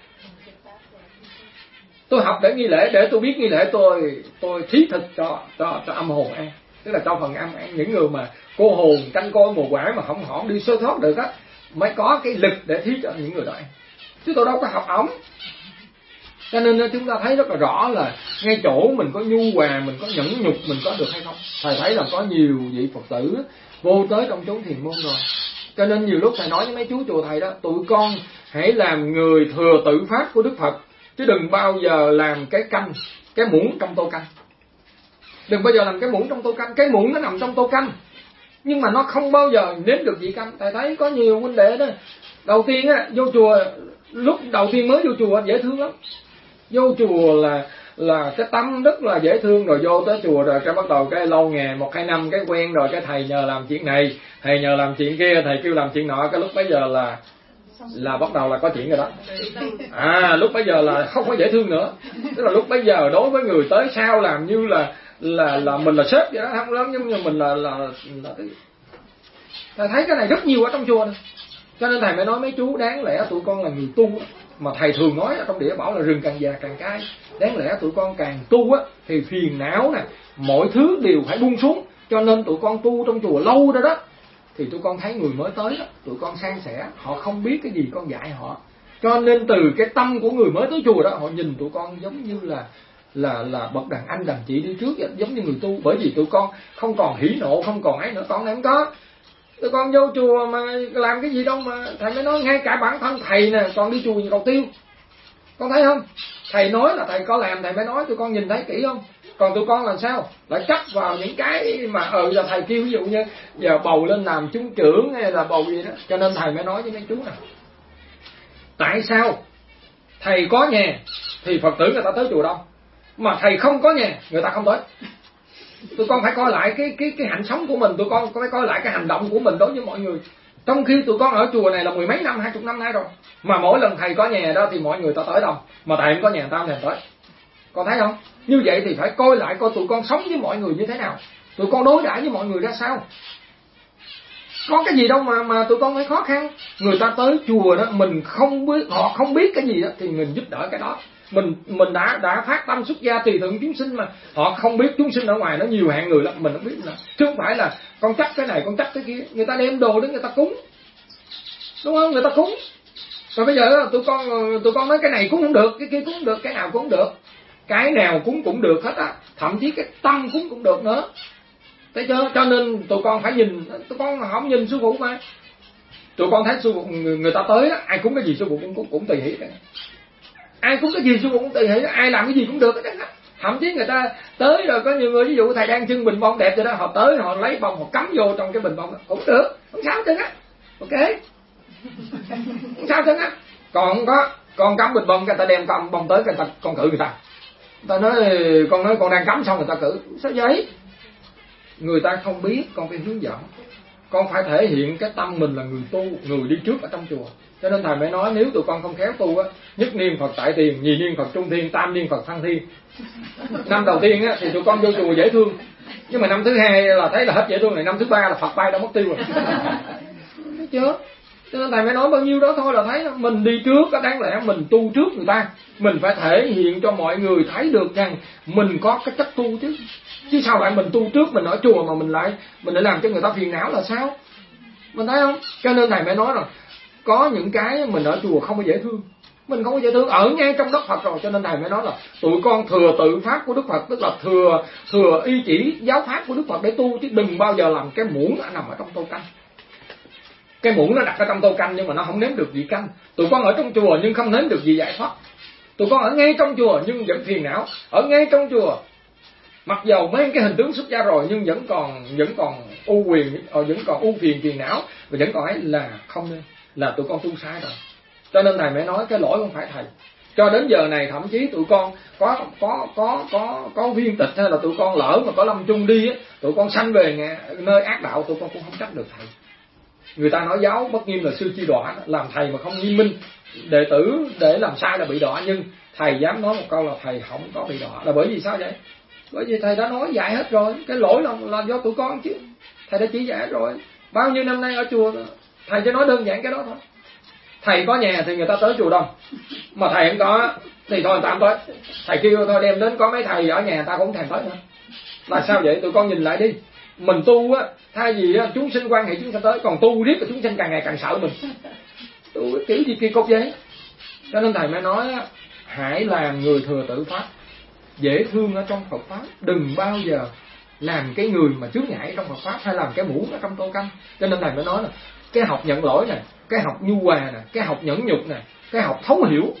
B: Tôi học để nghi lễ, để tôi biết nghi lễ, tôi tôi thí thực cho cho cho âm hồn ăn, tức là cho phần âm ăn. Những người mà cô hồn canh coi mùa quải mà không họ đi sơ thoát được á, mới có cái lực để thí cho những người đó ăn. Chứ tôi đâu có học ổng. Cho nên chúng ta thấy rất là rõ là ngay chỗ mình có nhu hòa, mình có nhẫn nhục, mình có được hay không. Thầy thấy là có nhiều vị Phật tử vô tới trong chốn thiền môn rồi. Cho nên nhiều lúc thầy nói với mấy chú chùa thầy đó, tụi con hãy làm người thừa tự pháp của Đức Phật, chứ đừng bao giờ làm cái canh, cái muỗng trong tô canh. Đừng bao giờ làm cái muỗng trong tô canh. Cái muỗng nó nằm trong tô canh, nhưng mà nó không bao giờ nếm được vị canh. Thầy thấy có nhiều huynh đệ đó, đầu tiên á vô chùa, lúc đầu tiên mới vô chùa dễ thương lắm. Vô chùa là là cái tâm rất là dễ thương, rồi vô tới chùa rồi cái bắt đầu cái lâu ngày một hai năm cái quen rồi, cái thầy nhờ làm chuyện này, thầy nhờ làm chuyện kia, thầy kêu làm chuyện nọ, cái lúc bấy giờ là là bắt đầu là có chuyện rồi đó. À lúc bấy giờ là không có dễ thương nữa. Tức là lúc bấy giờ đối với người tới sau làm như là là là mình là sếp vậy đó, không lắm, nhưng mà mình là là là thầy thấy cái này rất nhiều ở trong chùa này. Cho nên thầy mới nói mấy chú đáng lẽ tụi con là người tu á, mà thầy thường nói ở trong đĩa bảo là rừng càng già càng cay. Đáng lẽ tụi con càng tu á thì phiền não nè, mọi thứ đều phải buông xuống. Cho nên tụi con tu trong chùa lâu đó đó, thì tụi con thấy người mới tới đó, tụi con san sẻ, họ không biết cái gì con dạy họ. Cho nên từ cái tâm của người mới tới chùa đó, họ nhìn tụi con giống như là là là bậc đàn anh đàn chị đi trước, giống như người tu. Bởi vì tụi con không còn hỉ nộ, không còn ấy nữa, con này không có. tụi con vô chùa mà làm cái gì đâu mà thầy mới nói ngay cả bản thân thầy nè còn đi chùa cầu tiêu, con thấy không? Thầy nói là thầy có làm thầy mới nói, tụi con nhìn thấy kỹ không? Còn tụi con làm sao lại chấp vào những cái mà ừ là thầy kêu, ví dụ như giờ bầu lên làm chúng trưởng hay là bầu gì đó, cho nên thầy mới nói với mấy chú nè, tại sao thầy có nhà thì Phật tử người ta tới chùa đâu, mà thầy không có nhà người ta không tới. Tụi con phải coi lại cái cái cái hạnh sống của mình, tụi con phải coi lại cái hành động của mình đối với mọi người. Trong khi tụi con ở chùa này là mười mấy năm, hai chục năm nay rồi, mà mỗi lần thầy có nhà đó thì mọi người ta tới đâu, mà thầy không có nhà tao thầy tới. Con thấy không? Như vậy thì phải coi lại coi tụi con sống với mọi người như thế nào, tụi con đối đãi với mọi người ra sao. Có cái gì đâu mà mà tụi con phải khó khăn. Người ta tới chùa đó mình không biết, họ không biết cái gì đó thì mình giúp đỡ cái đó. Mình mình đã đã phát tâm xuất gia tùy thượng chúng sinh mà họ không biết chúng sinh ở ngoài nó nhiều hạng người lắm, mình không biết là chứ không phải là con chắc cái này con chắc cái kia, người ta đem đồ đến người ta cúng, đúng không? Người ta cúng. Rồi bây giờ tụi con tụi con nói cái này cúng không được, cái kia cúng không được, cái nào cũng không được. Cái nào cúng cũng được hết á, thậm chí cái tâm cúng cũng được nữa. Thấy chưa? Cho nên tụi con phải nhìn, tụi con không nhìn sư phụ mà. Tụi con thấy sư phụ người, người ta tới á, ai cúng cái gì sư phụ cũng cũng, cũng tùy hỷ đó. Ai cúng cái gì sư phụ cũng tùy hỷ đó, ai làm cái gì cũng được đó. Thậm chí người ta tới rồi có nhiều người ví dụ thầy đang trưng bình bông đẹp rồi đó, họ tới họ lấy bông họ cắm vô trong cái bình bông đó, cũng được, không sao hết á. Ok. Không sao hết á. Còn có con cắm bình bông, người ta đem con bông tới, người ta con cử người ta. Ta nói con nói con đang cắm xong người ta cử, sao vậy? Người ta không biết, con phải hướng dẫn. Con phải thể hiện cái tâm mình là người tu, người đi trước ở trong chùa. Cho nên thầy mới nói nếu tụi con không khéo tu á, nhất niệm Phật tại tiền, nhì niệm Phật trung thiên, tam niệm Phật thăng thiên. Năm đầu tiên á thì tụi con vô chùa dễ thương, nhưng mà năm thứ hai là thấy là hết dễ thương này, năm thứ ba là Phật bay đã mất tiêu rồi. Thấy chưa? Cho nên thầy mới nói bao nhiêu đó thôi là thấy mình đi trước, có đáng lẽ mình tu trước người ta, mình phải thể hiện cho mọi người thấy được rằng mình có cái cách tu chứ. Chứ sao lại mình tu trước, mình ở chùa mà mình lại mình lại làm cho người ta phiền não là sao? Mình thấy không? Cho nên thầy mới nói rồi, có những cái mình ở chùa không có dễ thương, mình không có dễ thương ở ngay trong đất Phật rồi. Cho nên thầy mới nói là tụi con thừa tự pháp của Đức Phật, tức là thừa thừa y chỉ giáo pháp của Đức Phật để tu, chứ đừng bao giờ làm cái muỗng nó nằm ở trong tô canh. Cái muỗng nó đặt ở trong tô canh nhưng mà nó không nếm được vị canh. Tụi con ở trong chùa nhưng không nếm được vị giải thoát. Tụi con ở ngay trong chùa nhưng vẫn phiền não, ở ngay trong chùa mặc dầu mấy cái hình tướng xuất gia rồi nhưng vẫn còn vẫn còn u quyền, vẫn còn u phiền phiền não và vẫn còn ấy là không nên, là tụi con tu sai rồi. Cho nên thầy mới nói cái lỗi không phải thầy. Cho đến giờ này thậm chí tụi con có có có có có viên tịch hay là tụi con lỡ mà có lâm chung đi á, tụi con sanh về nghe, nơi ác đạo, tụi con cũng không trách được thầy. Người ta nói giáo bất nghiêm là sư chi đọa, làm thầy mà không nghiêm minh đệ tử để làm sai là bị đọa, nhưng thầy dám nói một câu là thầy không có bị đọa, là bởi vì sao vậy? Bởi vì thầy đã nói dạy hết rồi, cái lỗi là, là do tụi con chứ. Thầy đã chỉ dạy hết rồi. Bao nhiêu năm nay ở chùa thầy chỉ nói đơn giản cái đó thôi. Thầy có nhà thì người ta tới chùa đông, mà thầy không có thì thôi tạm tới. Thầy kêu thôi đem đến có mấy thầy ở nhà ta cũng thèm tới nữa. Là sao vậy? Tụi con nhìn lại đi. Mình tu á, thay vì á, chúng sinh quan hệ chúng sanh tới, còn tu riết là chúng sinh càng ngày càng sợ mình. Tu kiểu gì kỳ cục vậy? Cho nên thầy mới nói á, hãy làm người thừa tự pháp, dễ thương ở trong Phật pháp, đừng bao giờ làm cái người mà chướng ngại trong Phật pháp, hay làm cái muỗng ở trong tô canh. Cho nên thầy mới nói là cái học nhận lỗi này, cái học nhu hòa này, cái học nhẫn nhục này, cái học thấu hiểu,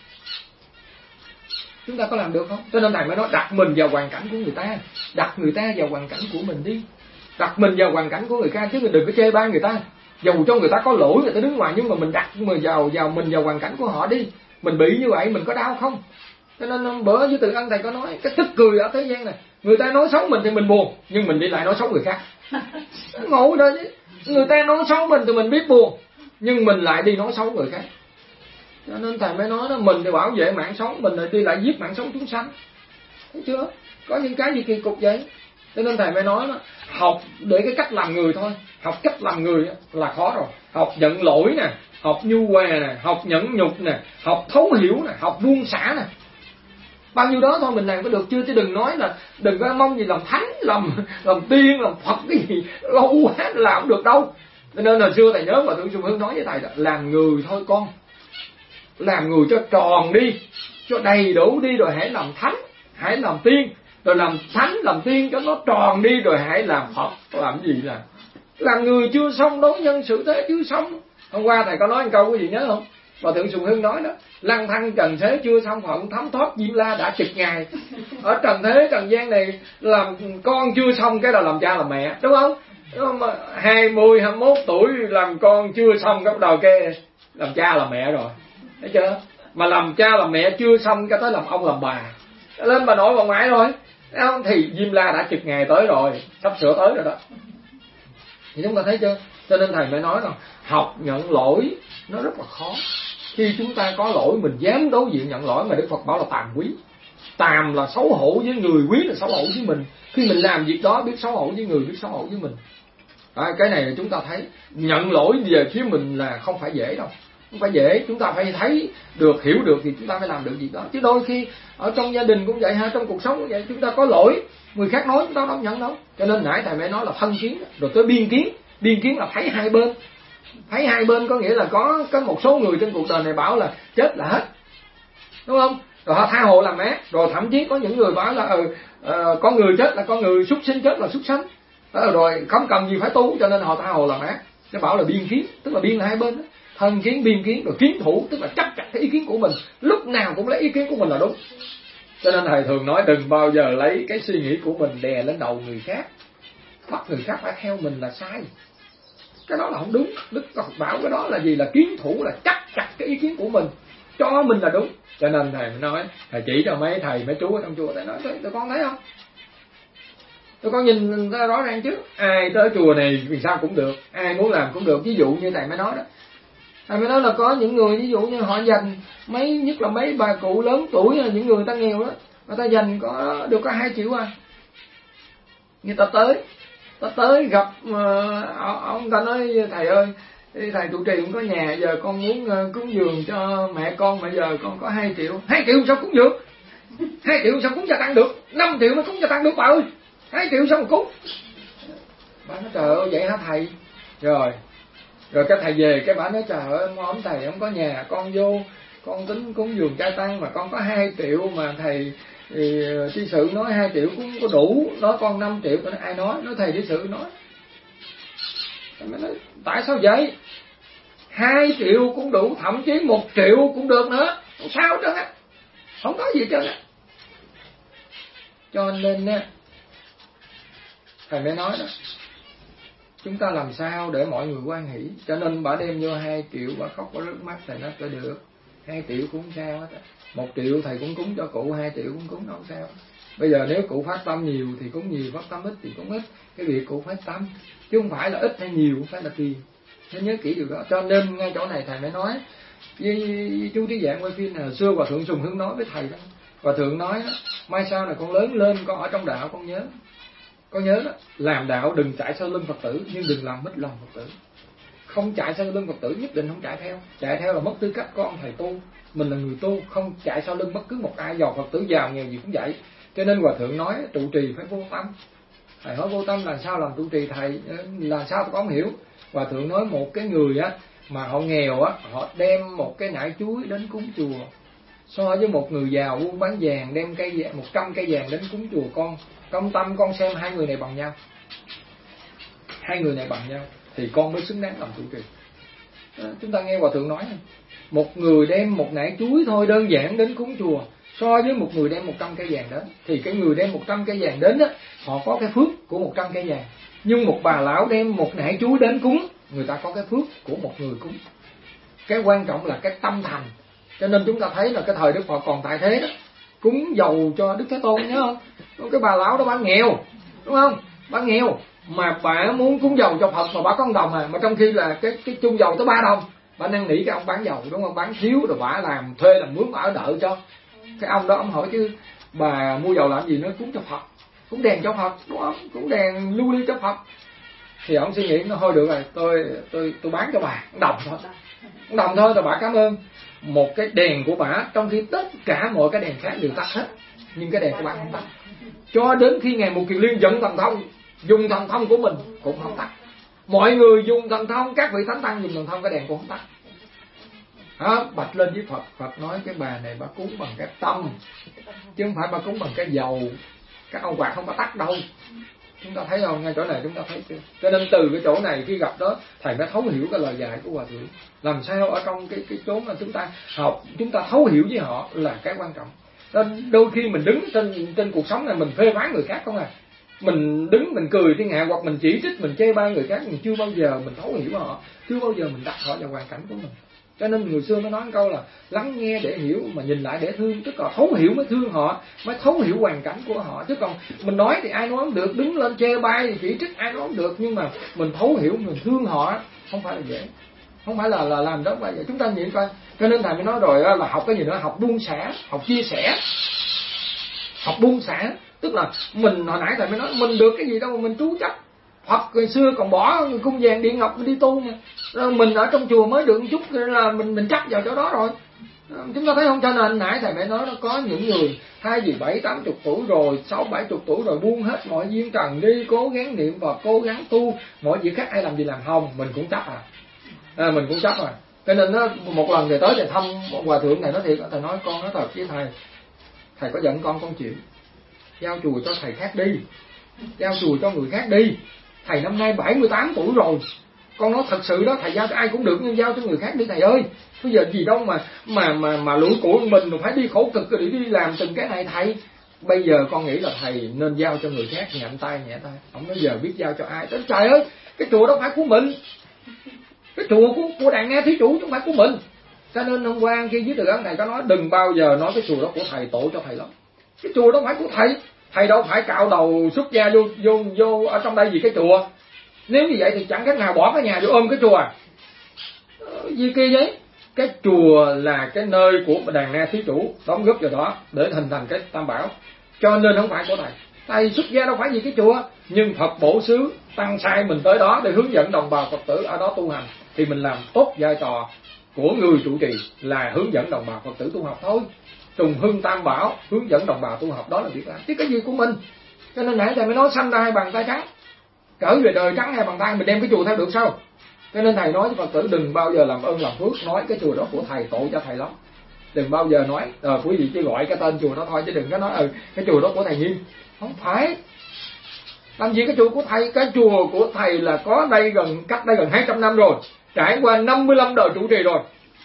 B: chúng ta có làm được không? Cho nên thầy mới nói đặt mình vào hoàn cảnh của người ta, đặt người ta vào hoàn cảnh của mình đi, đặt mình vào hoàn cảnh của người ta, chứ mình đừng có chê bai người ta. Dầu cho người ta có lỗi, người ta đứng ngoài, nhưng mà mình đặt mình vào vào mình vào hoàn cảnh của họ đi. Mình bị như vậy mình có đau không? Cho nên bữa với Từ Ân thầy có nói cái tức cười ở thế gian này, người ta nói xấu mình thì mình buồn, nhưng mình đi lại nói xấu người khác. Ngộ đó chứ. Người ta nói xấu mình thì mình biết buồn, nhưng mình lại đi nói xấu người khác. Cho nên thầy mới nói đó, mình thì bảo vệ mạng sống, mình lại đi lại giết mạng sống chúng sanh. Thấy chưa? Có những cái gì kỳ cục vậy? Cho nên thầy mới nói đó, học để cái cách làm người thôi. Học cách làm người là khó rồi. Học nhận lỗi nè, học nhu hòa nè, học nhẫn nhục nè, học thấu hiểu nè, học buông xả nè. Bao nhiêu đó thôi mình làm có được chưa? Chứ đừng nói là đừng có mong gì làm thánh, làm làm tiên, làm Phật cái gì lâu quá làm không được đâu. Cho nên hồi xưa thầy nhớ mà Thượng Xuân Hương nói với thầy là làm người thôi con, làm người cho tròn đi, cho đầy đủ đi, rồi hãy làm thánh, hãy làm tiên, rồi làm thánh làm tiên cho nó tròn đi, rồi hãy làm Phật. Làm gì là Làm người chưa xong đối nhân xử thế chưa xong. Hôm qua thầy có nói một câu cái gì nhớ không? Hòa thượng Sùng Hưng nói đó, lăng thăng trần thế chưa xong phận, thấm thoát Diêm La đã chực ngày. Ở trần thế trần gian này làm con chưa xong cái là làm cha làm mẹ, đúng không? Hai mươi hai mốt tuổi làm con chưa xong cái bắt đầu cái làm cha làm mẹ rồi, thấy chưa? Mà làm cha làm mẹ chưa xong cái tới làm ông làm bà, lên bà nội bà ngoại rồi, thấy không? Thì Diêm La đã chực ngày tới rồi, sắp sửa tới rồi đó. Thì chúng ta thấy chưa? Cho nên thầy mới nói rằng học nhận lỗi nó rất là khó. Khi chúng ta có lỗi mình dám đối diện nhận lỗi, mà Đức Phật bảo là tàm quý. Tàm là xấu hổ với người, quý là xấu hổ với mình. Khi mình làm việc đó biết xấu hổ với người, biết xấu hổ với mình. À, cái này là chúng ta thấy nhận lỗi về phía mình là không phải dễ đâu, không phải dễ. Chúng ta phải thấy được, hiểu được thì chúng ta phải làm được việc đó. Chứ đôi khi ở trong gia đình cũng vậy ha, trong cuộc sống cũng vậy, chúng ta có lỗi, người khác nói chúng ta đâu nhận đâu. Cho nên nãy thầy mới nói là thân kiến, rồi tới biên kiến. Biên kiến là thấy hai bên. Thấy hai bên có nghĩa là có có một số người trên cuộc đời này bảo là chết là hết, đúng không? Rồi họ tha hồ làm mát. Rồi thậm chí có những người bảo là ừ, uh, con người chết là con người, súc sinh chết là súc sinh. Đó, rồi không cần gì phải tu, cho nên họ tha hồ làm mát. Nó bảo là biên kiến, tức là biên là hai bên đó. Thân kiến, biên kiến, rồi kiến thủ, tức là chấp chặt cái ý kiến của mình, lúc nào cũng lấy ý kiến của mình là đúng. Cho nên thầy thường nói đừng bao giờ lấy cái suy nghĩ của mình đè lên đầu người khác, bắt người khác phải theo mình là sai. Cái đó là không đúng. Đức Phật bảo cái đó là gì? Là kiến thủ, là chắc chặt cái ý kiến của mình, cho mình là đúng. Cho nên thầy mới nói, thầy chỉ cho mấy thầy mấy chú ở trong chùa, thầy nói tụi con thấy không, tụi con nhìn ra rõ ràng chứ. Ai tới chùa này vì sao cũng được, ai muốn làm cũng được. Ví dụ như thầy mới nói đó, thầy mới nói là có những người ví dụ như họ dành mấy, nhất là mấy bà cụ lớn tuổi, những người ta nghèo đó, người ta dành có được có hai triệu à. Người ta tới ta tới gặp uh, ông ta nói thầy ơi, thầy trụ trì cũng có nhà, giờ con muốn uh, cúng dường cho mẹ con, mà giờ con có hai triệu. Hai triệu sao cúng được? Hai triệu sao cúng gia tăng được? Năm triệu mới cúng gia tăng được bà ơi. Hai triệu sao mà cúng? Bà nói trời ơi vậy hả thầy? Rồi rồi cái thầy về cái bà nói trời ơi ông thầy không có nhà, con vô con tính cúng dường gia tăng mà con có hai triệu mà thầy thì tri sự nói hai triệu cũng có đủ, nói con năm triệu. Nói ai nói? Nói thầy tri sự nói. Mới nói tại sao vậy? Hai triệu cũng đủ, thậm chí một triệu cũng được nữa, không sao hết trơn á, không có gì hết trơn á. Cho nên á, thầy mới nói đó, chúng ta làm sao để mọi người hoan hỷ. Cho nên bà đem vô hai triệu, bà khóc bà nước mắt. Thầy nói phải được, hai triệu cũng sao hết á. Một triệu thầy cũng cúng cho cụ, hai triệu cũng cúng đâu sao. Bây giờ nếu cụ phát tâm nhiều thì cúng nhiều, phát tâm ít thì cúng ít. Cái việc cụ phát tâm, chứ không phải là ít hay nhiều, không phải là tiền. Nên nhớ kỹ điều đó. Cho nên ngay chỗ này thầy mới nói với, với chú Trí Dạng quay phim này, hồi xưa Hòa thượng Sùng Hưng nói với thầy đó. Hòa thượng nói đó, mai sau này con lớn lên, con ở trong đạo con nhớ, con nhớ đó, làm đạo đừng chạy sau lưng Phật tử, nhưng đừng làm mất lòng Phật tử. Không chạy sau lưng Phật tử, nhất định không chạy theo. Chạy theo là mất tư cách của ông thầy tu. Mình là người tu, không chạy sau lưng bất cứ một ai, giàu Phật tử giàu nghèo gì cũng vậy. Cho nên Hòa thượng nói trụ trì phải vô tâm. Thầy nói vô tâm là sao làm trụ trì thầy, là sao tôi không hiểu. Hòa thượng nói một cái người á mà họ nghèo á, họ đem một cái nải chuối đến cúng chùa, so với một người giàu buôn bán vàng đem cây một trăm cây vàng đến cúng chùa, con công tâm con xem hai người này bằng nhau, hai người này bằng nhau thì con mới xứng đáng làm trụ trì. Đó, chúng ta nghe Hòa thượng nói, một người đem một nải chuối thôi đơn giản đến cúng chùa, so với một người đem một trăm cây vàng đến, thì cái người đem một trăm cây vàng đến á, họ có cái phước của một trăm cây vàng. Nhưng một bà lão đem một nải chuối đến cúng, người ta có cái phước của một người cúng. Cái quan trọng là cái tâm thành. Cho nên chúng ta thấy là cái thời Đức Phật còn tại thế đó, cúng dầu cho Đức Thế Tôn, nhớ không? Cái bà lão đó bà nghèo, đúng không? Bà nghèo mà bà muốn cúng dầu cho Phật mà bà có một đồng à, mà trong khi là cái cái chung dầu tới ba đồng, bà năn nỉ cái ông bán dầu, đúng không? Bán thiếu rồi bà làm thuê làm mướn bà ở đợi cho. Cái ông đó ông hỏi chứ bà mua dầu làm gì? Nó cúng cho Phật, cúng đèn cho Phật, đúng không? Cúng đèn lưu ly cho Phật. Thì ông suy nghĩ nó thôi được rồi, tôi tôi tôi bán cho bà đồng thôi, đồng thôi rồi bà cảm ơn. Một cái đèn của bà, trong khi tất cả mọi cái đèn khác đều tắt hết, nhưng cái đèn của bà không tắt. Cho đến khi Ngài Một Kiền Liên dẫn thần thông, dùng thần thông của mình cũng không tắt. Mọi người dùng thần thông, các vị thánh tăng dùng thần thông, cái đèn cũng không tắt. Đó, bạch lên với Phật. Phật nói cái bà này bà cúng bằng cái tâm, chứ không phải bà cúng bằng cái dầu. Các ông quạt không có tắt đâu. Chúng ta thấy không? Ngay chỗ này chúng ta thấy chưa? Cho nên từ cái chỗ này khi gặp đó thầy mới thấu hiểu cái lời dạy của Hòa Thượng. Làm sao ở trong cái cái chốn mà chúng ta học, chúng ta thấu hiểu với họ là cái quan trọng. Nên đôi khi mình đứng trên trên cuộc sống này mình phê phán người khác không à. Mình đứng mình cười thiên hạ hoặc mình chỉ trích mình chê bai người khác, mình chưa bao giờ mình thấu hiểu họ, chưa bao giờ mình đặt họ vào hoàn cảnh của mình. Cho nên người xưa mới nói một câu là lắng nghe để hiểu mà nhìn lại để thương, tức là thấu hiểu mới thương họ, mới thấu hiểu hoàn cảnh của họ. Chứ còn mình nói thì ai nói không được, đứng lên chê bai chỉ trích ai nói không được, nhưng mà mình thấu hiểu mình thương họ không phải là dễ, không phải là là làm đó vậy. Chúng ta nhìn coi. Cho nên thầy mới nói rồi là học cái gì nữa, học buông xả, học chia sẻ, học buông xả. Tức là mình hồi nãy thầy mới nói mình được cái gì đâu mà mình chú chấp. Phật ngày xưa còn bỏ cung vàng điện ngọc đi tu nha, rồi mình ở trong chùa mới được một chút là mình mình chấp vào chỗ đó rồi. Chúng ta thấy không? Cho nên nãy thầy mới nói nó có những người thay vì bảy tám chục tuổi rồi, sáu bảy chục tuổi rồi buông hết mọi duyên trần đi, cố gắng niệm và cố gắng tu, mọi việc khác ai làm gì làm không, mình cũng chấp à, à mình cũng chấp à. Cho nên nó một lần thầy tới thầy thăm một hòa thượng này, nói thiệt, thầy nói con nói thật với thầy, thầy có giận con con chịu, giao chùa cho thầy khác đi, giao chùa cho người khác đi. Thầy năm nay bảy mươi tám tuổi rồi, con nói thật sự đó, thầy giao cho ai cũng được nhưng giao cho người khác đi thầy ơi. Bây giờ gì đâu mà mà mà mà lũ của mình phải đi khổ cực để đi làm từng cái này thầy. Bây giờ con nghĩ là thầy nên giao cho người khác, nhậm tay nhẹ tay. Không bao giờ biết giao cho ai. Đến trời ơi, cái chùa đó phải của mình, cái chùa của của Đàn Na Thí Chủ chứ không phải của mình. Cho nên hôm qua khi dưới từ ấn này có nói đừng bao giờ nói cái chùa đó của thầy, tội cho thầy lắm. Cái chùa đó phải của thầy. Thầy đâu phải cạo đầu xuất gia vô vô vô ở trong đây vì cái chùa. Nếu như vậy thì chẳng cách nào bỏ cái nhà vô ôm cái chùa à. Gì kia vậy? Cái chùa là cái nơi của Đàn Na Thí Chủ đóng góp vào đó để hình thành cái Tam Bảo. Cho nên không phải của thầy. Thầy xuất gia đâu phải vì cái chùa, nhưng Phật bổ xứ tăng sai mình tới đó để hướng dẫn đồng bào Phật tử ở đó tu hành, thì mình làm tốt vai trò của người trụ trì là hướng dẫn đồng bào Phật tử tu học thôi. Trùng hưng Tam Bảo, hướng dẫn đồng bào tu học, đó là việc làm, chứ cái gì của mình. Cho nên nãy thầy mới nói sanh ra hai bàn tay trắng, trở về đời trắng hai bàn tay, mình đem cái chùa theo được sao? Cho nên thầy nói với Phật tử đừng bao giờ làm ơn làm phước nói cái chùa đó của thầy, tội cho thầy lắm. Đừng bao giờ nói, ờ quý vị chỉ gọi cái tên chùa đó thôi, chứ đừng có nói ừ cái chùa đó của thầy Nghiêm. Không phải. Làm gì cái chùa của thầy? Cái chùa của thầy là có đây gần cách đây gần hai trăm năm rồi, trải qua năm mươi lăm đời trụ trì rồi.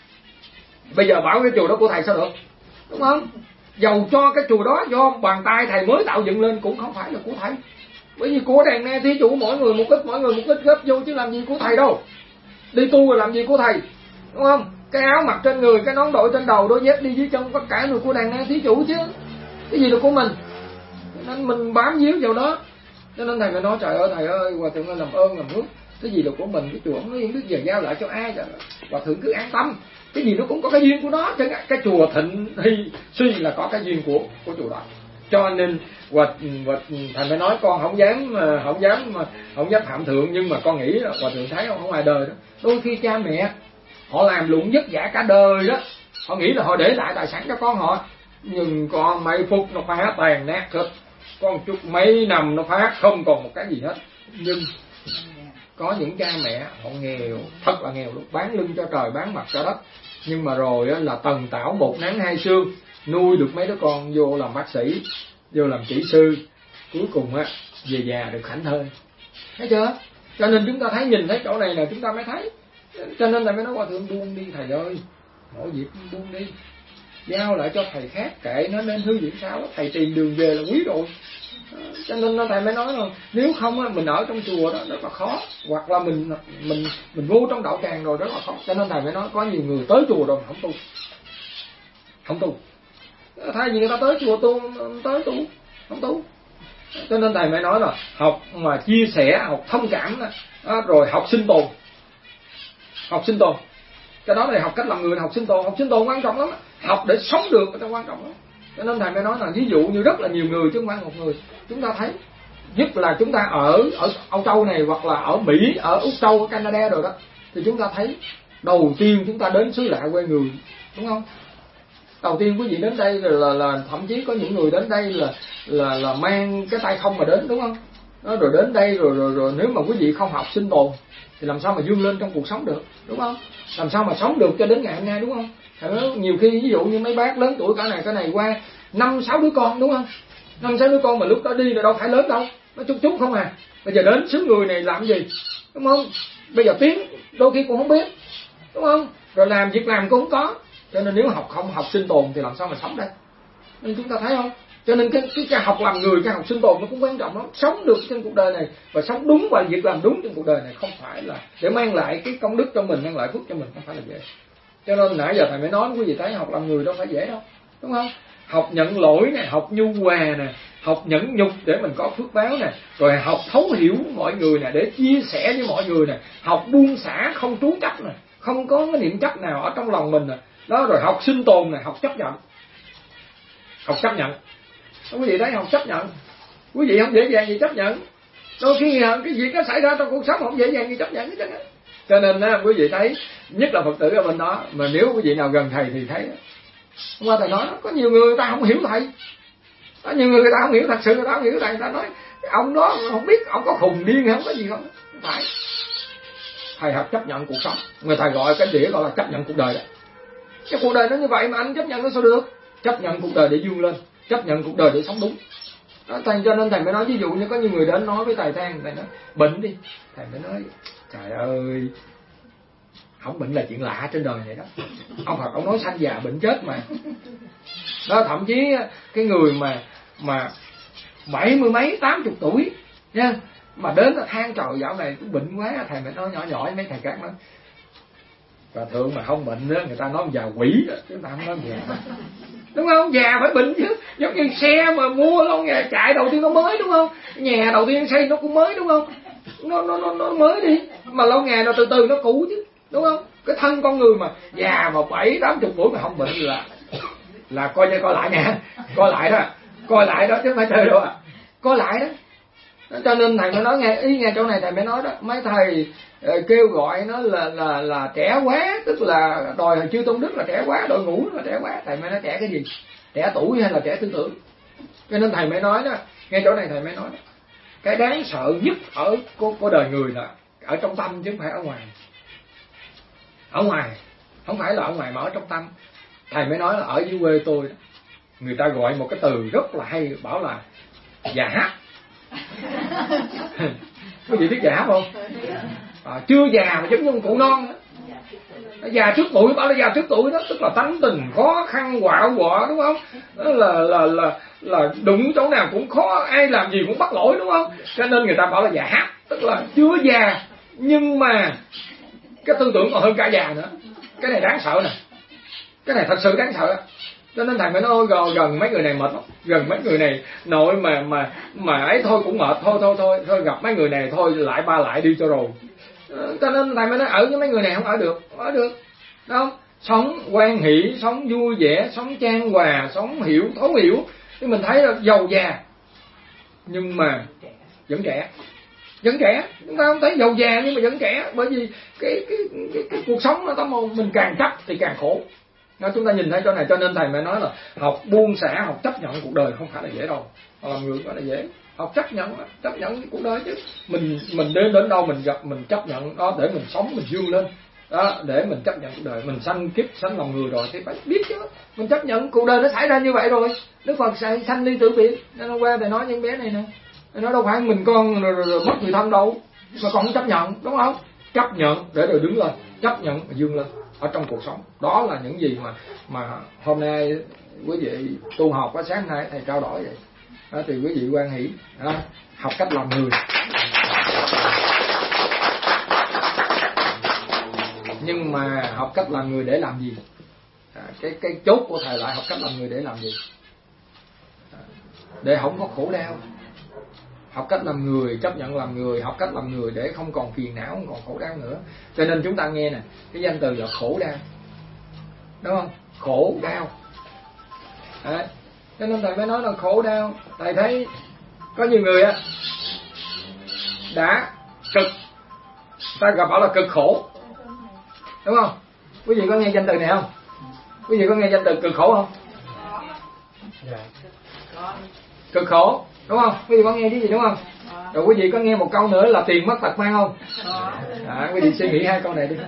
B: Bây giờ bảo cái chùa đó của thầy sao được? Đúng không? Dầu cho cái chùa đó do bàn tay thầy mới tạo dựng lên cũng không phải là của thầy. Bởi vì của Đàn Na Thí Chủ mỗi người một ít, mỗi người một ít góp vô chứ làm gì của thầy đâu. Đi tu rồi làm gì của thầy, đúng không? Cái áo mặc trên người, cái nón đội trên đầu, đôi dép đi dưới chân, tất cả người của Đàn Na Thí Chủ chứ. Cái gì là của mình? Nên mình bám víu vào đó. Cho nên thầy mới nói trời ơi thầy ơi, hòa thượng ơi làm ơn làm phước, cái gì là của mình, cái chùa không biết giờ giao lại cho ai cả. Hòa thượng cứ an tâm, cái gì nó cũng có cái duyên của nó. Chứ cái chùa Thịnh Hy suy là có cái duyên của của chùa đó. Cho nên và, và thầy mới nói con không dám không dám không dám phạm thượng, nhưng mà con nghĩ là hòa thượng thấy không, ở ngoài đời đó đôi khi cha mẹ họ làm lụng vất vả cả đời đó, họ nghĩ là họ để lại tài sản cho con họ, nhưng con mấy phút nó phá tàn nát hết, con chút mấy năm nó phá không còn một cái gì hết. Nhưng có những cha mẹ họ nghèo, thật là nghèo luôn, bán lưng cho trời bán mặt cho đất, nhưng mà rồi là tần tảo một nắng hai sương nuôi được mấy đứa con vô làm bác sĩ, vô làm kỹ sư, cuối cùng á về già được khảnh hơi. Thấy chưa? Cho nên chúng ta thấy nhìn thấy chỗ này là chúng ta mới thấy. Cho nên là mới nói hòa thượng buông đi thầy ơi, mỗi việc buông đi, giao lại cho thầy khác, kệ nó nên hư diễn sao, thầy tìm đường về là quý rồi. Cho nên thầy mới nói là nếu không á mình ở trong chùa đó rất là khó, hoặc là mình mình mình vô trong đạo tràng rồi rất là khó. Cho nên thầy mới nói có nhiều người tới chùa rồi mà không tu, không tu. Thay vì người ta tới chùa tu, tới tu, không tu. Cho nên thầy mới nói là học mà chia sẻ, học thông cảm đó, rồi học sinh tồn, học sinh tồn. Cái đó là học cách làm người, học sinh tồn, học sinh tồn quan trọng lắm. Học để sống được là quan trọng lắm. Cho nên thầy mới nói là ví dụ như rất là nhiều người chứ không phải một người. Chúng ta thấy, nhất là chúng ta ở ở Âu Châu này, hoặc là ở Mỹ, ở Úc Châu, ở Canada rồi đó, thì chúng ta thấy đầu tiên chúng ta đến xứ lạ quê người, đúng không? Đầu tiên quý vị đến đây là, là, là thậm chí có những người đến đây là là là mang cái tay không mà đến, đúng không? Đó, rồi đến đây rồi, rồi rồi nếu mà quý vị không học sinh tồn thì làm sao mà vươn lên trong cuộc sống được, đúng không? Làm sao mà sống được cho đến ngày hôm nay, đúng không? Nhiều khi ví dụ như mấy bác lớn tuổi cả này cái này qua năm sáu đứa con, đúng không? Năm sáu đứa con mà lúc đó đi là đâu phải lớn đâu, nó chút chút không à. Bây giờ đến xứ người này làm gì, đúng không? Bây giờ tiếng đôi khi cũng không biết, đúng không? Rồi làm việc làm cũng không có. Cho nên nếu học không học sinh tồn thì làm sao mà sống đây? Nên chúng ta thấy không? Cho nên cái, cái, cái học làm người, cái học sinh tồn nó cũng quan trọng lắm. Sống được trên cuộc đời này và sống đúng và việc làm đúng trên cuộc đời này không phải là để mang lại cái công đức cho mình, mang lại phước cho mình, không phải là dễ. Cho nên nãy giờ thầy mới nói quý vị thấy học làm người đâu phải dễ đâu, đúng không? Học nhận lỗi này, học nhu hòa nè, học nhẫn nhục để mình có phước báo nè, rồi học thấu hiểu mọi người nè, để chia sẻ với mọi người nè, học buông xả không trú chấp nè, không có cái niệm chấp nào ở trong lòng mình nè, đó, rồi học sinh tồn nè, học chấp nhận, học chấp nhận. Quý vị thấy học chấp nhận, quý vị không dễ dàng gì chấp nhận. Đôi khi cái việc nó xảy ra trong cuộc sống không dễ dàng gì chấp nhận hết trơn á. Cho nên á, quý vị thấy nhất là Phật tử ở bên đó, mà nếu quý vị nào gần thầy thì thấy. Hôm qua thầy nói có nhiều người, người ta không hiểu thầy, có nhiều người người ta không hiểu, thật sự người ta không hiểu thầy, người ta nói ông đó không biết ông có khùng điên hay không có gì không. Không phải, thầy học chấp nhận cuộc sống, người ta gọi cái đĩa gọi là chấp nhận cuộc đời đó. Cái cuộc đời nó như vậy mà anh chấp nhận nó sao được? Chấp nhận cuộc đời để vươn lên, chấp nhận cuộc đời để sống đúng. Đó, thầy, cho nên thầy mới nói ví dụ như có nhiều người đến nói với thầy than, thầy nói bệnh đi, thầy mới nói trời ơi, không bệnh là chuyện lạ trên đời này đó. Ông Phật ông nói sanh già bệnh chết mà. Đó, thậm chí cái người mà mà bảy mươi mấy tám chục tuổi nha, mà đến là than trời dạo này cũng bệnh quá, thầy mới nói nhỏ nhỏ với mấy thầy khác nói. Và thường mà không bệnh đó, người ta nói già quỷ đó, chúng ta không nói già. Đúng không? Già phải bệnh chứ. Giống như xe mà mua lâu ngày chạy đầu tiên nó mới, đúng không? Nhà đầu tiên xây nó cũng mới, đúng không? Nó nó nó, nó mới đi. Mà lâu ngày nó từ từ nó cũ chứ, đúng không? Cái thân con người mà già mà bảy tám chục tuổi mà không bệnh là là coi như coi lại nha, coi lại đó, coi lại đó chứ không phải chơi đâu à, coi lại đó. Cho nên thầy mới nói nghe ý nghe chỗ này thầy mới nói đó, mấy thầy uh, kêu gọi nó là là là trẻ quá, tức là đòi chư tôn đức là trẻ quá, đội ngũ là trẻ quá. Thầy mới nói trẻ cái gì? Trẻ tuổi hay là trẻ tư tưởng? Cho nên thầy mới nói đó, nghe chỗ này thầy mới nói đó, cái đáng sợ nhất ở của, của đời người là ở trong tâm chứ không phải ở ngoài. Ở ngoài không phải là ở ngoài mà ở trong tâm. Thầy mới nói là ở dưới quê tôi đó, người ta gọi một cái từ rất là hay, bảo là già hát. Quý vị biết già hát không? À, chưa già mà giống như cụ non đó. Già trước tuổi, bảo là già trước tuổi đó, tức là tánh tình khó khăn quạo quọ, đúng không? Đó là là là là đụng chỗ nào cũng khó, ai làm gì cũng bắt lỗi, đúng không? Cho nên người ta bảo là già hát, tức là chưa già nhưng mà cái tư tưởng còn hơn cả già nữa. Cái này đáng sợ nè, cái này thật sự đáng sợ. Cho nên thầy mới nói gần, gần mấy người này mệt lắm, gần mấy người này nội mà mà mà ấy thôi cũng mệt, thôi thôi thôi thôi gặp mấy người này thôi lại ba lại đi cho rồi. Cho nên thầy mới nói ở với mấy người này không ở được, không ở được, đúng không? Sống hoan hỷ, sống vui vẻ, sống chan hòa, sống hiểu thấu hiểu. Thì mình thấy là giàu già nhưng mà vẫn trẻ, vẫn trẻ. Chúng ta không thấy giàu già nhưng mà vẫn trẻ, bởi vì cái cái cái, cái, cái cuộc sống nó tâm hồn mình càng chấp thì càng khổ. Nó chúng ta nhìn thấy chỗ này, cho nên thầy mới nói là học buông xả, học chấp nhận cuộc đời không phải là dễ đâu. Làm người phải là dễ. Học chấp nhận, chấp nhận cuộc đời chứ. Mình mình đến đến đâu mình gặp mình chấp nhận đó để mình sống, mình vươn lên. Đó, để mình chấp nhận cuộc đời, mình sanh kiếp sanh lòng người rồi thì phải biết chứ. Mình chấp nhận cuộc đời nó xảy ra như vậy rồi. Đức Phật sanh ly tử biệt. Nên hôm qua thầy nói những bé này nè. Nó đâu phải mình con rồi, rồi, rồi mất người thân đâu, mà còn không chấp nhận, đúng không? Chấp nhận để rồi đứng lên, chấp nhận và vươn lên ở trong cuộc sống. Đó là những gì mà mà hôm nay quý vị tu học á, sáng nay thầy trao đổi vậy. Đó, thì quý vị quan hỷ đó, học cách làm người. Nhưng mà học cách làm người để làm gì? À, cái cái chốt của thầy lại học cách làm người để làm gì? À, để không có khổ đau. Học cách làm người, chấp nhận làm người, học cách làm người để không còn phiền não, không còn khổ đau nữa. Cho nên chúng ta nghe nè, cái danh từ là khổ đau, đúng không? Khổ đau. Đấy. Cho nên thầy mới nói là khổ đau. Thầy thấy có nhiều người á đã cực, ta gặp bảo là cực khổ, đúng không? Quý vị có nghe danh từ này không? Quý vị có nghe danh từ cực khổ không? Cực khổ, đúng không? Quý vị có nghe cái gì đúng không? Rồi quý vị có nghe một câu nữa là tiền mất tật mang không? À, quý vị suy nghĩ hai câu này đi.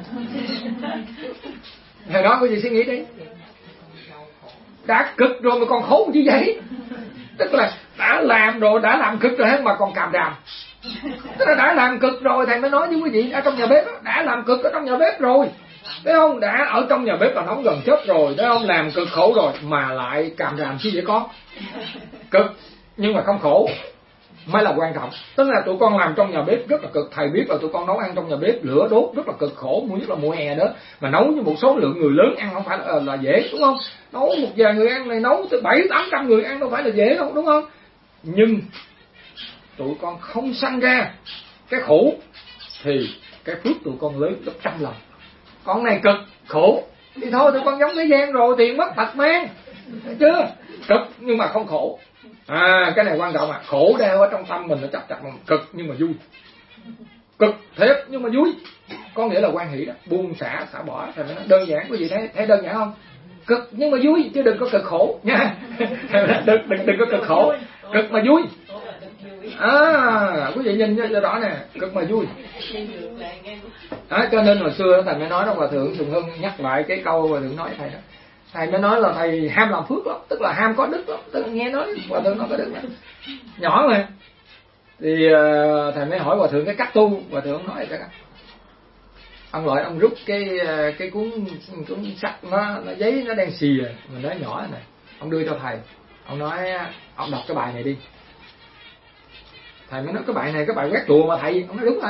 B: Hồi đó quý vị suy nghĩ đi. Đã cực rồi mà còn khổ gì vậy? Tức là đã làm rồi, đã làm cực rồi mà còn càm ràm. Tức là đã làm cực rồi, thầy mới nói với quý vị ở trong nhà bếp đó, đã làm cực ở trong nhà bếp rồi, thấy không? Đã ở trong nhà bếp là nóng gần chết rồi, thấy không? Làm cực khổ rồi mà lại càm ràm chi vậy con? Cực nhưng mà không khổ mới là quan trọng. Tức là tụi con làm trong nhà bếp rất là cực. Thầy biết là tụi con nấu ăn trong nhà bếp lửa đốt rất là cực khổ, nhất là mùa hè đó, mà nấu như một số lượng người lớn ăn không phải là, là dễ, đúng không? Nấu một vài người ăn này, nấu tới bảy tám trăm người ăn đâu phải là dễ đâu, đúng không? Nhưng tụi con không sanh ra cái khổ thì cái phước tụi con lớn gấp trăm lần. Con này cực khổ thì thôi tụi con giống thế gian rồi, tiền mất tật mang, thấy chưa? Cực nhưng mà không khổ. À, cái này quan trọng à. Khổ đau ở trong tâm mình nó chắc chắn cực nhưng mà vui. Cực thiệt nhưng mà vui, có nghĩa là quan hỷ đó, buông xả xả bỏ. Thì nó đơn giản, quý vị thấy thấy đơn giản không? Cực nhưng mà vui chứ đừng có cực khổ nha. đừng, đừng đừng có cực khổ, cực mà vui. À, quý vị nhìn cho rõ nè, cực mà vui. À, cho nên hồi xưa thầy mới nói đó, Hòa thượng Sùng Hưng nhắc lại cái câu Hòa thượng nói thầy đó. Thầy mới nói là thầy ham làm phước lắm, tức là ham có đức lắm, tức là nghe nói Hòa thượng nói có đức lắm. Nhỏ mà thì uh, thầy mới hỏi Hòa thượng cái cách tu. Hòa thượng nói cái cách ông loại ông rút cái cái cuốn cuốn sách nó, nó giấy nó đen xì rồi, mình nói nhỏ này, ông đưa cho thầy, ông nói ông đọc cái bài này đi. Thầy mới nói cái bài này cái bài quét chùa mà thầy. Ông nói đúng rồi.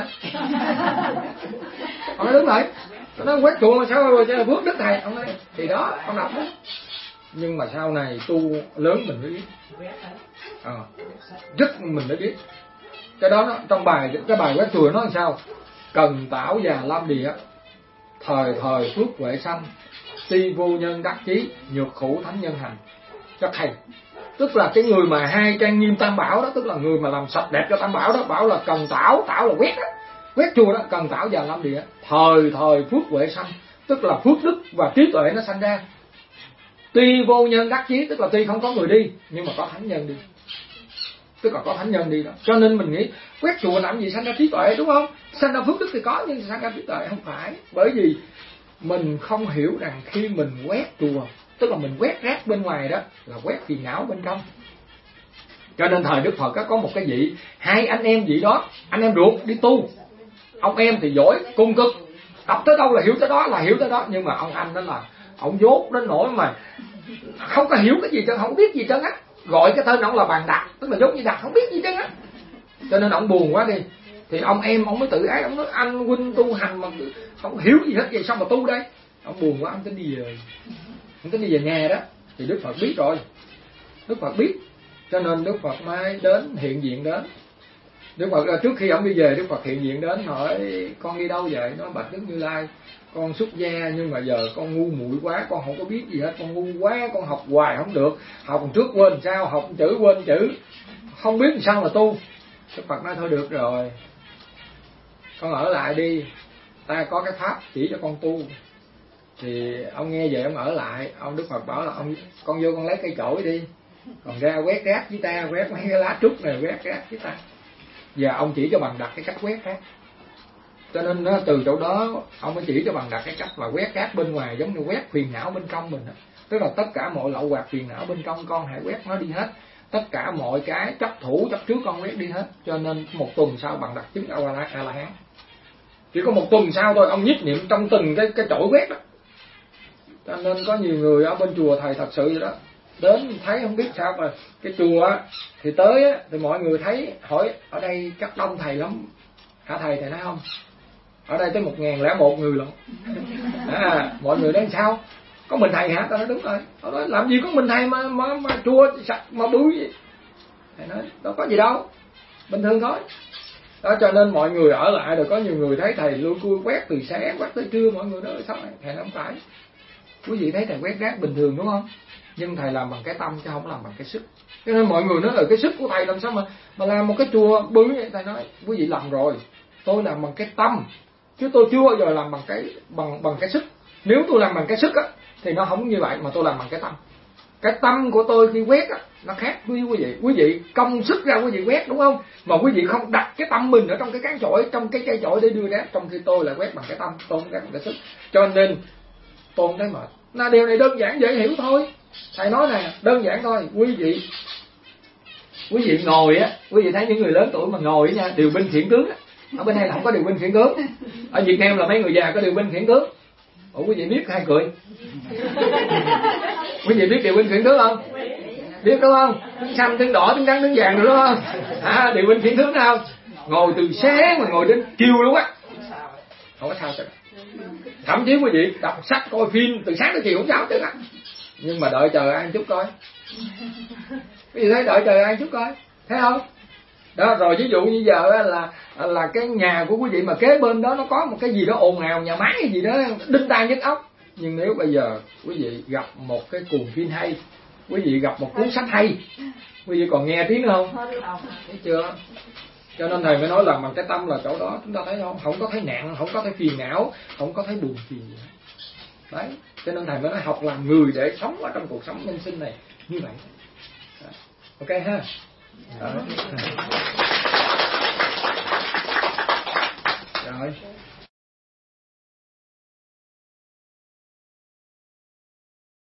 B: Ông nói đúng rồi. Ông nói quét chùa mà sao rồi cho phước đức thầy. Ông nói thì đó ông đọc đó. Nhưng mà sau này tu lớn mình mới biết. À, rất mình mới biết. Cái đó nó, trong bài cái bài quét chùa nó làm sao? Cần tảo già lam địa, thời thời phước huệ sanh, si vô nhân đắc chí, nhược khủ thánh nhân hành. Cho thầy. Tức là cái người mà hai trang nghiêm tam bảo đó, tức là người mà làm sạch đẹp cho tam bảo đó, bảo là cần tảo, tảo là quét đó, quét chùa đó, cần tảo già lam địa, thời thời phước huệ sanh, tức là phước đức và trí tuệ nó sanh ra. Tuy vô nhân đắc chí, tức là tuy không có người đi nhưng mà có thánh nhân đi, tức là có thánh nhân đi đó. Cho nên mình nghĩ quét chùa làm gì sanh ra trí tuệ, đúng không? Sanh ra phước đức thì có nhưng sanh ra trí tuệ không phải, bởi vì mình không hiểu rằng khi mình quét chùa, tức là mình quét rác bên ngoài đó là quét phiền não bên trong. Cho nên thời Đức Phật có một cái vị, hai anh em vị đó, anh em ruột đi tu. Ông em thì giỏi cùng cực, đọc tới đâu là hiểu tới đó, là hiểu tới đó. Nhưng mà ông anh đó là ông dốt đến nỗi mà không có hiểu cái gì chứ, không biết gì trơn á. Gọi cái tên ông là Bàn Đạt, tức là giống như Đạt, không biết gì trơn á. Cho nên ông buồn quá đi. Thì ông em ông mới tự ái, ông nói anh huynh tu hành mà không hiểu gì hết, vậy sao mà tu đây? Ông buồn quá, ông tính đi về. Ông tính đi về nhà đó. Thì Đức Phật biết rồi, Đức Phật biết, cho nên Đức Phật mới đến hiện diện đến. Đức Phật trước khi ông đi về, Đức Phật hiện diện đến hỏi con đi đâu vậy? Nói bạch Đức Như Lai, con xuất gia nhưng mà giờ con ngu muội quá, con không có biết gì hết, con ngu quá, con học hoài không được, học trước quên sao, học chữ quên chữ, không biết làm sao mà tu. Đức Phật nói thôi được rồi, con ở lại đi, ta có cái pháp chỉ cho con tu. Thì ông nghe vậy ông ở lại. Ông Đức Phật bảo là ông con vô con lấy cây chổi đi, còn ra quét rác với ta, quét mấy cái lá trúc này, quét rác với ta. Và ông chỉ cho Bằng Đặt cái cách quét rác. Cho nên đó, từ chỗ đó ông mới chỉ cho Bằng Đặt cái cách là quét rác bên ngoài giống như quét phiền não bên trong mình. Tức là tất cả mọi lậu hoặc phiền não bên trong con hãy quét nó đi hết. Tất cả mọi cái chấp thủ chấp trước con quét đi hết. Cho nên một tuần sau Bằng Đặt chứng A La Hán. Chỉ có một tuần sau thôi ông nhiếp niệm trong từng cái cái chổi quét đó. Cho nên có nhiều người ở bên chùa thầy thật sự vậy đó, đến thấy không biết sao mà cái chùa á, thì tới á, thì mọi người thấy hỏi ở đây chắc đông thầy lắm hả thầy? Thầy nói không, ở đây tới một ngàn lẻ một người lận. À, mọi người đến sao có mình thầy hả? Tao nói đúng rồi. Tao nói làm gì có mình thầy mà mà, mà chùa sạch mà bưởi vậy? Thầy nói đâu có gì đâu, bình thường thôi. Đó, cho nên mọi người ở lại rồi có nhiều người thấy thầy lui cui quét từ sáng quét tới trưa, mọi người nói sao này? Thầy nói không phải. Quý vị thấy thầy quét rác bình thường đúng không? Nhưng thầy làm bằng cái tâm chứ không làm bằng cái sức. Cho nên mọi người nói là cái sức của thầy làm sao mà mà làm một cái chùa bự vậy? Thầy nói quý vị lầm rồi. Tôi làm bằng cái tâm chứ tôi chưa bao giờ làm bằng cái bằng bằng cái sức. Nếu tôi làm bằng cái sức á thì nó không như vậy, mà tôi làm bằng cái tâm. Cái tâm của tôi khi quét á nó khác với quý vị. Quý vị công sức ra quý vị quét đúng không? Mà quý vị không đặt cái tâm mình ở trong cái cán chổi, trong cái cây chổi để đưa rác, trong khi tôi là quét bằng cái tâm, tôi không quét bằng cái sức. Cho nên tôi không thấy mệt. Là điều này đơn giản dễ hiểu thôi. Thầy nói nè, đơn giản thôi. Quý vị quý vị ngồi á, quý vị thấy những người lớn tuổi mà ngồi nha, điều binh khiển tướng á. Ở bên đây là không có điều binh khiển tướng. Ở Việt Nam là mấy người già có điều binh khiển tướng. Ủa quý vị biết hay cười? Quý vị biết điều binh khiển tướng không? Biết đúng không? Tiếng xanh, tiếng đỏ, tiếng trắng, tiếng vàng rồi đúng không? À, điều binh khiển tướng nào? Ngồi từ sáng mà ngồi đến chiều luôn á. Không có sao hết. Thậm chí quý vị đọc sách, coi phim từ sáng tới chiều không sao hết á. Nhưng mà đợi chờ ai chút coi. Quý vị thấy đợi chờ ai chút coi, thấy không? Đó, rồi ví dụ như giờ là là cái nhà của quý vị mà kế bên đó nó có một cái gì đó ồn ào, nhà máy cái gì đó đinh tai nhức óc. Nhưng nếu bây giờ quý vị gặp một cái cuồng phim hay, quý vị gặp một cuốn sách hay, quý vị còn nghe tiếng không? Thấy chưa? Cho nên thầy mới nói là bằng cái tâm là chỗ đó chúng ta thấy không? Không có thấy nạn, không có thấy phiền não, không có thấy buồn phiền gì hết. Đấy, cho nên thầy mới nói học làm người để sống ở trong cuộc sống nhân sinh này như vậy. Ok ha? Đó.